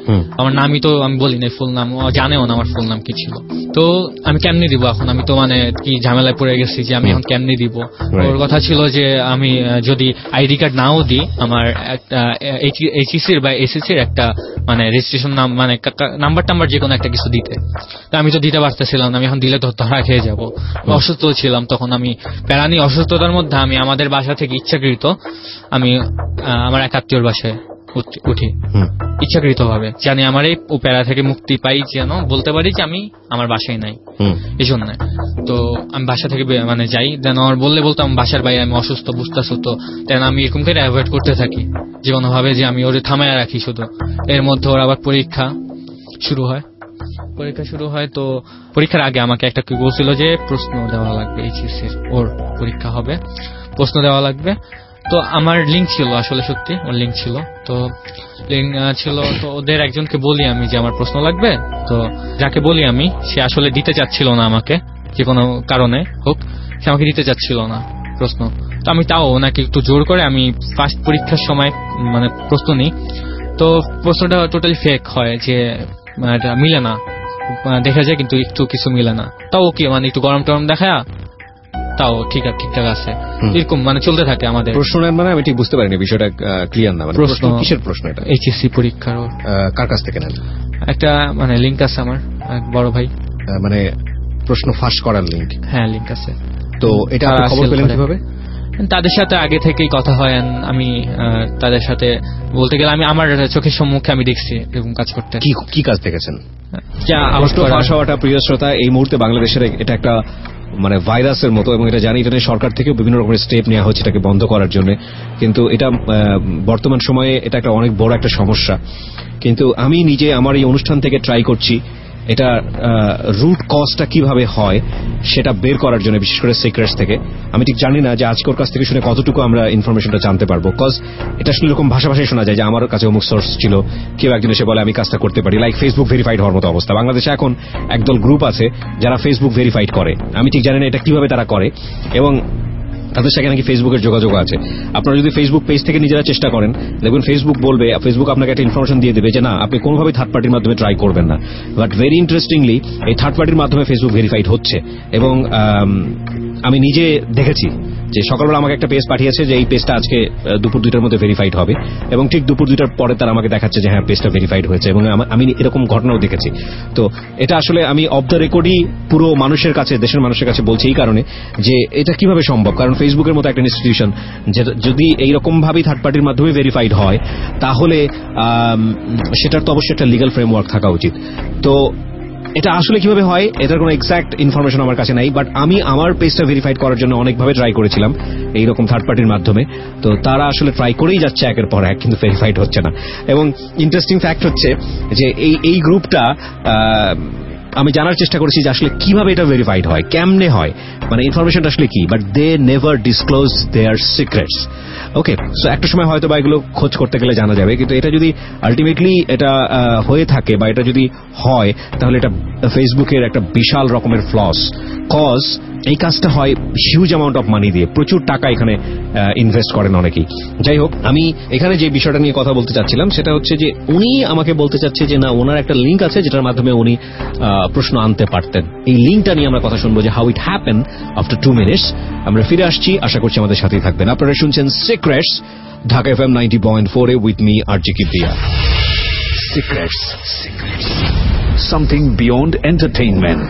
আমার নামই তো আমি বলি না ফুল নাম, ও জানেও না আমার ফুল নাম কি ছিল। তো আমি কেমনি দিব এখন, আমি তো মানে কি ঝামেলায় পড়ে গেছি যে আমি এখন কেমনি দিব। ওর কথা ছিল যে আমি যদি আইডি কার্ড নাও দিই, আমার একটা এইচএসসির বা এসএসসির একটা মানে রেজিস্ট্রেশন নাম মানে নাম্বার টাম্বার যে কোনো একটা কিছু দিতে। তো আমি তো দিতে পারতেছিলাম না, আমি এখন দিলে তো ধরা খেয়ে যাবো। অসুস্থ ছিলাম তখন, আমি প্যারানি অসুস্থতার মধ্যে আমি আমাদের বাসা থেকে ইচ্ছাকৃত আমি আমার এক আত্মীয়র বাসায় উঠি ইচ্ছাকৃত ভাবে, জানি আমার এই প্যারা থেকে মুক্তি পাই, যেন বলতে পারি যে আমি আমার বাসায় নাই এই জন্য। তো আমি বাসা থেকে মানে যাই, দেন আমার বললে বলতাম বাসার বাইরে আমি অসুস্থ বুঝতেছ তো, দেন আমি এরকম করে অ্যাভয়েড করতে থাকি যে কোনো ভাবে যে আমি ওরে থামায় রাখি শুধু। এর মধ্যে ওর আবার পরীক্ষা শুরু হয় পরীক্ষা শুরু হয় তো পরীক্ষার আগে আমাকে একটা কি বলছিল যে প্রশ্ন দেওয়া লাগবে, এইচএসসির ওর পরীক্ষা হবে, প্রশ্ন দেওয়া লাগবে। তো আমার লিঙ্ক ছিল, আসলে সত্যি ওর লিঙ্ক ছিল, তো লিঙ্ক ছিল। তো ওদের একজনকে বলি আমি যে আমার প্রশ্ন লাগবে, তো যাকে বলি আমি সে আসলে দিতে চাচ্ছিল না আমাকে, যে কোনো কারণে হোক সে আমাকে দিতে চাচ্ছিল না প্রশ্ন। তো আমি তাও ওনাকে একটু জোর করে আমি ফার্স্ট পরীক্ষার সময় মানে প্রশ্ন নিই। তো প্রশ্নটা টোটালি ফেক হয়, যে এটা মিলে না, দেখা যায় কিন্তু একটু কিছু মিলে না। তাও কি মানে একটু গরম টরম দেখায়, তাও ঠিক আছে ঠিকঠাক আছে, এরকম মানে চলতে থাকে আমাদের। প্রশ্নের মানে আমি ঠিক বুঝতে পারিনি, বিষয়টা ক্লিয়ার না। মানে প্রশ্ন কিসের প্রশ্ন এটা? এইচএসসি পরীক্ষার। কার কাছ থেকে নেন? একটা মানে লিংক আছে আমার এক বড় ভাই, মানে প্রশ্ন ফাঁস করার লিংক? হ্যাঁ লিংক আছে। তো এটা আপনি খবর পেলেন কিভাবে? তাদের সাথে আগে থেকেই কথা হয়, আমি তাদের সাথে বলতে গেলে আমি আমার চোখের সম্মুখে আমি দেখছি এরকম কাজ করতে। কি কি কাজ দেখেছেন? যা প্রশ্ন ফাঁস হওয়াটা, প্রিয় শ্রোতা, এই মুহূর্তে বাংলাদেশের এটা একটা মানে ভাইরাসের মতো, এবং এটা জানি এটা সরকার থেকে বিভিন্ন রকমের স্টেপ নেওয়া হচ্ছে এটাকে বন্ধ করার জন্য, কিন্তু এটা বর্তমান সময়ে এটা একটা অনেক বড় একটা সমস্যা। কিন্তু আমি নিজে আমার এই অনুষ্ঠান থেকে ট্রাই করছি এটা রুট কজটা কিভাবে হয় সেটা বের করার জন্য, বিশেষ করে সিক্রেটস থেকে। আমি ঠিক জানি না যে আজকের কাছ থেকে শুনে কতটুকু আমরা ইনফরমেশনটা জানতে পারবো, কজ এটা শুনে এরকম ভাষা ভাষায় শোনা যায় যে আমার কাছে অমুক সোর্স ছিল, কেউ একজন এসে বলে আমি কাজটা করতে পারি, লাইক ফেসবুক ভেরিফাইড হওয়ার মতো অবস্থা। বাংলাদেশে এখন একদল গ্রুপ আছে যারা ফেসবুক ভেরিফাইড করে, আমি ঠিক জানি না এটা কিভাবে তারা করে, এবং তাদের সাথে নাকি ফেসবুকের যোগাযোগ আছে। আপনারা যদি ফেসবুক পেজ থেকে নিজেরা চেষ্টা করেন, দেখবেন ফেসবুক বলবে, ফেসবুক আপনাকে একটা ইনফরমেশন দিয়ে দেবে যে না আপনি কোনোভাবে থার্ড পার্টির মাধ্যমে ট্রাই করবেন না। বাট ভেরি ইন্টারেস্টিংলি এই থার্ড পার্টির মাধ্যমে ফেসবুক ভেরিফাইড হচ্ছে, এবং আমি নিজে দেখেছি যে সকালবেলা আমাকে একটা পেজ পাঠিয়েছে যে এই পেজটা আজকে দুপুর দুইটার মধ্যে ভেরিফাইড হবে, এবং ঠিক দুপুর দুইটার পরে তারা আমাকে দেখাচ্ছে যে হ্যাঁ পেজটা ভেরিফাইড হয়েছে, এবং আমি এরকম ঘটনাও দেখেছি। তো এটা আসলে আমি অফ দ্য রেকর্ডই পুরো মানুষের কাছে, দেশের মানুষের কাছে বলছি এই কারণে যে এটা কিভাবে সম্ভব, কারণ ফেসবুকের মতো একটা ইনস্টিটিউশন যদি এইরকম ভাবেই থার্ড পার্টির মাধ্যমে ভেরিফাইড হয় তাহলে সেটার তো অবশ্যই একটা লিগ্যাল ফ্রেমওয়ার্ক থাকা উচিত। তো এটা আসলে কিভাবে হয় এটার কোনো এক্সাক্ট ইনফরমেশন আমার কাছে নাই, বাট আমি আমার পেজটা ভেরিফাইড করার জন্য অনেকভাবে ট্রাই করেছিলাম এইরকম থার্ড পার্টির মাধ্যমে। তো তারা আসলে ট্রাই করেই যাচ্ছে একের পর এক, কিন্তু ভেরিফাইড হচ্ছে না। এবং ইন্টারেস্টিং ফ্যাক্ট হচ্ছে যে এই এই গ্রুপটা আমি জানার চেষ্টা করেছি যে আসলে কিভাবে এটা ভেরিফাইড হয়, কেমনে হয়, মানে ইনফরমেশনটা আসলে কি, but they never disclose their secrets. Okay, so একটা সময় হয়তো বা এগুলো খোঁজ করতে গেলে জানা যাবে, কিন্তু এটা যদি আলটিমেটলি এটা হয়ে থাকে বা এটা যদি হয় তাহলে এটা ফেসবুকের একটা বিশাল রকমের ফ্লস, কজ এই কাজটা হয় হিউজ অ্যামাউন্ট অফ মানি দিয়ে, প্রচুর টাকা এখানে ইনভেস্ট করেন অনেকেই। যাই হোক, আমি এখানে যে বিষয়টা নিয়ে কথা বলতে চাচ্ছিলাম সেটা হচ্ছে যে উনি আমাকে বলতে চাচ্ছে যে না ওনার একটা লিঙ্ক আছে যেটার মাধ্যমে উনি প্রশ্ন আনতে পারতেন। এই লিঙ্কটা নিয়ে আমরা কথা শুনবো যে how it happen after two minutes. আমরা ফিরে আসছি, আশা করছি আমাদের সাথেই থাকবেন। আপনারা শুনছেন secrets, Dhaka FM ninety point four এ with me RJ Kibria. Secrets, something beyond entertainment.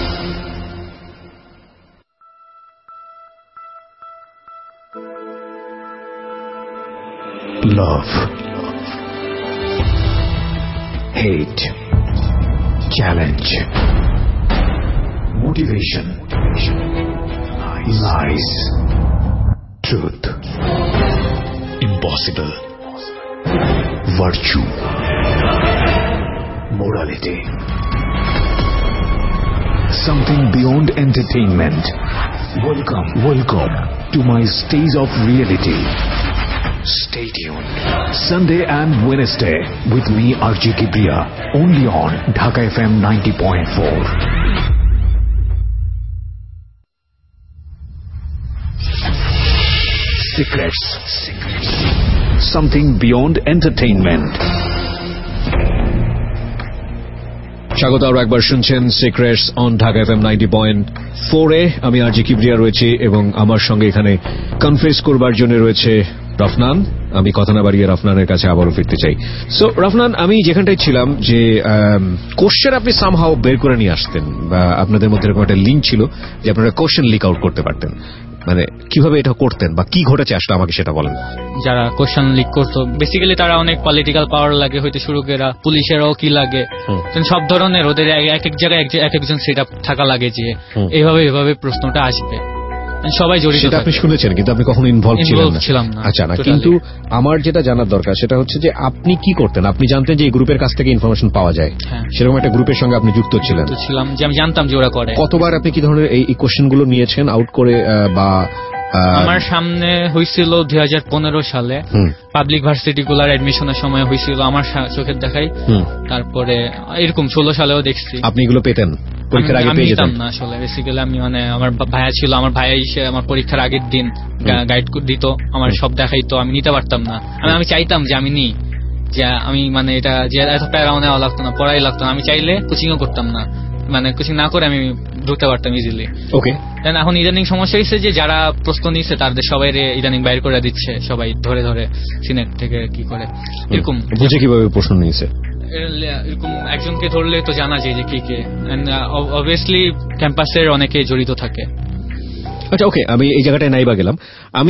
Love, hate, challenge, motivation, lies, truth, impossible, virtue, morality. Something beyond entertainment. Welcome, welcome to my stage of reality. Stay tuned. Sunday and Wednesday with me R J Kibriya, only on Dhaka F M ninety point four. Secrets, Secrets. Something beyond entertainment. স্বাগত আরো একবার শুনছেন secrets on Dhaka FM ninety point four এ। আমি RJ Kibria রয়েছি এবং আমার সঙ্গে এখানে কনফেস করবার জন্য রয়েছে রফনান। আমি কথা না বাড়িয়ে রফনানের কাছে আবারও ফিরতে চাই। সো রফনান, আমি যেখানটায় ছিলাম যে কোশ্চেন আপনি সামহাও বের করে নিয়ে আসতেন, বা আপনাদের মধ্যে এরকম একটা লিঙ্ক ছিল যে আপনারা কোশ্চেন লিক আউট করতে পারতেন। মানে কিভাবে এটা করতেন বা কি ঘটেছে আসলে আমাকে সেটা বলেন। যারা কোশ্চেন লিক করতো বেসিক্যালি তারা অনেক পলিটিক্যাল পাওয়ার লাগে হইতে শুরু করে, পুলিশেরও কি লাগে, সব ধরনের ওদের এক এক জায়গায় এক একজন সেট আপ থাকা লাগে যে এইভাবে এভাবে প্রশ্নটা আসবে। সবাই জড়িত। সেটা আপনি শুনেছেন কিন্তু আপনি কখনো ইনভলভ ছিলেন না? আচ্ছা না, কিন্তু আমার যেটা জানার দরকার সেটা হচ্ছে যে আপনি কি করতেন। আপনি জানতেন যে এই গ্রুপের কাছ থেকে ইনফরমেশন পাওয়া যায়, সেরকম একটা গ্রুপের সঙ্গে আপনি যুক্ত ছিলেন? ছিলাম, যে আমি জানতাম যে ওরা করে। কতবার আপনি কি ধরনের এই কোশ্চেন গুলো নিয়েছেন আউট করে? বা আমার সামনে হয়েছিল দুই হাজার পনেরো সালে পাবলিক ভার্সিটি গুলার এডমিশনের সময় হয়েছিল আমার চোখের দেখাই। তারপরে এরকম ষোলো সালেও দেখছি। আপনি এগুলো পেতেন পরীক্ষার আগে? পেয়ে যেতাম না আসলে। বেসিক্যালি আমি মানে আমার ভাইয়া ছিল, আমার ভাইয়া এসে আমার পরীক্ষার আগের দিন গাইড দিত, আমার সব দেখাইতো, আমি নিতে পারতাম না। আমি আমি চাইতাম যে আমি নিই, যে আমি মানে এটা যে এত প্যারাও নেওয়া লাগতো না, পড়াই লাগতো না। আমি চাইলে কোচিংও করতাম না, মানে কোচিং না করে আমি ঢুকতে পারতাম ইজিলি। ওকে। এখন ইদানিং সমস্যা হয়েছে যে যারা প্রশ্ন নিচ্ছে তাদের সবাই ইদানিং বাইর করে দিচ্ছে, সবাই ধরে ধরে সিনেট থেকে কি করে এরকম। বুঝে কিভাবে প্রশ্ন নিয়েছে? এরকম একজনকে ধরলে তো জানা যায় যে কে কে। অবভিয়াসলি ক্যাম্পাসের অনেকে জড়িত থাকে। আচ্ছা ওকে, আমি এই জায়গাটায় নাইবা গেলাম। আমি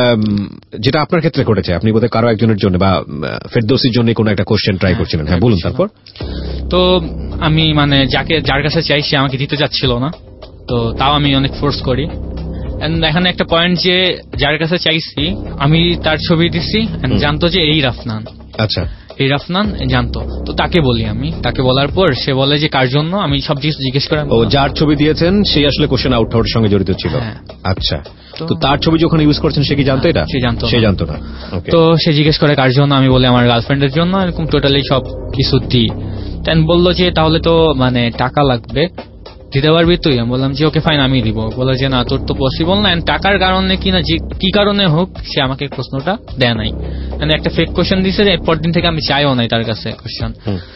যেটা আপনার ক্ষেত্রে ঘটেছে, আপনি বোধহয় কারো একজনের জন্য বা ফেরদৌসির জন্য কোনো একটা কোশ্চেন ট্রাই করছিলেন। হ্যাঁ বলুন। তারপর? তো আমি মানে যাকে যার কাছে চাই সে আমাকে দিতে চাচ্ছিল না, তো তাও আমি অনেক ফোর্স করি। এখানে একটা পয়েন্ট যে যার কাছে চাইছি আমি তার ছবি দিচ্ছি, জানতো যে এই রাফনান। আচ্ছা, এই রাফনান জানতো, তো তাকে বলি আমি। তাকে বলার পর সে বলে যে কার জন্য, আমি সব কিছু জিজ্ঞেস করে। ও যার ছবি দিয়েছেন সেই আসলে কোশ্চেন আউট হওয়ার সঙ্গে জড়িত ছিল? আচ্ছা, তো তার ছবি যখন ইউজ করছেন সে কি জানতো এটা? সে জানতো সে জানতো না। তো সে জিজ্ঞেস করে কার জন্য, আমি বলি আমার গার্লফ্রেন্ডের জন্য, এরকম টোটালি সব কিছু দিই। দেন বললো যে তাহলে তো মানে টাকা লাগবে, দিতে পারবি তুই? আমি বললাম যে ওকে ফাইন আমি দিব। বলে যে না তোর তো পসিবল না, টাকার কারণে কিনা যে কি কারণে হোক সে আমাকে প্রশ্নটা দেয় নাই, মানে একটা ফেক কোশ্চেন দিছে। এরপর দিন থেকে আমি চাইও নাই তার কাছে কোশ্চেন।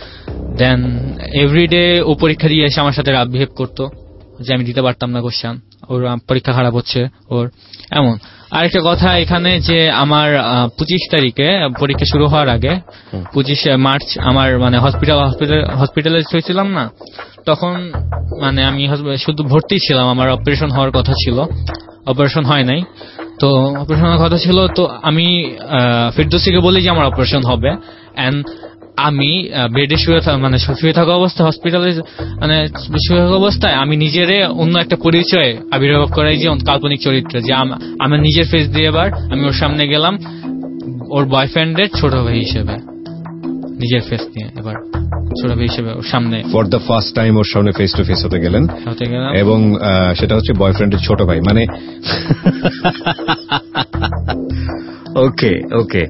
দেন এভরিডে ও পরীক্ষা দিয়ে এসে আমার সাথে রাফ বিহেভ করতো যে আমি দিতে পারতাম না কোশ্চেন, ওর পরীক্ষা খারাপ হচ্ছে ওর এমন। আরেকটা কথা এখানে যে আমার পঁচিশ তারিখে পরীক্ষা শুরু হওয়ার আগে পঁচিশে মার্চ আমার মানে হসপিটাল হসপিটাল হসপিটালে হয়েছিলাম না, তখন মানে আমি শুধু ভর্তি ছিলাম, আমার অপারেশন হওয়ার কথা ছিল, অপারেশন হয় নাই। তো অপারেশন হওয়ার কথা ছিল, তো আমি ফেরদৌসিকে বলি যে আমার অপারেশন হবে, এন্ড আমি বেডে শুয়ে মানে শুয়ে থাকা অবস্থায় হসপিটালে মানে শুয়ে থাকা অবস্থায় আমি নিজেরে অন্য একটা পরিচয় আবির্ভাব করাই, যে কাল্পনিক চরিত্রে, যে আমার নিজের ফেস দিয়ে এবার আমি ওর সামনে গেলাম ওর বয়ফ্রেন্ডের ছোট ভাই হিসেবে, নিজের ফেস নিয়ে এবার ছোট ভাই হিসেবে ওর সামনে ফর দ্য ফার্স্ট টাইম ওর সামনে ফেস টু ফেস হতে গেলেন, এবং সেটা হচ্ছে বয়ফ্রেন্ডের ছোট ভাই। মানে ওকে ওকে,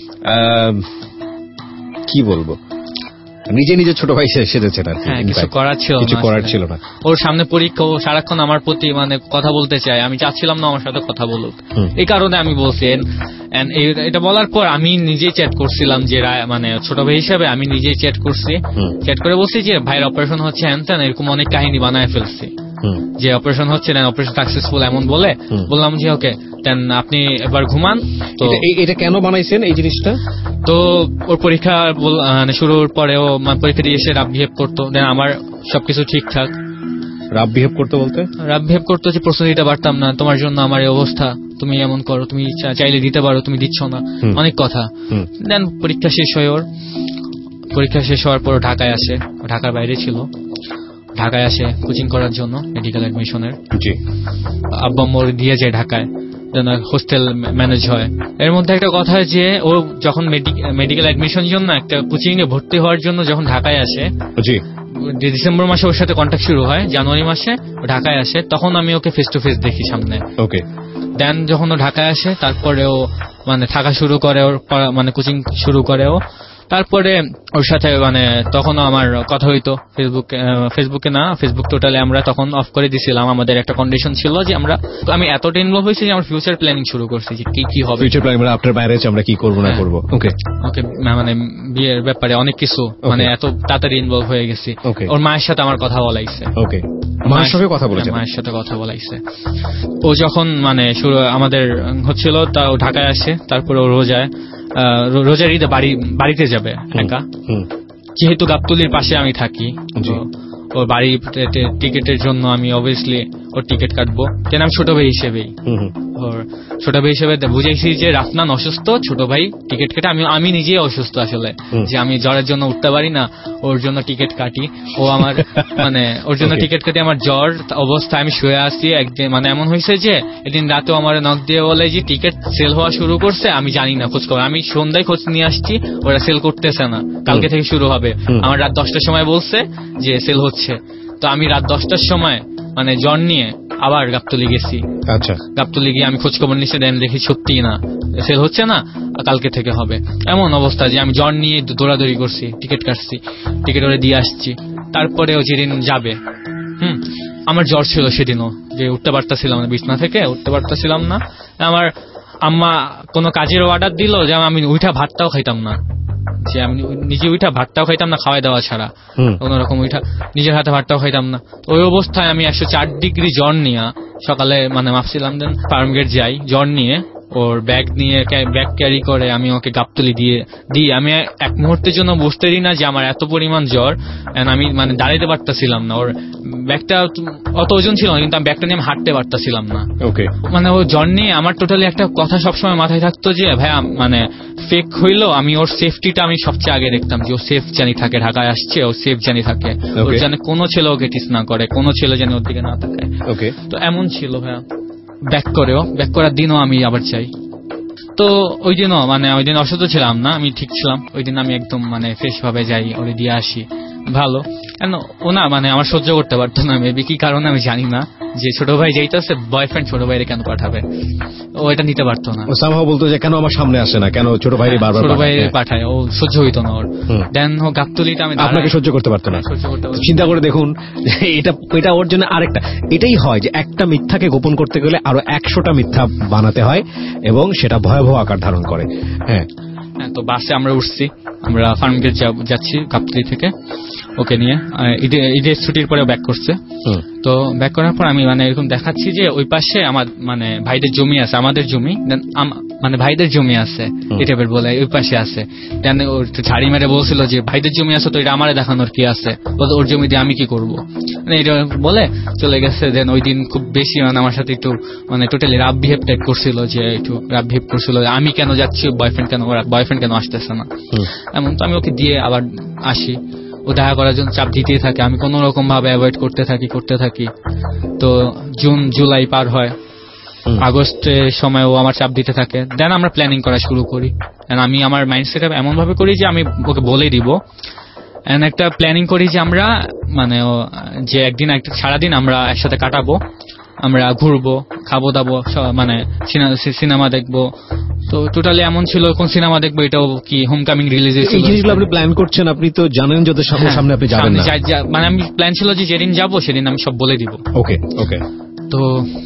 কি বলবো, নিজে নিজে ছোট ভাই সেজেছেন আর কিছু করার ছিল কিছু করার ছিল না। ওর সামনে পরীক্ষা, ও সারাক্ষণ আমার প্রতি মানে কথা বলতে চায়, আমি চাচ্ছিলাম না আমার সাথে কথা বলুক, এই কারণে আমি বলছি। এটা বলার পর আমি নিজেই চ্যাট করছিলাম যে মানে ছোট ভাই হিসাবে আমি নিজেই চ্যাট করছি, চ্যাট করে বলছি যে ভাইয়ের অপারেশন হচ্ছে হ্যান ত্যান, এরকম অনেক কাহিনী বানায় ফেলছি যে অপারেশন হচ্ছে না, অপারেশন সাকসেসফুল এমন বলে। বললাম যে ওকে দেন আপনি এবার ঘুমান। তো এটা কেন বানাইছেন এই জিনিসটা? তো ওর পরীক্ষা মানে শুরুর পরেও পরীক্ষা দিয়ে এসে রাফ বিহেভ করতো, দেন আমার সবকিছু ঠিকঠাক। রাফ বিহেভ করতে বলতে রাফ বিহেভ করতো যে প্রশ্ন দিতে পারতাম না, তোমার জন্য আমার এই অবস্থা, তুমি এমন করো, তুমি চাইলে দিতে পারো, তুমি দিচ্ছ না, অনেক কথা। দেন পরীক্ষা শেষ হয়, ওর পরীক্ষা শেষ হওয়ার পর ঢাকায় আসে, ঢাকার বাইরে ছিল, ঢাকায় আসে কোচিং করার জন্য মেডিকেল অ্যাডমিশনের। আব্বা আম্মু দিয়ে যায় ঢাকায়, হোস্টেল ম্যানেজ হয়। এর মধ্যে একটা কথা যে ও যখন মেডিকেল অ্যাডমিশন জন্য একটা কোচিং এ ভর্তি হওয়ার জন্য যখন ঢাকায় আসে, ডিসেম্বর মাসে ওর সাথে কন্ট্যাক্ট শুরু হয়, জানুয়ারি মাসে ঢাকায় আসে, তখন আমি ওকে ফেস টু ফেস দেখি সামনে। ওকে। দেন যখন ও ঢাকায় আসে তারপরে ও মানে থাকা শুরু করে, ওর মানে কোচিং শুরু করে, ও তারপরে ওর সাথে মানে তখনও আমার কথা হইতো ফেসবুকে ফেসবুকে না ফেসবুক টোটালি আমরা তখন অফ করে দিয়েছিলাম। আমাদের একটা কন্ডিশন ছিল যে আমরা আমি এতটা ইনভলভ হয়েছি যে আমরা ফিউচার প্ল্যানিং শুরু করছি যে কি কি হবে, ফিউচার প্ল্যানিং মানে আপনার ম্যারেজ আমরা কি করব না করব। ওকে ওকে মানে বিয়ের ব্যাপারে অনেক কিছু মানে এত তাড়াতাড়ি ইনভলভ হয়ে গেছি। ওর মায়ের সাথে আমার কথা বলাইছে। ওকে মায়ের সাথে কথা বলেছে? মায়ের সাথে কথা বলাইছে। ও যখন মানে শুরু আমাদের হচ্ছিল তা ও ঢাকায় আসে, তারপরে ও রোজায় রোজার ঈদে বাড়ি বাড়িতে যাবে একা, যেহেতু গাবতলীর পাশে আমি থাকি। ওর বাড়ি টিকিটের জন্য আমি অবভিয়াসলি ওর টিকিট কাটবো, কেন আমি ছোট ভাই হিসেবেই ওর ছোট ভাই হিসেবে বুঝাইছি যে রাফনান অসুস্থ, ছোট ভাই টিকিট কেটে আমি আমি নিজেই অসুস্থ আসলে, যে আমি জ্বরের জন্য উঠতে পারি না, ওর জন্য টিকিট কাটি। ও আমার মানে ওর জন্য টিকিট কাটি, আমার জ্বর অবস্থায় আমি শুয়ে আসছি। একদিন মানে এমন হয়েছে যে এদিন রাতেও আমার নক দিয়ে বলে যে টিকিট সেল হওয়া শুরু করছে, আমি জানি না খোঁজ খবর, আমি সন্ধ্যায় খোঁজ নিয়ে আসছি ওরা সেল করতেছে না, কালকে থেকে শুরু হবে। আমার রাত দশটার সময় বলছে যে সেল হচ্ছে, তো আমি রাত দশটার সময় মানে জ্বর নিয়ে আবার গাবতলী গেছি। আচ্ছা, গাবতলী গিয়ে আমি খোঁজ খবর নিচ্ছে, দেন দেখি সত্যি না সেল হচ্ছে না, কালকে থেকে হবে। এমন অবস্থা যে আমি জ্বর নিয়ে দৌড়াদৌড়ি করছি, টিকিট কাটছি, টিকিট ওরে দিয়ে আসছি। তারপরে ও যেদিন যাবে, হুম আমার জ্বর ছিল সেদিনও, যে উঠতে পারতেছিলাম না বিছনা থেকে, উঠতে পারতেছিলাম না। আমার আম্মা কোনো কাজের অর্ডার দিল যে আমি উঠা ভাতটাও খাইতাম না, যে আমি নিজে উঠা ভাতটাও খাইতাম না খাওয়াই দেওয়া ছাড়া, কোনোরকম উঠা নিজের হাতে ভাতটাও খাইতাম না। ওই অবস্থায় আমি একশো চার ডিগ্রি জ্বর নিয়ে সকালে মানে মাপছিলাম, দেন ফার্মগেট যাই জ্বর নিয়ে, ওর ব্যাগ নিয়ে ব্যাগ ক্যারি করে আমি ওকে গাবতলী দিয়ে দিই। আমি এক মুহূর্তের জন্য বুঝতে দিই না যে আমার এত পরিমাণ জ্বর, আমি মানে দাঁড়াইতে পারতেছিলাম না। ওর ব্যাগটা অত ওজন ছিল না, কিন্তু আমি ব্যাগটা নিয়ে আমি হাঁটতে পারতেছিলাম না। ওকে মানে ও জ্বর নিয়ে আমার টোটালি একটা কথা সবসময় মাথায় থাকতো যে ভাইয়া মানে ফেক হইলো, আমি ওর সেফটিটা আমি সবচেয়ে আগে দেখতাম, যে ও সেফ জানি থাকে, ঢাকায় আসছে ও সেফ জানি থাকে, ওর জানি কোনো ছেলে ওকে টিস না করে, কোনো ছেলে জানি ওর দিকে না থাকে। ওকে তো এমন ছিল ভাইয়া। ব্যাক করেও ব্যাক করার দিনও আমি আবার চাই। তো ওই দিনও মানে ওই দিন অসুস্থ ছিলাম না, আমি ঠিক ছিলাম। ওই দিন আমি একদম মানে ফ্রেশ ভাবে যাই, ওরে দিয়ে আসি ভালো। কেন ও না মানে আমার সহ্য করতে পারতো না, মেবি কি কারণে আমি জানি না, যে ছোট ভাই যেইটাছে বয়ফ্রেন্ড ছোট ভাইরে কেন পাঠাবে, ও এটা নিতে পারতো না। ও সামহাও বলতো যে কেন আমার সামনে আসে না, কেন ছোট ভাইরে বারবার ছোট ভাইরে পাঠায়, ও সহ্য হইতো না ওর। দেন ও গাবতলীটা আমি আপনাকে সহ্য করতে পারতো না। চিন্তা করে দেখুন, এটা এটা ওর জন্য আরেকটা, এটাই হয় যে একটা মিথ্যাকে গোপন করতে গেলে আরো একশোটা মিথ্যা বানাতে হয় এবং সেটা ভয়াবহ আকার ধারণ করে। হ্যাঁ হ্যাঁ তো বাসে আমরা উঠছি, আমরা ফার্মগেট যাচ্ছি গাবতলী থেকে ওকে নিয়ে। ঈদের ছুটির পরে ব্যাক করছে, তো ব্যাক করার পর আমি মানে এরকম দেখাচ্ছি যে ওই পাশে আমার মানে ভাইদের জমি আছে, আমাদের জমি মানে ভাইদের জমি আছে এই টাইপের বলে, ওই পাশে আছে। দেন ওর ঝাড়ি মেরে বলছিল যে ভাইদের জমি আছে তো এটা আমারে দেখানোর কি আছে, ওর জমি দিয়ে আমি কি করবো, মানে এটা বলে চলে গেছে। দেন ওই দিন খুব বেশি মানে আমার সাথে একটু মানে টোটালি রাফ বিহেভ টাইপ করছিল, যে একটু রাফ বিহেভ করছিল, আমি কেন যাচ্ছি বয়ফ্রেন্ড কেন বয়ফ্রেন্ড কেন আসতেছে না এমন। তো আমি ওকে দিয়ে আবার আসি, ও দেখা করার জন্য চাপ দিতেই থাকে, আমি কোন রকম ভাবে অ্যাভয়েড করতে থাকি করতে থাকি তো জুন জুলাই পার হয়, আগস্টের সময় ও আমার চাপ দিতে থাকে। দেন আমরা প্ল্যানিং করা শুরু করি। আমি আমার মাইন্ডসেট এমন ভাবে করি যে আমি ওকে বলে দিব, এন্ড একটা প্ল্যানিং করি যে আমরা মানে যে একদিন একটা সারাদিন আমরা একসাথে কাটাবো, আমরা ঘুরবো, খাবো দাবো, মানে সিনেমা দেখবো। তো টোটালি এমন ছিল, কোন সিনেমা দেখবো এটাও কি হোমকামিং রিলিজে ছিল। এই জিনিসগুলো আপনি প্ল্যান করছেন, আপনি তো জানেন যত সামনে আপনি যাবেন না, মানে আমি প্ল্যান ছিল যে যেদিন যাবো সেদিন আমি সব বলে দিব। ওকে ওকে তো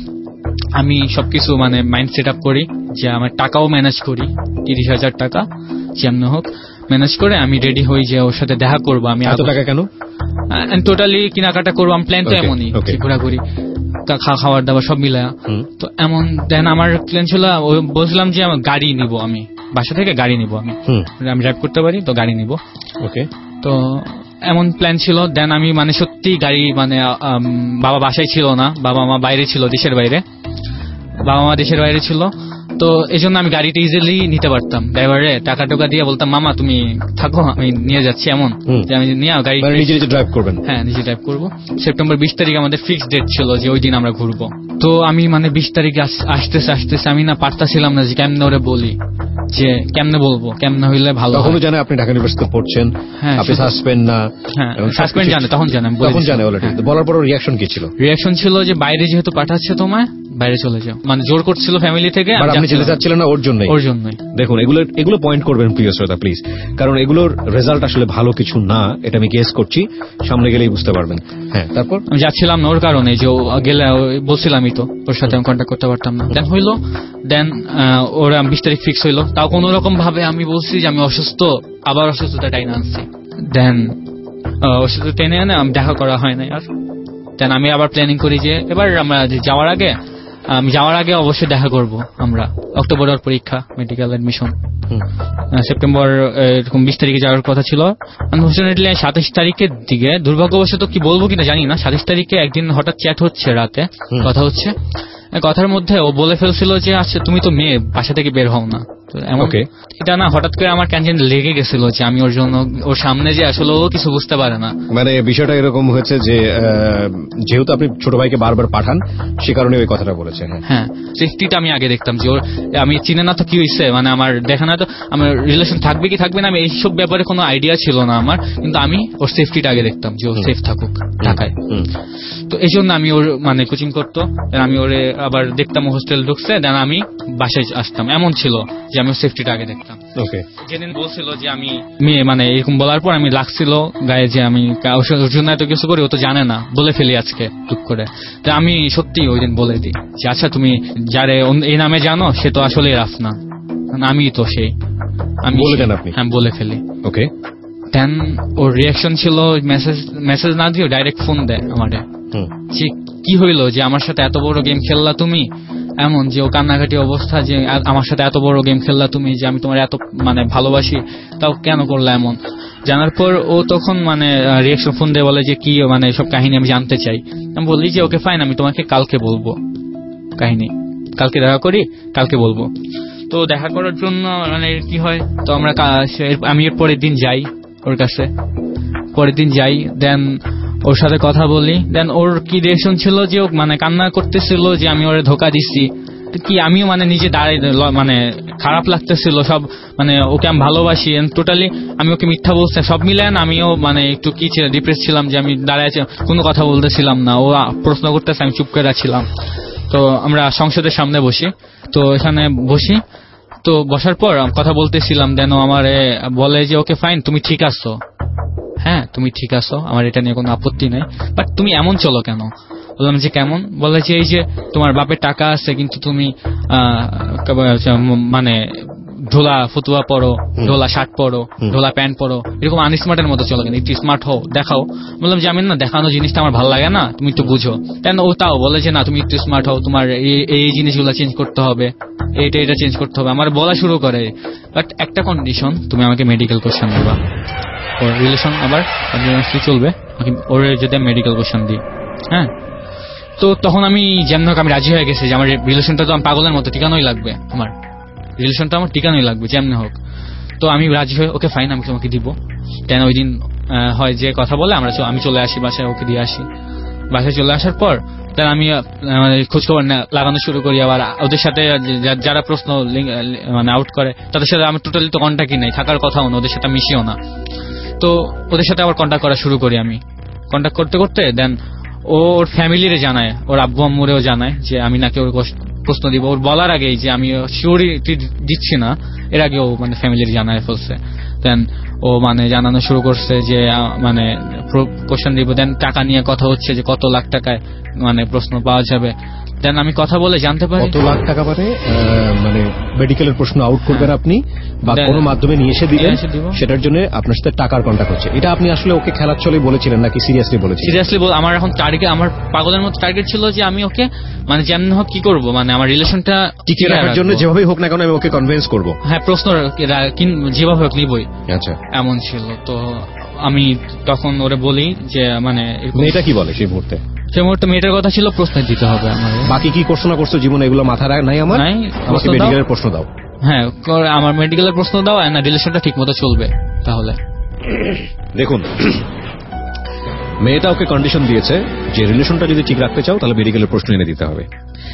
আমি সবকিছু মানে মাইন্ড সেট আপ করি, যে আমার টাকাও ম্যানেজ করি, তিরিশ হাজার টাকা যেমন হোক ম্যানেজ করে আমি রেডি হই যে ওর সাথে দেখা করবো। আমি এত টাকা কেন টোটালি কেনাকাটা করবো, আমি প্ল্যান তো এমনই ঘোরাঘুরি খাওয়ার দাওয়ার সব মিলায়া তো এমন। দেন আমার প্ল্যান ছিল বলছিলাম যে আমার গাড়ি নিব, আমি বাসা থেকে গাড়ি নিব, আমি আমি ড্রাইভ করতে পারি তো গাড়ি নিব। ওকে তো এমন প্ল্যান ছিল। দেন আমি মানে সত্যি গাড়ি মানে বাবা বাসায় ছিল না, বাবা মা বাইরে ছিল, দেশের বাইরে, বাবা মা দেশের বাইরে ছিল। তো এই জন্য আমি গাড়িটা ইজিলি নিতে পারতাম, ড্রাইভারে টাকা টোকা দিয়ে বলতাম মামা তুমি থাকো আমি নিয়ে যাচ্ছি, এমন যে আমি নিয়ে গাড়ি নিজে ড্রাইভ করবেন। হ্যাঁ নিজে ড্রাইভ করবো। সেপ্টেম্বর বিশ তারিখ আমাদের ফিক্সড ডেট ছিল যে ওই দিন আমরা ঘুরবো। তো আমি মানে বিশ তারিখে আসতেছে আসতেছে আমি না পারতাছিলাম না যে কেমনে ওরে বলি, যে কেমনে বলবো, কেমনে হইলে ভালো। তখন জানে আপনি ঢাকা ইউনিভার্সিটিতে পড়ছেন, আপনি সাসপেন্ড না, হ্যাঁ সাসপেন্ড জানে, তখন জানে, তখন জানে অলরেডি। বলার পর রিঅ্যাকশন কি ছিল? রিঅ্যাকশন ছিল যে বাইরে যেহেতু পাঠাচ্ছে তোমায় বাইরে চলে যাও, মানে জোর করছিল ফ্যামিলি থেকে। যেতে চাচ্ছিলাম। চাচ্ছিলেন না ওর জন্যই ওর জন্যই। দেখুন এগুলো এগুলো পয়েন্ট করবেন প্রিয় শ্রোতা প্লিজ, কারণ এগুলোর রেজাল্ট আসলে ভালো কিছু না, এটা আমি গেস করছি, সামনে গেলেই বুঝতে পারবেন। হ্যাঁ তারপর আমি যাচ্ছিলাম না ওর কারণে, যে ও গেলে ও বলছিলামই তো ওর সাথে আমি কন্ট্যাক্ট করতে পারতাম না। দেন হইলো, দেন ওরা বিশ তারিখ ফিক্স হইলো, তাও কোন রকম ভাবে আমি বলছি যে আমি অসুস্থ, আবার অসুস্থতা টাইনে আনছি। দেন অসুস্থ টেনে আনে আমি দেখা করা হয় নাই আর। দেন আমি আবার প্ল্যানিং করি যে এবার আমরা যাওয়ার আগে আমি যাওয়ার আগে অবশ্যই দেখা করব আমরা। অক্টোবরের পরীক্ষা, মেডিকেল অ্যাডমিশন, সেপ্টেম্বর এরকম বিশ তারিখে যাওয়ার কথা ছিল। আনফরচুনেটলি সাতাশ তারিখের দিকে, দুর্ভাগ্যবশত কি বলবো কিনা জানি না, সাতাশ তারিখে একদিন হঠাৎ চ্যাট হচ্ছে, রাতে কথা হচ্ছে, কথার মধ্যে ও বলে ফেলছিল যে আচ্ছা তুমি তো মেয়ে, বাসা থেকে বের হও না। ওকে, এটা না হঠাৎ করে আমার কেন লেগে গেছিল যে আমি ওর জন্য ওর সামনে যে আসলে ও কিছু বুঝতে পারে না। মানে বিষয়টা এরকম হয়েছে যে যেহেতু আপনি ছোট ভাইকে বারবার পাঠান, সে কারণে ওই কথাটা বলেছেন। হ্যাঁ, সেফটিটা আমি আগে দেখতাম যে ওর, আমি চিনে না তো কি হয়েছে, মানে আমার দেখা না তো আমার রিলেশন থাকবে কি থাকবে না, আমি এইসব ব্যাপারে কোনো আইডিয়া ছিল না আমার, কিন্তু আমি ওর সেফটিটা আগে দেখতাম যে ও সেফ থাকুক ঢাকায়। তো এই জন্য আমি ওর মানে কোচিং করতো, আমি ওরে আবার দেখতাম হোস্টেল ঢুকছে, দেন আমি বাসায় আসতাম, এমন ছিল যে আমি সেফটিটা আগে দেখতাম। ওকে, যেদিন বলছিল যে আমি মেয়ে, মানে এরকম বলার পর আমি লাগছিল গায়ে যে আমি ওর জন্য এত কিছু করি, ও তো জানে না, বলে ফেলি আজকে টুক করে। তো আমি সত্যি ওই দিন বলে দিই যে আচ্ছা তুমি যারে এই নামে জানো সে তো আসলে রাফ না, আমি তো সেই, আমি বলে দেন আপনি? হ্যাঁ বলে ফেলি। ওকে, দেন ওর রিয়াকশন ছিল মেসেজ মেসেজ না দিও ডাইরেক্ট ফোন দেয় আমারে, যে কি হইলো যে আমার সাথে এত বড় গেম খেললা তুমি, এমন যে ও কান্নাকাটি অবস্থা যে আমার সাথে এত বড় গেম খেললা তুমি, যে আমি তোমার এত মানে ভালোবাসি, তাও কেন করলা এমন। জানার পর ও তখন মানে রিয়াকশন ফোন দিয়ে বলে যে কি মানে সব কাহিনী আমি জানতে চাই। আমি বলি যে ওকে ফাইন, আমি তোমাকে কালকে বলবো কাহিনী, কালকে দেখা করি, কালকে বলবো। তো দেখা করার জন্য মানে কি হয়, তো আমরা আমি এর পরের দিন যাই ওর কাছে, পরের দিন যাই, দেন ওর সাথে কথা বলি। দেন ওর কি রিঅ্যাকশন ছিল যে ও মানে কান্না করতেছিল যে আমি ওরে ধোকা দিচ্ছি, কি আমিও মানে নিজে দাঁড়াই মানে খারাপ লাগতেছিল সব, মানে ওকে আমি ভালোবাসি, টোটালি আমি ওকে মিথ্যা বলছি, সব মিলান আমিও মানে একটু কি ছিল, ডিপ্রেস ছিলাম যে আমি দাঁড়ায় কোনো কথা বলতেছিলাম না, ও প্রশ্ন করতেছে আমি চুপ করে ছিলাম। তো আমরা সংসদের সামনে বসি, তো এখানে বসি, তো বসার পর কথা বলতেছিলাম, দেন আমার বলে যে ওকে ফাইন তুমি ঠিক আছো, হ্যাঁ তুমি ঠিক আছো, আমার এটা নিয়ে কোনো আপত্তি নাই, বাট তুমি এমন চলো কেন। বললাম যে কেমন, বলে যে এই যে তোমার বাপের টাকা আছে কিন্তু তুমি মানে ঢোলা ফতুয়া পরো, ঢোলা শার্ট পরো, ঢোলা প্যান্ট পরো, এরকম আনস্মার্টের মতো চলো কেন, একটু স্মার্ট হও, দেখাও। বললাম যে আমি না দেখানো জিনিসটা আমার ভালো লাগে না, তুমি একটু বুঝো। কেন ও তাও বলে যে না তুমি একটু স্মার্ট হও, তোমার এই জিনিসগুলো চেঞ্জ করতে হবে, এইটা এটা চেঞ্জ করতে হবে, আমার বলা শুরু করে। বাট একটা কন্ডিশন, তুমি আমাকে মেডিকেল কোশ্চেন দেবা, ওর রিলেশন আবার চলবে, ওর যদি মেডিকেল কোশ্চেন দিই। হ্যাঁ, তো তখন আমি যেমন হোক আমি রাজি হয়ে গেছি যে আমার রিলেশনটা তো আমি পাগলের মতো টিকানোই লাগবে, আমার রিলেশনটা আমার টিকানোই লাগবে যেমনি হোক। তো আমি রাজি হয়ে ওকে ফাইন আমি তোমাকে দিব। কেন ওই দিন হয় যে কথা বলে আমরা আমি চলে আসি বাসায়, ওকে দিয়ে আসি। বাসায় চলে আসার পর তার আমি খোঁজখবর লাগানো শুরু করি, আবার ওদের সাথে যারা প্রশ্ন মানে আউট করে তাদের সাথে আমি টোটালি তো কন্ট্যাক্টই নেই, থাকার কথাও না, ওদের সাথে মিশিও না। তো ওদের সাথে আবার কন্ট্যাক্ট করা শুরু করি আমি, কন্ট্যাক্ট করতে করতে দেন ও ওর ফ্যামিলিরে জানায়, ওর আব্বু আম্মুরেও জানায় যে আমি নাকি ওর প্রশ্ন দিব। ওর বলার আগেই যে আমি শিওরিটি দিচ্ছি না, এর আগে ও মানে ফ্যামিলির জানায় ফেলছে। দেন ও মানে জানানো শুরু করছে যে মানে কোশ্চেন দিব, দেন টাকা নিয়ে কথা হচ্ছে যে কত লাখ টাকায় মানে প্রশ্ন পাওয়া যাবে। দেন আমি কথা বলে জানতে পারি কত লাখ টাকা মানে মানে মেডিকেলের প্রশ্ন আউট করবেন আপনি বা কোনো মাধ্যমে নিয়ে এসে দিবেন, সেটার জন্য আপনার সাথে টাকার কন্ট্যাক্ট হচ্ছে। এটা আপনি আসলে ওকে খেলার ছলে বলেছিলেন নাকি সিরিয়াসলি বলেছিলেন? সিরিয়াসলি বল, আমার এখন টার্গেট, আমার পাগলের মতো টার্গেট ছিল যে আমি ওকে মানে যেমন হোক কি করব, মানে আমার রিলেশনটা টিকিয়ে রাখার জন্য যেভাবেই হোক না কেন আমি ওকে কনভিন্স করব। হ্যাঁ, প্রশ্ন যেভাবে হোক নিবই, আচ্ছা এমন ছিল। তো আমি তখন ওরে বলি যে মানে মেয়েটা কি বলে সেই মুহূর্তে? সেই মুহূর্তে মেয়েটার কথা ছিল প্রশ্ন দিতে হবে আমার, বাকি কি করছো না করছো জীবনে এগুলো মাথা নাই আমার, নাই আমাকে মেডিকেলের প্রশ্ন দাও। হ্যাঁ, আমার মেডিকেলের প্রশ্ন দাও, না রিলেশনটা ঠিক মতো চলবে। তাহলে দেখুন, মেয়েটা ওকে কন্ডিশন দিয়েছে যে রিলেশনটা যদি ঠিক রাখতে চাও তাহলে মেডিকেলের প্রশ্ন এনে দিতে হবে।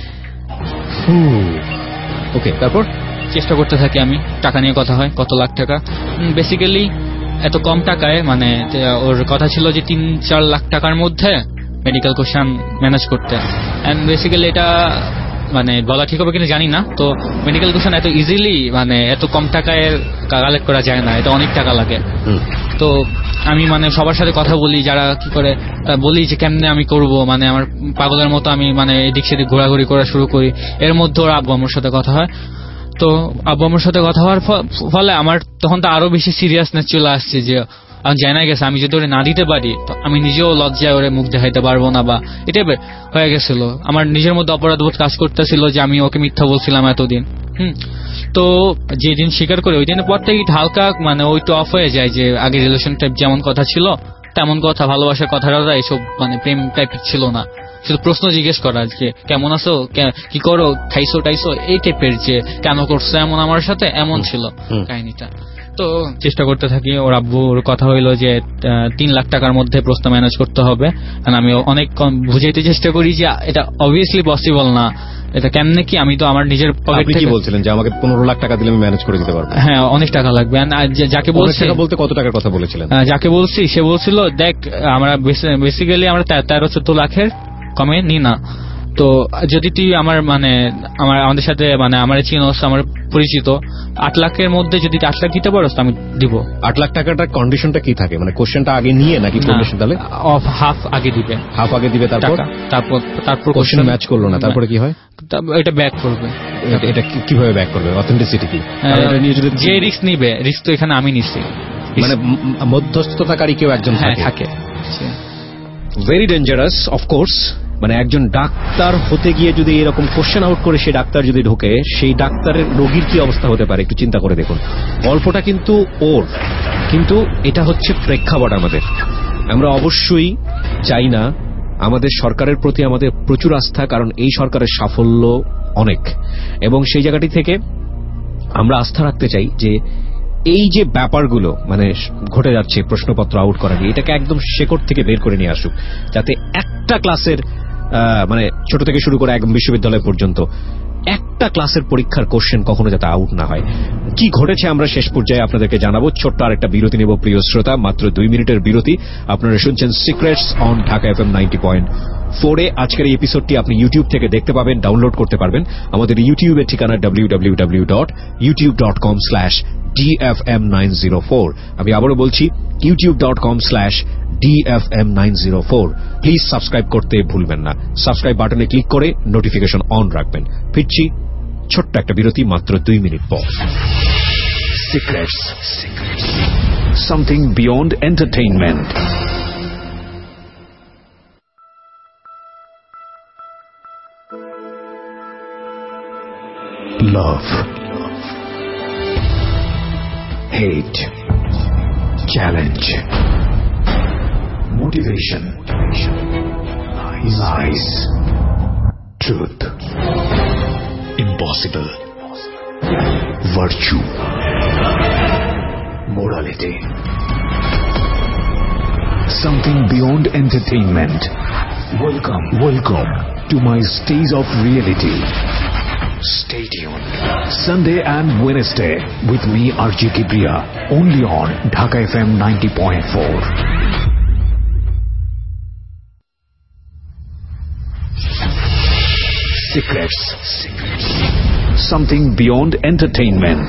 ওকে, তারপর চেষ্টা করতে থাকি আমি, টাকা নিয়ে কথা হয়, কত লাখ টাকা, বেসিক্যালি এত কম টাকায় মানে ওর কথা ছিল যে তিন চার লাখ টাকার মধ্যে মেডিকেল কোশ্চেন ম্যানেজ করতে। এন্ড বেসিক্যালি এটা মানে বলা ঠিক হবে কিনা জানি না। তো মেডিকেল কোশ্চেন এত ইজিলি মানে এত কম টাকায় কালেক্ট করা যায় না, এটা অনেক টাকা লাগে। তো আমি মানে সবার সাথে কথা বলি যারা কি করে, বলি যে কেমনে আমি করব, মানে আমার পাগলের মতো আমি মানে এদিক সেদিক ঘোরাঘুরি করা শুরু করি। এর মধ্যে ওর আব্বু আমার সাথে কথা হয়। তো আব্বু আমার সাথে কথা হওয়ার ফলে আমার তখন তো আরো বেশি সিরিয়াসনেস চলে আসছে যে আমি জানা গেছে আমি যদি ওরে না দিতে পারি তো আমি নিজেও লজ্জায় ওরে মুখ দেখাইতে পারবো না, বা এটাই হয়ে গেছিল। আমার নিজের মধ্যে অপরাধবোধ কাজ করতেছিল যে আমি ওকে মিথ্যা বলছিলাম এতদিন। হুম তো যেদিন স্বীকার করে ওই দিনের পর থেকে হালকা মানে ওই তো অফ হয়ে যায় যে আগে রিলেশন টাইপ যেমন কথা ছিল তেমন কথা, ভালোবাসার কথাটা এইসব মানে প্রেম টাইপের ছিল না। শুধু প্রশ্ন জিজ্ঞেস করা যে কেমন আছো, কি করো, খাইছো টাইছো, এই টাইপের যে কেন করছো এমন আমার সাথে, এমন ছিল কাহিনীটা। তো চেষ্টা করতে থাকি। ওর আব্বুর কথা হইলো যে তিন লাখ টাকার মধ্যে প্রশ্ন ম্যানেজ করতে হবে। আমি অনেক বুঝাইতে চেষ্টা করি যে এটা অবভিয়াসলি পসিবল না, এটা কেমনে কি, আমি তো আমার নিজের পকেট থেকে। আপনি কি বলছিলেন যে আমাকে পনেরো লাখ টাকা দিলে আমি ম্যানেজ করে দিতে পারবো? হ্যাঁ অনেক টাকা লাগবে। যাকে বলছি বলতে কত টাকার কথা বলেছিলেন? যাকে বলছি সে বলছিল দেখ আমরা বেসিক্যালি আমরা তেরো চোদ্দ লাখের কমে নি না, তো যদি তুই আমার মানে আমার আমাদের সাথে মানে আমার চিনোস, আমার পরিচিত, আট লাখের মধ্যে যদি আট লাখ দিতে পারো আমি দিব। আট লাখ টাকাটার কন্ডিশনটা কি থাকে, মানে কোশ্চেনটা আগে নিয়ে নাকি কন্ডিশন? তাহলে অফ হাফ আগে দিবে, হাফ আগে দিবে, তারপর তারপর তারপর কোশ্চেন ম্যাচ করলো না, তারপরে কি হয়? এটা ব্যাক করবে। এটা কিভাবে ব্যাক করবে? অথেন্টিসিটি কি? যে রিস্ক নিবে, রিস্ক তো এখানে আমি নিচ্ছি, মানে মধ্যস্থতাকারী কেউ একজন থাকে। Very dangerous of course. মানে একজন ডাক্তার হতে গিয়ে যদি এরকম কোশ্চেন আউট করে সেই ডাক্তার যদি ঢোকে, সেই ডাক্তারের রোগীর কি অবস্থা হতে পারে একটু চিন্তা করে দেখুন। গল্পটা কিন্তু ওর, কিন্তু এটা হচ্ছে প্রেক্ষাপট আমাদের। আমরা অবশ্যই চাই না, আমাদের সরকারের প্রতি আমাদের প্রচুর আস্থা, কারণ এই সরকারের সাফল্য অনেক, এবং সেই জায়গাটি থেকে আমরা আস্থা রাখতে চাই যে এই যে ব্যাপারগুলো মানে ঘটে যাচ্ছে প্রশ্নপত্র আউট করা নিয়ে, এটাকে একদম শেকড় থেকে বের করে নিয়ে আসুক, যাতে একটা ক্লাসের মানে ছোট থেকে শুরু করে একদম বিশ্ববিদ্যালয় পর্যন্ত একটা ক্লাসের পরীক্ষার কোশ্চেন কখনো যাতে আউট না হয়। কি ঘটেছে আমরা শেষ পর্যায়ে আপনাদেরকে জানাবো। ছোট্ট আর একটা বিরতি নেব প্রিয় শ্রোতা, মাত্র দুই মিনিটের বিরতি। আপনারা শুনছেন secrets on Dhaka FM ninety point ফোরে। আজকের এই এপিসোডটি আপনি ইউটিউব থেকে দেখতে পাবেন, ডাউনলোড করতে পারবেন। আমাদের ইউটিউবের ঠিকানা W W W dot YouTube dot com slash D F M nine zero four. আমি আবারও বলছি YouTube dot com slash D F M nine zero four. Please subscribe করতে ভুলবেন না। সাবস্ক্রাইব বাটনে ক্লিক করে নোটিফিকেশন অন রাখবেন। ফিরছি ছোট্ট একটা বিরতি মাত্র দুই মিনিট পর। Secrets. Something beyond entertainment. Love. Hate. Challenge. Motivation. Lies. Truth. Impossible. Virtue. Morality. Something beyond entertainment. Welcome, welcome to my stage of reality. Stay tuned. Sunday and Wednesday with me R J Kibriya, only on Dhaka F M ninety point four. Secrets. Secrets. Something beyond entertainment.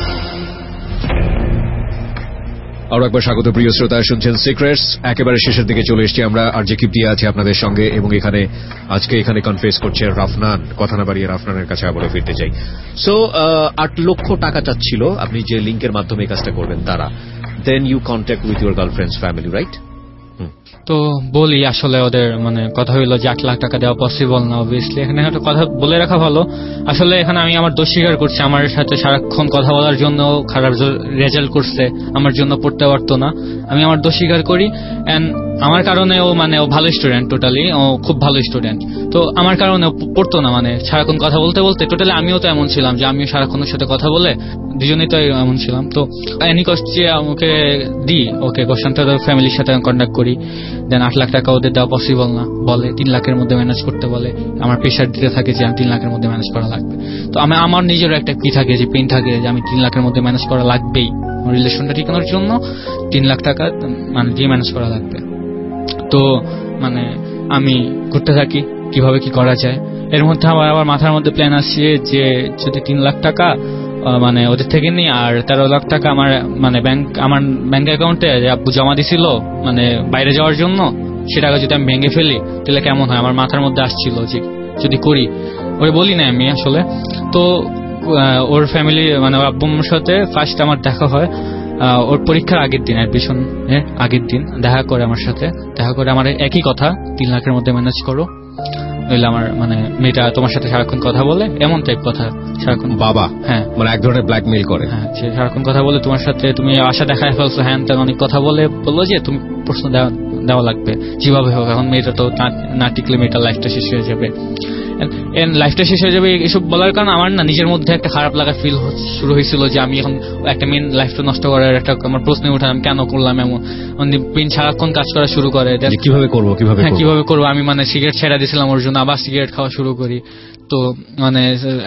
আর একবার স্বাগত প্রিয় শ্রোতা, শুনছেন secrets. একেবারে শেষের দিকে চলে এসেছি আমরা। আর যে কিপ্রিয়া আছে আপনাদের সঙ্গে, এবং এখানে আজকে এখানে কনফেস করছে রাফনান। কথা না বাড়িয়ে রাফনানের কাছে আবারও ফিরতে চাই। সো আট লক্ষ টাকা চাচ্ছিল আপনি যে লিঙ্কের মাধ্যমে এই কাজটা করবেন তারা। Then you contact with your girlfriends family, right? তো বলি আসলে ওদের মানে কথা হইলো যে আট লাখ টাকা দেওয়া পসিবল না। অবভিয়াসলি এখানে একটা কথা বলে রাখা ভালো, আসলে এখানে আমি আমার দোষ স্বীকার করছি। আমার সাথে সারাক্ষণ কথা বলার জন্য খারাপ রেজাল্ট করছে, আমার জন্য পড়তে পারতো না। আমি আমার দোষ স্বীকার করি, এন্ড আমার কারণে ও মানে ও ভালো স্টুডেন্ট, টোটালি ও খুব ভালো স্টুডেন্ট। তো আমার কারণে পড়তো না, মানে সারাক্ষণ কথা বলতে বলতে টোটালি আমিও তো এমন ছিলাম যে আমিও সারাক্ষণের সাথে কথা বলে দুজনেই তো এমন ছিলাম। তো এনি কষ্ট যে আমাকে দিই ওকে কোশ্চেনটা ফ্যামিলির সাথে কন্ট্যাক্ট করি। দেন আট লাখ টাকা ওদের দেওয়া পসিবল না বলে, তিন লাখের মধ্যে ম্যানেজ করতে বলে। আমার প্রেশার দিতে থাকে যে আমি তিন লাখের মধ্যে ম্যানেজ করা লাগবে। তো আমি আমার নিজেরও একটা কি থাকে যে পেন থাকে যে আমি তিন লাখের মধ্যে ম্যানেজ করা লাগবেই, রিলেশনটা ঠিকানোর জন্য তিন লাখ টাকা মানে দিয়ে ম্যানেজ করা লাগবে। তো মানে আমি করতে থাকি কিভাবে কি করা যায়। এর মধ্যে আমার আবার মাথার মধ্যে প্ল্যান আসছে যে যদি তিন লাখ টাকা মানে ওদের থেকে নিই, আর তেরো লাখ টাকা আমার মানে ব্যাংক আমার ব্যাংক অ্যাকাউন্টে আব্বু জমা দিছিল মানে বাইরে যাওয়ার জন্য, সে টাকা যদি আমি ভেঙে ফেলি তাহলে কেমন হয়, আমার মাথার মধ্যে আসছিল যে যদি করি। ওই বলি না আমি আসলে। তো ওর ফ্যামিলি মানে ওর আব্বুর সাথে ফার্স্ট আমার দেখা হয় ওর পরীক্ষার আগের দিন, অ্যাডমিশন এর আগের দিন দেখা করে আমার সাথে। দেখা করে আমার একই কথা, তিন লাখের মধ্যে ম্যানেজ করো, নইলে আমার মানে মেয়েটা তোমার সাথে সারাক্ষণ কথা বলে, এমন টাইপ কথা সারাক্ষণ। বাবা হ্যাঁ, মানে এক ধরনের ব্ল্যাকমেইল করে। হ্যাঁ, সে সারাক্ষণ কথা বলে তোমার সাথে, তুমি আশা দেখায় ফেলছো, হ্যান তেন অনেক কথা বলে বললো যে তুমি প্রশ্ন দেওয়া দেওয়া লাগবে যেভাবে হোক। এখন মেয়েটা তো না টিকলে মেয়েটার লাইফটা শেষ হয়ে যাবে, লাইফটা শেষ হয়ে যাবে এসব বলার কারণে আমার না নিজের মধ্যে একটা খারাপ লাগা ফিল শুরু হয়েছিল যে আমি এখন একটা মেন লাইফটা নষ্ট করার একটা আমার প্রশ্ন উঠে আমি কেন করলাম এমন। মেন সারাক্ষণ কাজ করা শুরু করে, কিভাবে করবো কিভাবে হ্যাঁ কিভাবে করবো। আমি মানে সিগারেট ছেড়ে দিয়েছিলাম ওর জন্য, আবার সিগারেট খাওয়া শুরু করি। তো মানে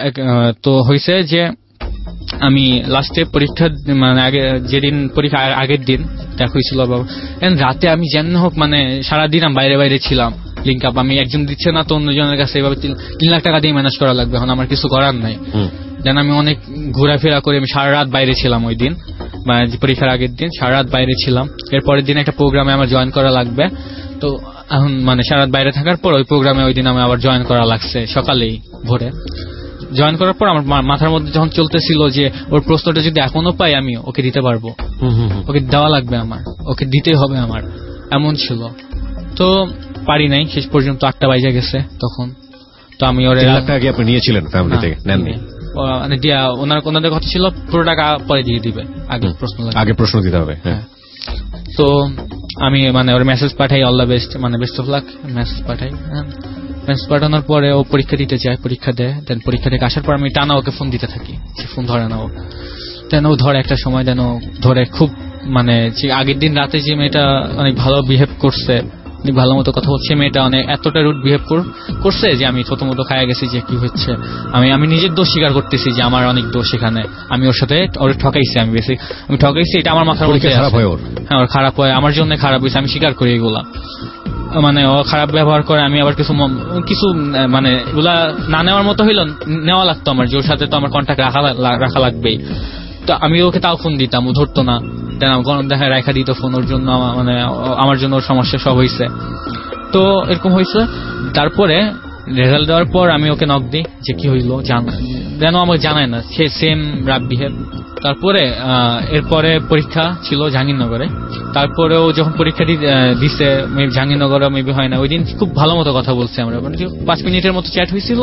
তো হয়েছে যে আমি লাস্টে পরীক্ষা মানে আগে যেদিন পরীক্ষা আগের দিন দেখা হয়েছিল বাবা, রাতে আমি যেন হোক মানে সারাদিন আমি বাইরে বাইরে ছিলাম। লিঙ্ক আপ আমি একজন দিচ্ছে না তো অন্যজনের কাছে এভাবে তিন লাখ টাকা দিয়ে ম্যানেজ করা লাগবে, এখন আমার কিছু করার নাই। দেন আমি অনেক ঘোরাফেরা করে আমি সারা রাত বাইরে ছিলাম ওই দিন, মানে পরীক্ষার আগের দিন সারা রাত বাইরে ছিলাম। এরপরের দিন একটা প্রোগ্রামে আমার জয়েন করা লাগবে, তো এখন মানে সারা রাত বাইরে থাকার পর ওই প্রোগ্রামে ওই দিন আমি আবার জয়েন করা লাগছে সকালেই ভোরে। জয়েন করার পর আমার মাথার মধ্যে যখন চলতেছিল যে ওর প্রশ্নটা যদি এখনো পাই আমি ওকে দিতে পারবো, ওকে দেওয়া লাগবে আমার, ওকে দিতে হবে আমার, এমন ছিল। তো পারি নাই, শেষ পর্যন্ত আটটা বাজে গেছে তখন। তো আমি ওর লাখ টাকা কি আপনি নিয়েছিলেন ফ্যামিলি থেকে? নেননি? মানে ওনার ওনাদের কথা ছিল পুরো টাকা পরে দিয়ে দিবে, আগে প্রশ্ন আগে প্রশ্ন দিতে হবে। হ্যাঁ, তো আমি মানে ওর মেসেজ পাঠাই, অল দ্য বেস্ট মানে বেস্ট অফ লাক মেসেজ পাঠাই। মেসেজ পাঠানোর পরে ও পরীক্ষা দিতে যায়, পরীক্ষা দেয়। দেন পরীক্ষা থেকে আসার পর আমি টানা ওকে ফোন দিতে থাকি, ফোন ধরে না ও। দেন ও ধরে একটা সময়, দেন ও ধরে খুব মানে আগের দিন রাতে যে মেয়েটা অনেক ভালো বিহেভ করছে, ভালো মতো কথা বলছে, মেয়েটা অনেক এতটা রুড বিহেভ করছে যে আমি ছোট মতো খায়া গেছি যে কি হচ্ছে। আমি আমি নিজের দোষ স্বীকার করতেছি যে আমার অনেক দোষ এখানে, আমি ওর সাথে ওর ঠকাইছি, আমি বেশি আমি ঠকাইছি, এটা আমার মাথার মধ্যে খারাপ হয়। ওর হ্যাঁ ওর খারাপ হয়, আমার জন্য খারাপ হয়েছে, আমি স্বীকার করি এগুলা। মানে ও খারাপ ব্যবহার করে, আমি আবার কিছু কিছু মানে এগুলা না নেওয়ার মতো হইলো নেওয়া লাগতো আমার, যে ওর সাথে তো আমার কন্ট্যাক্ট রাখা রাখা লাগবেই। তো আমি ওকে তাও ফোন দিতাম, ও ধরতো না, গরম দেখায় রাখা দিত ফোন। ওর জন্য মানে আমার জন্য ওর সমস্যা সব হয়েছে। তো এরকম হয়েছে। তারপরে রেজাল্ট দেওয়ার পর আমি ওকে নক দিই যে কি হইলো যেন আমাকে জানায় না, সে সেম রাব বিহেভ। তারপরে এরপরে পরীক্ষা ছিল জাহাঙ্গীরনগরে। তারপরে ও যখন পরীক্ষা দিছে জাহাঙ্গীরনগরে মেবি হয় না, ওই দিন খুব ভালো মতো কথা বলছে আমরা, মানে পাঁচ মিনিটের মতো চ্যাট হয়েছিল,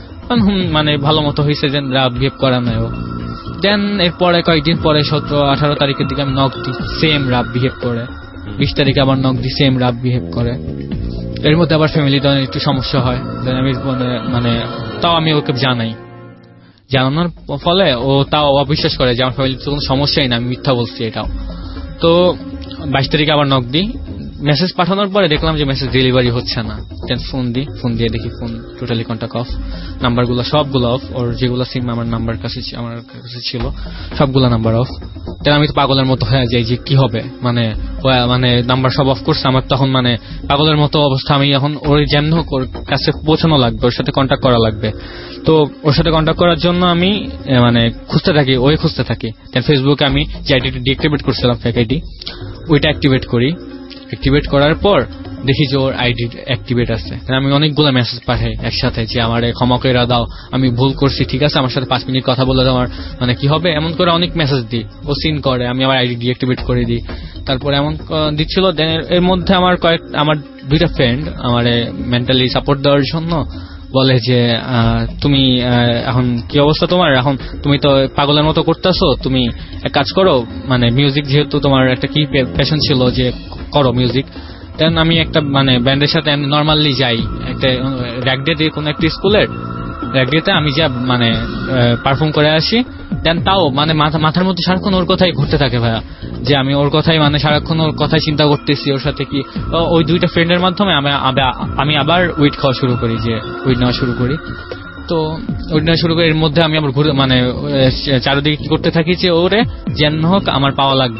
মানে ভালো মতো হয়েছে যে রাব বিহেভ করা নাই ও। দেন এরপরে কয়েকদিন পরে সতেরো আঠারো তারিখের দিকে আমি নক দিই, সেম রাব বিহেভ করে। বিশ তারিখে আবার নক দিই, সেম রাব বিহেভ করে। এর মধ্যে আবার ফ্যামিলিতে একটু সমস্যা হয়, আমি মানে তাও আমি ওকে জানাই, জানানোর ফলে ও তাও অবিশ্বাস করে যে আমার ফ্যামিলিতে কোনো সমস্যাই না, আমি মিথ্যা বলছি এটাও। তো বাইশ তারিখে আবার নক দিই, মেসেজ পাঠানোর পরে দেখলাম যে মেসেজ ডেলিভারি হচ্ছে না। দেন ফোন দিই, ফোন দিয়ে দেখি ফোন টোটালি কন্ট্যাক্ট অফ, নাম্বারগুলো সবগুলো অফ, ওর যেগুলো সিম আমার নাম্বার কাছে আমার কাছে ছিল সবগুলো নাম্বার অফ। দেন আমি তো পাগলের মতো হয়ে যাই যে কি হবে, মানে মানে নাম্বার সব অফ করছে আমার। তখন মানে পাগলের মতো অবস্থা, আমি এখন ওর যেমন হোক ওর কাছে পৌঁছানো লাগবে, ওর সাথে কন্ট্যাক্ট করা লাগবে। তো ওর সাথে কন্ট্যাক্ট করার জন্য আমি মানে খুঁজতে থাকি, ওই খুঁজতে থাকি। দেন ফেসবুকে আমি যে আইডিটা ডিঅ্যাক্টিভেট করছিলাম, ফেক আইডি, ওইটা অ্যাক্টিভেট করি। অ্যাক্টিভেট করার পর দেখি যে ওর আইডি অ্যাক্টিভেট আছে। আমি অনেকগুলো মেসেজ পাঠাই একসাথে যে আমার ক্ষমা করে দাও, আমি ভুল করছি, ঠিক আছে আমার সাথে পাঁচ মিনিট কথা বলে দাও, আমার মানে কি হবে, এমন করে অনেক মেসেজ দিই। ও সিন করে, আমি আমার আইডি ডিঅ্যাক্টিভেট করে দিই। তারপরে এমন দিচ্ছিল। এর মধ্যে আমার কয়েক আমার দুইটা ফ্রেন্ড আমার মেন্টালি সাপোর্ট দেওয়ার জন্য বলে যে তুমি এখন কি অবস্থা তোমার, এখন তুমি তো পাগলের মতো করতেছো, তুমি এক কাজ করো, মানে মিউজিক যেহেতু তোমার একটা কি প্যাশন ছিল যে করো মিউজিক। দেন আমি একটা মানে ব্যান্ডের সাথে আমি নর্মালি যাই একটা র্যাক ডে দিয়ে কোনো একটা স্কুলের র্যাক ডেতে আমি যা মানে পারফর্ম করে আসি। দেন তাও মানে মাথার মধ্যে সারাক্ষণ ওর কথাই ঘুরতে থাকে ভাইয়া, যে আমি ওর কথাই মানে সারাক্ষণ ওর কথাই চিন্তা করতেছি। ওর সাথে কি ওই দুইটা ফ্রেন্ডের মাধ্যমে আমি আবার উইট খাওয়া শুরু করি, যে উইট নেওয়া শুরু করি। তো উইট নেওয়া শুরু করি, এর মধ্যে আমি আবার ঘুরে মানে চারিদিকে কি করতে থাকি যে ওরে যেন হোক আমার পাওয়া লাগবে,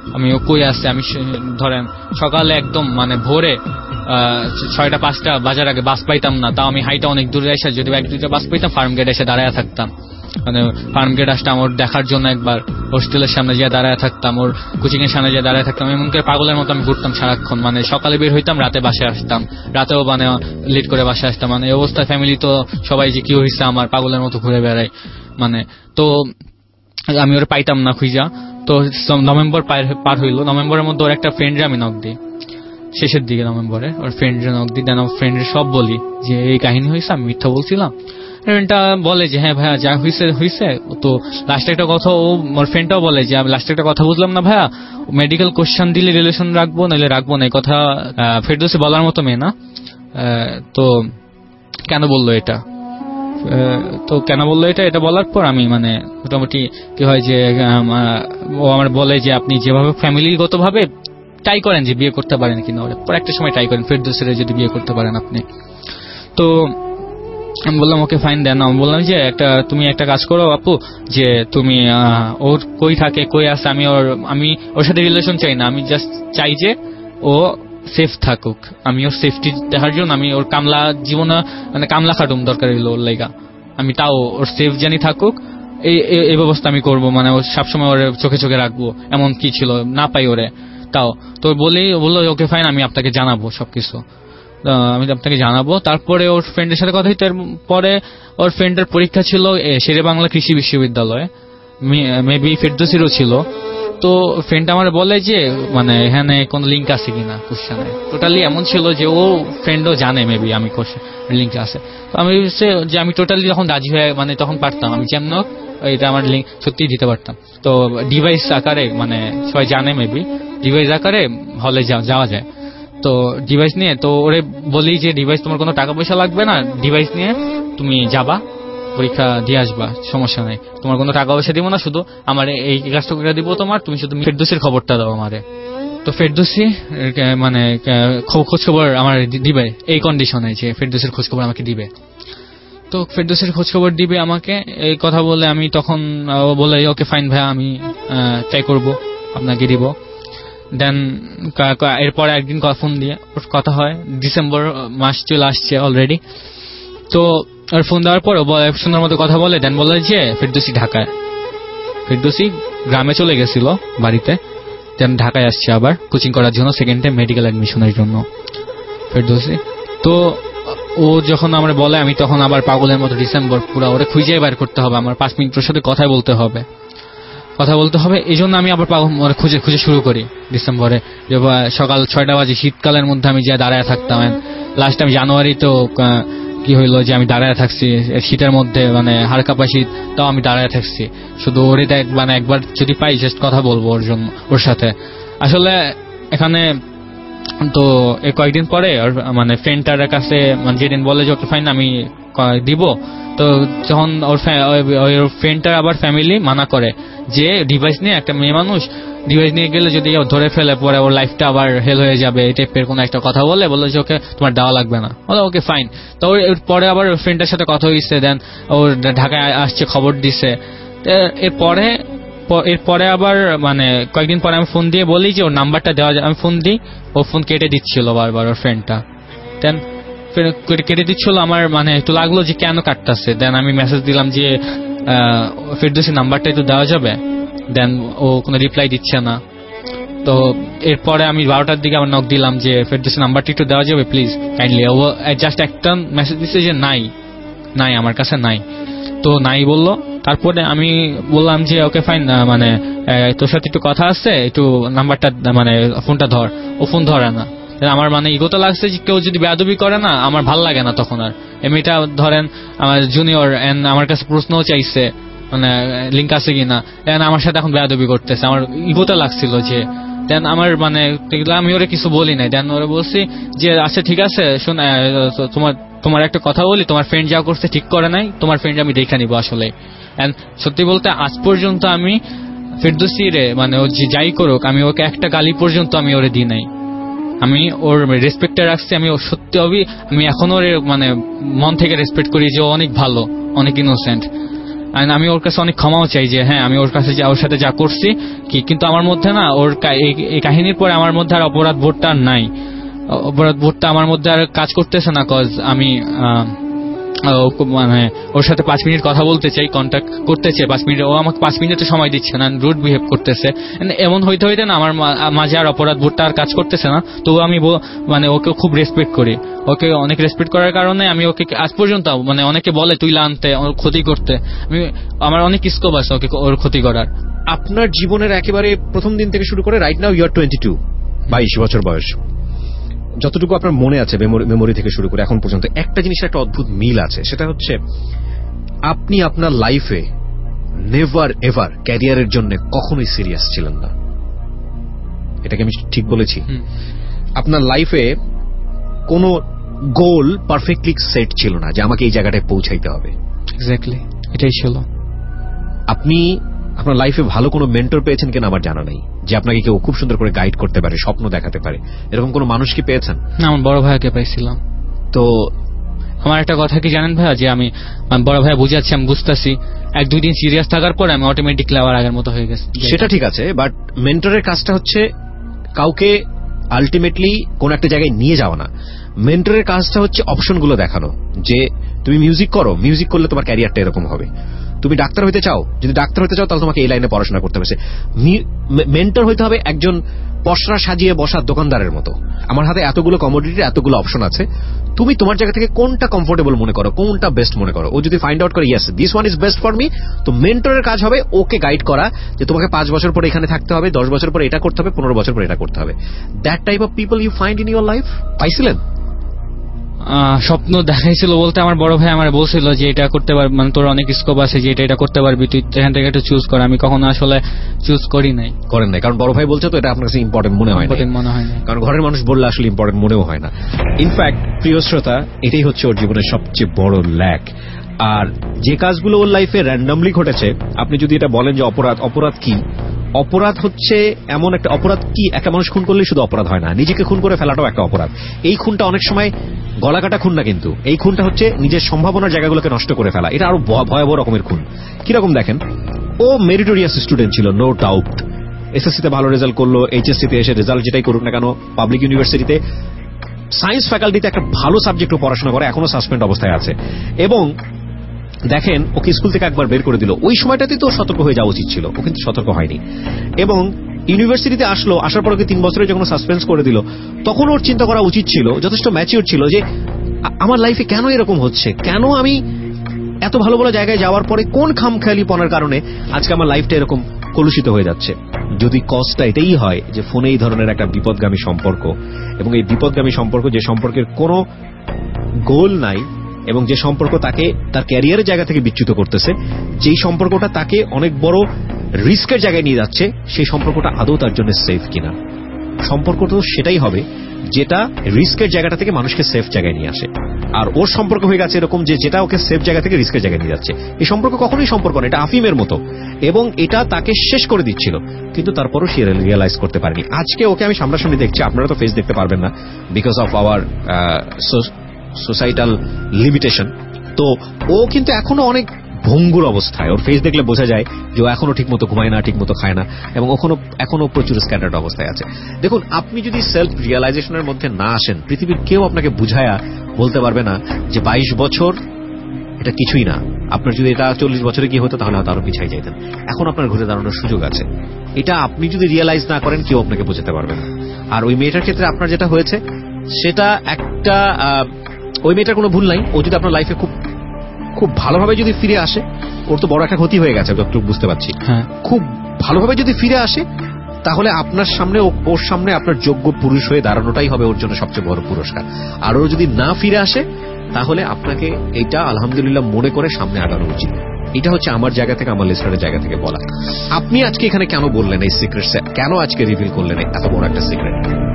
আমি ও কই আছে, আমি ধরেন সকালে একদম মানে ভোরে ছয়টা পাঁচটা বাজার আগে বাস পাইতাম না, তাও আমি হাইটা অনেক দূরে এসে যদি এক দুইটা বাস পাইতাম ফার্ম গেট এসে দাঁড়ায় থাকতাম, মানে ফার্ম গেট আসতাম ওর দেখার জন্য, একবার হোস্টেলের সামনে গিয়ে দাঁড়ায় থাকতাম, ওর কোচিং এর সামনে গিয়ে দাঁড়ায় থাকতাম, এমন করে পাগলের মতো আমি ঘুরতাম সারাক্ষণ, মানে সকালে বের হইতাম রাতে বাসায় আসতাম, রাতেও মানে লেট করে বাসায় আসতাম, মানে এই অবস্থায় ফ্যামিলি তো সবাই যে কি হয়েছে আমার পাগলের মতো ঘুরে বেড়াই, মানে তো আমি ওর পাইতাম না খুঁজা। তো নভেম্বর পার হইলো, নভেম্বরের মধ্যে ওর একটা ফ্রেন্ডরে আমি নক দিই, শেষের দিকে নভেম্বরে ওর ফ্রেন্ডরে নক দিই, দেন ওর ফ্রেন্ডের সব বলি যে এই কাহিনী হয়েছে, আমি মিথ্যা বলছিলাম। ফ্রেন্ডটা বলে যে হ্যাঁ ভাইয়া যা হয়েছে হয়েছে। তো লাস্টে একটা কথা ও ওর ফ্রেন্ডটাও বলে যে আমি লাস্টে একটা কথা বুঝলাম না ভাইয়া, মেডিকেল কোশ্চেন দিলে রিলেশন রাখবো নাহলে রাখবো না, এই কথা ফেরদৌসী বলার মতো মেয়ে না, তো কেন বললো এটা, তো কেন বললো এটা এটা বলার পর আমি মানে মোটামুটি কি হয় যে ও আমার বলে যে আপনি যেভাবে ফ্যামিলিগত ভাবে ট্রাই করেন যে বিয়ে করতে পারেন কিনা, পর একটা সময় ট্রাই করেন ফেরদৌসীর যদি বিয়ে করতে পারেন আপনি। তো আমি বললাম ওকে ফাইন দেন, আমি বললাম যে একটা তুমি একটা কাজ করো আপু, যে তুমি ওর কই থাকে কই আছে, আমি ওর আমি ওর সাথে রিলেশন চাই না, আমি জাস্ট চাই যে ও সেফ থাকুক, আমি ওর সেফটি দেখার জন্য আমি ওর কামলা জীবনে মানে কামলা খাটুম দরকার হইলো ওর লাইগা, আমি তাও ওর সেফ জানি থাকুক এই এই ব্যবস্থা আমি করবো, মানে ও সবসময় ওর চোখে চোখে রাখবো, এমন কি ছিল না পাই ওরে তাও। তো বলি বললো ওকে ফাইন আমি আপনাকে জানাবো সবকিছু, আমি আপনাকে জানাবো। তারপরে ওর ফ্রেন্ডের সাথে কথা হইতে পরে ওর ফ্রেন্ডের পরীক্ষা ছিল শেরে বাংলা কৃষি বিশ্ববিদ্যালয়ে, মেবি ফেরদৌসীরও ছিল। তো ফ্রেন্ড আমার বলে যে মানে এখানে কোন লিঙ্ক আছে কিনা কোশ্চেনে, টোটালি এমন ছিল যে ও ফ্রেন্ডও জানে মেবি আমি লিঙ্ক আছে। তো আমি যে আমি টোটালি যখন রাজি হয়ে মানে তখন পারতাম আমি যেমন এটা আমার লিঙ্ক সত্যি দিতে পারতাম। তো ডিভাইস আকারে মানে সবাই জানে মেবি ডিভাইস আকারে হলে যাওয়া যায়, তো ডিভাইস নিয়ে তো ওরে বলি যে ডিভাইস তোমার কোনো টাকা পয়সা লাগবে না, ডিভাইস নিয়ে তুমি যাবা পরীক্ষা দিয়ে আসবা, সমস্যা নেই, তোমার কোনো টাকা পয়সা দিব না, শুধু আমার এই কাজটা করে দিব তোমার, তুমি শুধু ফেরদৌসীর খবরটা দাও আমারে। তো ফেরদৌসী মানে খোঁজ খবর আমার দিবে এই কন্ডিশনে যে ফেরদৌসীর খোঁজ খবর আমাকে দিবে। তো ফেরদৌসীর খোঁজ খবর দিবে আমাকে এই কথা বলে আমি তখন ও বলে ওকে ফাইন ভাইয়া আমি ট্রাই করবো আপনাকে দিব। দেন এরপরে একদিন ফোন দিয়ে ওর কথা হয়, ডিসেম্বর মাস চলে আসছে অলরেডি। তো ওর ফোন দেওয়ার পর সুন্দর মতো কথা বলে, দেন বলে যে ফেরদৌসী ঢাকায়, ফেরদৌসী গ্রামে চলে গেছিল বাড়িতে, দেন ঢাকায় আসছে আবার কোচিং করার জন্য সেকেন্ড টাইম মেডিকেল অ্যাডমিশনের জন্য ফেরদৌসী। তো ও যখন আমরা বলে আমি তখন আবার পাগলের মতো ডিসেম্বর পুরো ওরে খুঁজে বের করতে হবে, আমার পাঁচ মিনিটের সাথে কথা বলতে হবে কথা বলতে হবে এই জন্য আমি আবার খুঁজে খুঁজে শুরু করি ডিসেম্বরে। সকাল ছয়টা বাজে শীতকালের মধ্যে আমি যা দাঁড়ায় থাকতাম, লাস্ট আমি জানুয়ারি তো কি হইলো যে আমি দাঁড়ায় থাকছি শীতের মধ্যে, মানে হাড় কাঁপা শীত, তাও আমি দাঁড়ায় থাকছি শুধু ওরে দেখ মানে একবার যদি পাই জাস্ট কথা বলবো ওর জন্য ওর সাথে। আসলে এখানে তো এই কয়েকদিন পরে মানে ফ্রেন্ডটার কাছে মানে যেদিন বলে যে ওকে ফাইন আমি দিব, তো যখন ওর ফ্রেন্ডটার আবার ফ্যামিলি মানা করে যে ডিভাইস নিয়ে একটা মেয়ে মানুষ ডিভাইস নিয়ে গেলে যদি ধরে ফেলে পরে ওর লাইফটা আবার হেল হয়ে যাবে এই টাইপের কোনো একটা কথা বলে বললো যে ওকে তোমার দেওয়া লাগবে না, বলো ওকে ফাইন। তো ওর পরে আবার ফ্রেন্ডের সাথে কথা হয়েছে, দেন ওর ঢাকায় আসছে খবর দিছে। এরপরে এরপরে আবার মানে কয়েকদিন পরে আমি ফোন দিয়ে বলি যে ওর নাম্বারটা দেওয়া যায়, আমি ফোন দিই ও ফোন কেটে দিচ্ছিল বারবার ওর ফ্রেন্ডটা, দেন কেটে দিচ্ছিল আমার মানে একটু লাগলো যে কেন কাটতেছে। দেন আমি মেসেজ দিলাম যে ফেরদৌসীর নাম্বারটা একটু দেওয়া যাবে, দেন ও কোনো রিপ্লাই দিচ্ছে না। তো এরপরে আমি বারোটার দিকে আমার নক দিলাম যে ফেরদৌসীর নাম্বারটা একটু দেওয়া যাবে প্লিজ কাইন্ডলি। ও জাস্ট একটা মেসেজ দিচ্ছে যে নাই নাই আমার কাছে নাই, তো নাই বললো। তারপরে আমি বললাম যে ওকে ফাইন মানে তোর সাথে একটু কথা আছে একটু নাম্বারটা মানে ফোনটা ধর, ও ফোন ধরে না। আমার মানে ইগোতে লাগছে যে কেউ যদি বেয়াদবি করে না আমার ভাল লাগে না তখন আর। এমনিটা ধরেন আমার জুনিয়র এন্ড আমার কাছে প্রশ্নও চাইছে মানে লিঙ্ক আছে কিনা, দেন আমার সাথে এখন বেয়াদবি করতেছে, আমার ইগোতে লাগছিল যে। দেন আমার মানে আমি ওরে কিছু বলি নাই, দেন ওরে বলছি যে আচ্ছা ঠিক আছে শোন তোমার তোমার একটা কথা বলি, তোমার ফ্রেন্ড যা করছে ঠিক করে নাই, তোমার ফ্রেন্ড আমি দেখে নিবো আসলে। এন্ড সত্যি বলতে আজ পর্যন্ত আমি ফেরদৌসী রে মানে ও যে যাই করুক আমি ওকে একটা গালি পর্যন্ত আমি ওরে দিই নাই, আমি ওর রেসপেক্টে রাখছি। আমি ও সত্যি আমি এখনো ওর মানে মন থেকে রেসপেক্ট করি যে ও অনেক ভালো অনেক ইনোসেন্ট। and আমি ওর কাছে অনেক ক্ষমাও চাই যে হ্যাঁ আমি ওর কাছে যা ওর সাথে যা করছি কি, কিন্তু আমার মধ্যে না ওর এই কাহিনীর পরে আমার মধ্যে আর অপরাধ বোধটা নাই, অপরাধ বোধটা আমার মধ্যে আর কাজ করতেছে না, কজ আমি মানে ওর সাথে পাঁচ মিনিট কথা বলতে চাই, কন্ট্যাক্ট করতে চাই পাঁচ মিনিট, ও আমাকে পাঁচ মিনিটে সময় দিচ্ছে না, রুড বিহেভ করতেছে। এমন হইতে হইতে না আমার মাঝে আর অপরাধ বোধটা আর কাজ করতেছে না। তো আমি মানে ওকে খুব রেসপেক্ট করি, ওকে অনেক রেসপেক্ট করার কারণে আমি ওকে আজ পর্যন্ত মানে অনেকে বলে তুই লানতে ওর ক্ষতি করতে, আমি আমার অনেক স্কোপ আছে ওকে ওর ক্ষতি করার। আপনার জীবনের একেবারে প্রথম দিন থেকে শুরু করে right now you are twenty two, বাইশ বছর বয়স, যতটুকু আপনার মনে আছে মেমোরি থেকে শুরু করে এখন পর্যন্ত একটা জিনিসের একটা অদ্ভুত মিল আছে, সেটা হচ্ছে আপনি আপনার লাইফে নেভার এভার ক্যারিয়ারের জন্য কখনোই সিরিয়াস ছিলেন না। এটাকে আমি ঠিক বলেছি? আপনার লাইফে কোনো গোল পারফেক্টলি সেট ছিল না যে আমাকে এই জায়গাটায় পৌঁছাইতে হবে। এক্স্যাক্টলি এটাই ছিল। আপনি আপনার লাইফে ভালো কোনো মেন্টর পেয়েছেন কিনা আমার জানা নাই, যে আপনাকে কেউ খুব সুন্দর করে গাইড করতে পারে, স্বপ্ন দেখাতে পারে, এরকম কোনো মানুষ কি পেয়েছেন? না, আমার বড় ভাইকে পাইছিলাম। তো আমার একটা কথা কি জানেন ভাইয়া, যে আমি বড় ভাইয়া বুঝাচ্ছি, আমি বুঝতেছি, এক দুই দিন সিরিয়াস থাকার পর আমি অটোমেটিকলি আবার আগের মতো হয়ে গেছে। সেটা ঠিক আছে, বাট মেন্টরের কাজটা হচ্ছে কাউকে আলটিমেটলি কোন একটা জায়গায় নিয়ে যাওয়া না। মেন্টরের কাজটা হচ্ছে অপশনগুলো দেখানো, যে তুমি মিউজিক করো, মিউজিক করলে তোমার ক্যারিয়ারটা এরকম হবে। তুমি ডাক্তার হইতে চাও, যদি ডাক্তার হইতে চাও তাহলে তোমাকে এই লাইনে পড়াশোনা করতে হবে। মেন্টর হইতে হবে একজন পসরা সাজিয়ে বসার দোকানদারের মতো। আমার হাতে এতগুলো কমোডিটির এতগুলো অপশন আছে, তুমি তোমার জায়গা থেকে কোনটা কমফোর্টেবল মনে করো, কোনটা বেস্ট মনে করো। ও যদি ফাইন্ড আউট করে yes this one is best for me, তো মেন্টরের কাজ হবে ওকে গাইড করা, যে তোমাকে পাঁচ বছর পরে এখানে থাকতে হবে, দশ বছর পরে এটা করতে হবে, পনেরো বছর পরে এটা করতে হবে। That type of people you find in your life. পাইছিলেন? স্বপ্ন দেখাইছিল বলতে আমার বড় ভাই আমার বলছিল যে এটা করতে পারবি, মানে তোর অনেক স্কোপ আছে, যে এটা এটা করতে পারবি, তুই এখান থেকে একটু চুজ কর। আমি কখনো আসলে চুজ করি নাই। করেন নাই কারণ বড় ভাই বলছে, তো এটা আপনার কাছে ইম্পর্টেন্ট মনে হয় না। মনে হয় না কারণ ঘরের মানুষ বললে আসলে ইম্পর্টেন্ট মনেও হয় না। ইনফ্যাক্ট প্রিয় শ্রোতা, এটাই হচ্ছে ওর জীবনের সবচেয়ে বড় ল্যাক। আর যে কাজগুলো ওর লাইফে র্যান্ডমলি ঘটেছে, আপনি যদি এটা বলেন যে অপরাধ, অপরাধ কি? অপরাধ হচ্ছে এমন একটা অপরাধ, কি একটা মানুষ খুন করলে শুধু অপরাধ হয় না, নিজেকে খুন করে ফেলাটাও একটা অপরাধ। এই খুনটা অনেক সময় গলা কাটা খুন না, কিন্তু এই খুনটা হচ্ছে নিজের সম্ভাবনার জায়গাগুলোকে নষ্ট করে ফেলা। এটা আরো ভয়াবহ রকমের খুন। কিরকম দেখেন, ও মেরিটোরিয়াস স্টুডেন্ট ছিল, নো ডাউট। এসএসসিতে ভালো রেজাল্ট করলো, এইচএসসিতে এসে রেজাল্ট যেটাই করুক না কেন, পাবলিক ইউনিভার্সিটিতে সায়েন্স ফ্যাকাল্টিতে একটা ভালো সাবজেক্টও পড়াশোনা করে, এখনো সাসপেন্ড অবস্থায় আছে। এবং দেখেন ওকে স্কুল থেকে একবার বের করে দিল, ওই সময়টাতে তো সতর্ক হয়ে যাওয়া উচিত ছিল, ও কিন্তু সতর্ক হয়নি। এবং ইউনিভার্সিটিতে আসলো, আসার পর ওকে তিন বছরে যখন সাসপেন্স করে দিল, তখন ওর চিন্তা করা উচিত ছিল, যথেষ্ট ম্যাচিউর ছিল, যে আমার লাইফে কেন এরকম হচ্ছে, কেন আমি এত ভালো ভালো জায়গায় যাওয়ার পরে কোন খামখেয়ালিপনার কারণে আজকে আমার লাইফটা এরকম কলুষিত হয়ে যাচ্ছে। যদি কজটা এটাই হয় যে ফোনে এই ধরনের একটা বিপদগামী সম্পর্ক, এবং এই বিপদগামী সম্পর্ক যে সম্পর্কের কোনো গোল নাই, এবং যে সম্পর্ক তাকে তার ক্যারিয়ারের জায়গা থেকে বিচ্যুত করতেছে, যেই সম্পর্কটা তাকে অনেক বড় রিস্কের জায়গায় নিয়ে যাচ্ছে, সেই সম্পর্কটা আদৌ তার জন্য সেফ কিনা। সম্পর্ক তো সেটাই হবে যেটা রিস্কের জায়গাটা থেকে মানুষকে সেফ জায়গায় নিয়ে আসে। আর ওর সম্পর্ক হয়ে গেছে এরকম যে যেটা ওকে সেফ জায়গা থেকে রিস্কের জায়গায় নিয়ে যাচ্ছে। এই সম্পর্ক কখনোই সম্পর্ক না, এটা আফিমের মতো, এবং এটা তাকে শেষ করে দিচ্ছিল, কিন্তু তারপরও সে রিয়েলাইজ করতে পারেনি। আজকে ওকে আমি সামনাসামনি দেখছি, আপনারা তো ফেস দেখতে পারবেন না because of our societal limitation. তো ও কিন্তু এখনো অনেক ভঙ্গুর অবস্থায়, ওর ফেস দেখলে বোঝা যায় যে ও এখনো ঠিক মতো ঘুমায় না, ঠিক মতো খায় না, এবং ওখানে এখনো প্রচুর স্ক্যাটার্ড অবস্থায় আছে। দেখুন, আপনি যদি সেলফ রিয়েলাইজেশনের মধ্যে না আসেন, পৃথিবীর কেউ আপনাকে বুঝায়া বলতে পারবে না যে বাইশ বছর এটা কিছুই না। আপনার যদি এটা চল্লিশ বছরে গিয়ে হতো তাহলে হয়তো আরো পিছাই যাইতেন। এখন আপনার ঘুরে দাঁড়ানোর সুযোগ আছে। এটা আপনি যদি রিয়েলাইজ না করেন, কেউ আপনাকে বোঝাতে পারবে না। আর ওই মেয়েটার ক্ষেত্রে আপনার যেটা হয়েছে, সেটা একটা ওই মেয়েটার কোনো ভুল নাই। ও যদি আপনার লাইফে খুব খুব ভালোভাবে যদি ফিরে আসে, ওর তো বড় একটা ক্ষতি হয়ে গেছে যতটুকু বুঝতে পারছি, খুব ভালোভাবে যদি ফিরে আসে, তাহলে আপনার সামনে, ওর সামনে আপনার যোগ্য পুরুষ হয়ে দাঁড়ানোটাই হবে ওর জন্য সবচেয়ে বড় পুরস্কার। আর ও যদি না ফিরে আসে, তাহলে আপনাকে এইটা আলহামদুলিল্লাহ মনে করে সামনে আগানো উচিত। এটা হচ্ছে আমার জায়গা থেকে, আমার লিসনারের জায়গা থেকে বলা। আপনি আজকে এখানে কেন বললেন এই সিক্রেট, কেন আজকে রিভিল করলেন এত বড় একটা সিক্রেট?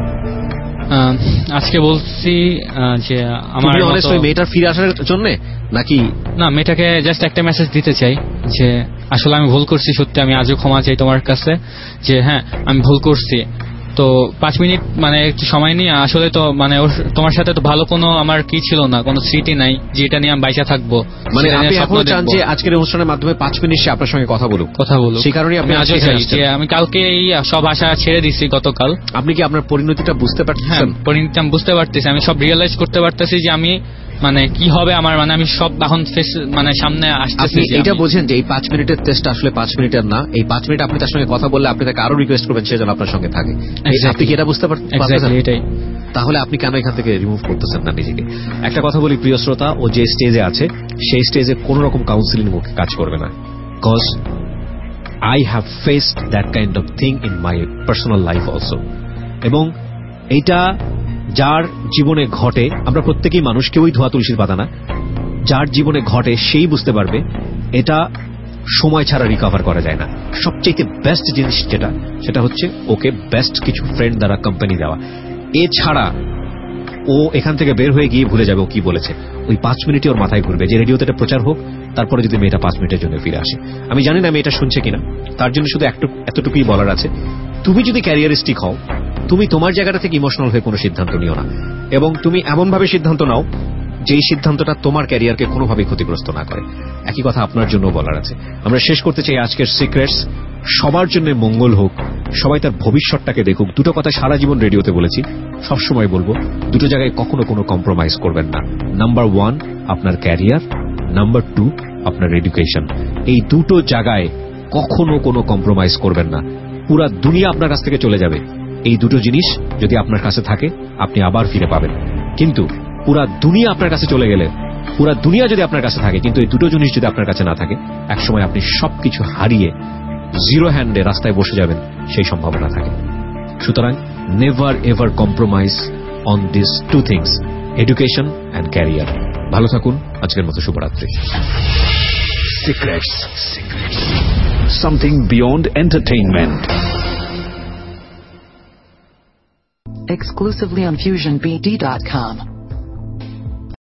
আজকে বলছি যে আমার মেয়েটার ফিরে আসার জন্য, নাকি না, মেয়েটাকে জাস্ট একটা মেসেজ দিতে চাই যে আসলে আমি ভুল করছি, সত্যি আমি আজও ক্ষমা চাই তোমার কাছে, যে হ্যাঁ আমি ভুল করছি, তো পাঁচ মিনিট মানে একটু সময় নিয়ে আসলে তো মানে তোমার সাথে তো ভালো কোনো আমার কি ছিল না, কোনো স্মৃতি নাই যেটা নিয়ে আমি বাইচা থাকবো। মানে আপনি এখন চান যে আজকের অনুষ্ঠানের মাধ্যমে পাঁচ মিনিট সে আপনার সঙ্গে কথা বলুক কথা বলুক সেই কারণে আপনি আজকে যে আমি কালকে এই সব আশা ছেড়ে দিছি গতকাল। আপনি কি আপনার পরিণতিটা বুঝতে পারতেছেন? পরিণতি আমি বুঝতে পারতেছি, আমি সব রিয়েলাইজ করতে পারতেছি যে আমি মানে কি হবে আমার, মানে আমি সব এখন ফেস মানে সামনে আসতেছি। আপনি এটা বোঝেন যে এই পাঁচ মিনিটের টেস্ট আসলে পাঁচ মিনিটের না, এই পাঁচ মিনিট আপনি তার সঙ্গে কথা বললে আপনি তাকে আরো রিকোয়েস্ট করবেন সে যেন আপনার সঙ্গে থাকে। আপনি কি এটা বুঝতে পারতেছেন? এটাই। তাহলে আপনি কেন এখান থেকে রিমুভ করতেছেন না নিজেকে? একটা কথা বলি প্রিয় শ্রোতা, ও যে স্টেজে আছে সেই স্টেজে কোন রকম কাউন্সিলিং মুখে কাজ করবে না, because I have faced that kind of thing in my personal life also. এবং এইটা যার জীবনে ঘটে, আমরা প্রত্যেকেই মানুষ, কেউই ধোয়া তুলসীর পাতা না, যার জীবনে ঘটে সেই বুঝতে পারবে এটা সময় ছাড়া রিকভার করা যায় না। সবচেয়ে বেস্ট জিনিস যেটা সেটা হচ্ছে ওকে বেস্ট কিছু ফ্রেন্ড দ্বারা কোম্পানি দেওয়া। এছাড়া ও এখান থেকে বের হয়ে গিয়ে ভুলে যাবে ও কি বলেছে, ওই পাঁচ মিনিটে ওর মাথায় ঘুরবে যে রেডিওতে এটা প্রচার হোক, তারপরে যদি মেয়েটা পাঁচ মিনিটের জন্য ফিরে আসে। আমি জানি না মেয়েটা শুনছে কিনা, তার জন্য শুধু এতটুকুই বলার আছে, তুমি যদি ক্যারিয়ারিস্টিক হও, তুমি তোমার জায়গাটা থেকে ইমোশনাল হয়ে কোনো সিদ্ধান্ত নিও না, এবং তুমি এমনভাবে সিদ্ধান্ত নাও যেই সিদ্ধান্তটা তোমার ক্যারিয়ারকে কোনোভাবে ক্ষতিগ্রস্ত না করে। একই কথা আপনার জন্য বলার আছে। আমরা শেষ করতে চাই আজকের সিক্রেটস। সবার জন্য মঙ্গল হোক, সবাই তার ভবিষ্যৎটাকে দেখুক। দুটো কথা সারা জীবন রেডিওতে বলেছি, সবসময় বলবো, দুটো জায়গায় কখনো কোনো কম্প্রোমাইজ করবেন না। নাম্বার ওয়ান আপনার ক্যারিয়ার, নাম্বার টু আপনার এডুকেশন। এই দুটো জায়গায় কখনো কোনো কম্প্রোমাইজ করবেন না। পুরা দুনিয়া আপনার কাছ থেকে চলে যাবে, এই দুটো জিনিস যদি আপনার কাছে থাকে আপনি আবার ফিরে পাবেন। কিন্তু পুরা দুনিয়া আপনার কাছে চলে গেলে, পুরা দুনিয়া যদি আপনার কাছে থাকে কিন্তু এই দুটো জিনিস যদি আপনার কাছে না থাকে, একসময় আপনি সবকিছু হারিয়ে জিরো হ্যান্ডে রাস্তায় বসে যাবেন, সেই সম্ভাবনা থাকে। সুতরাং never ever compromise on this two things, education and career. ভালো থাকুন, আজকের মতো শুভরাত্রি। Secrets. Something beyond entertainment. Exclusively on fusion b d dot com.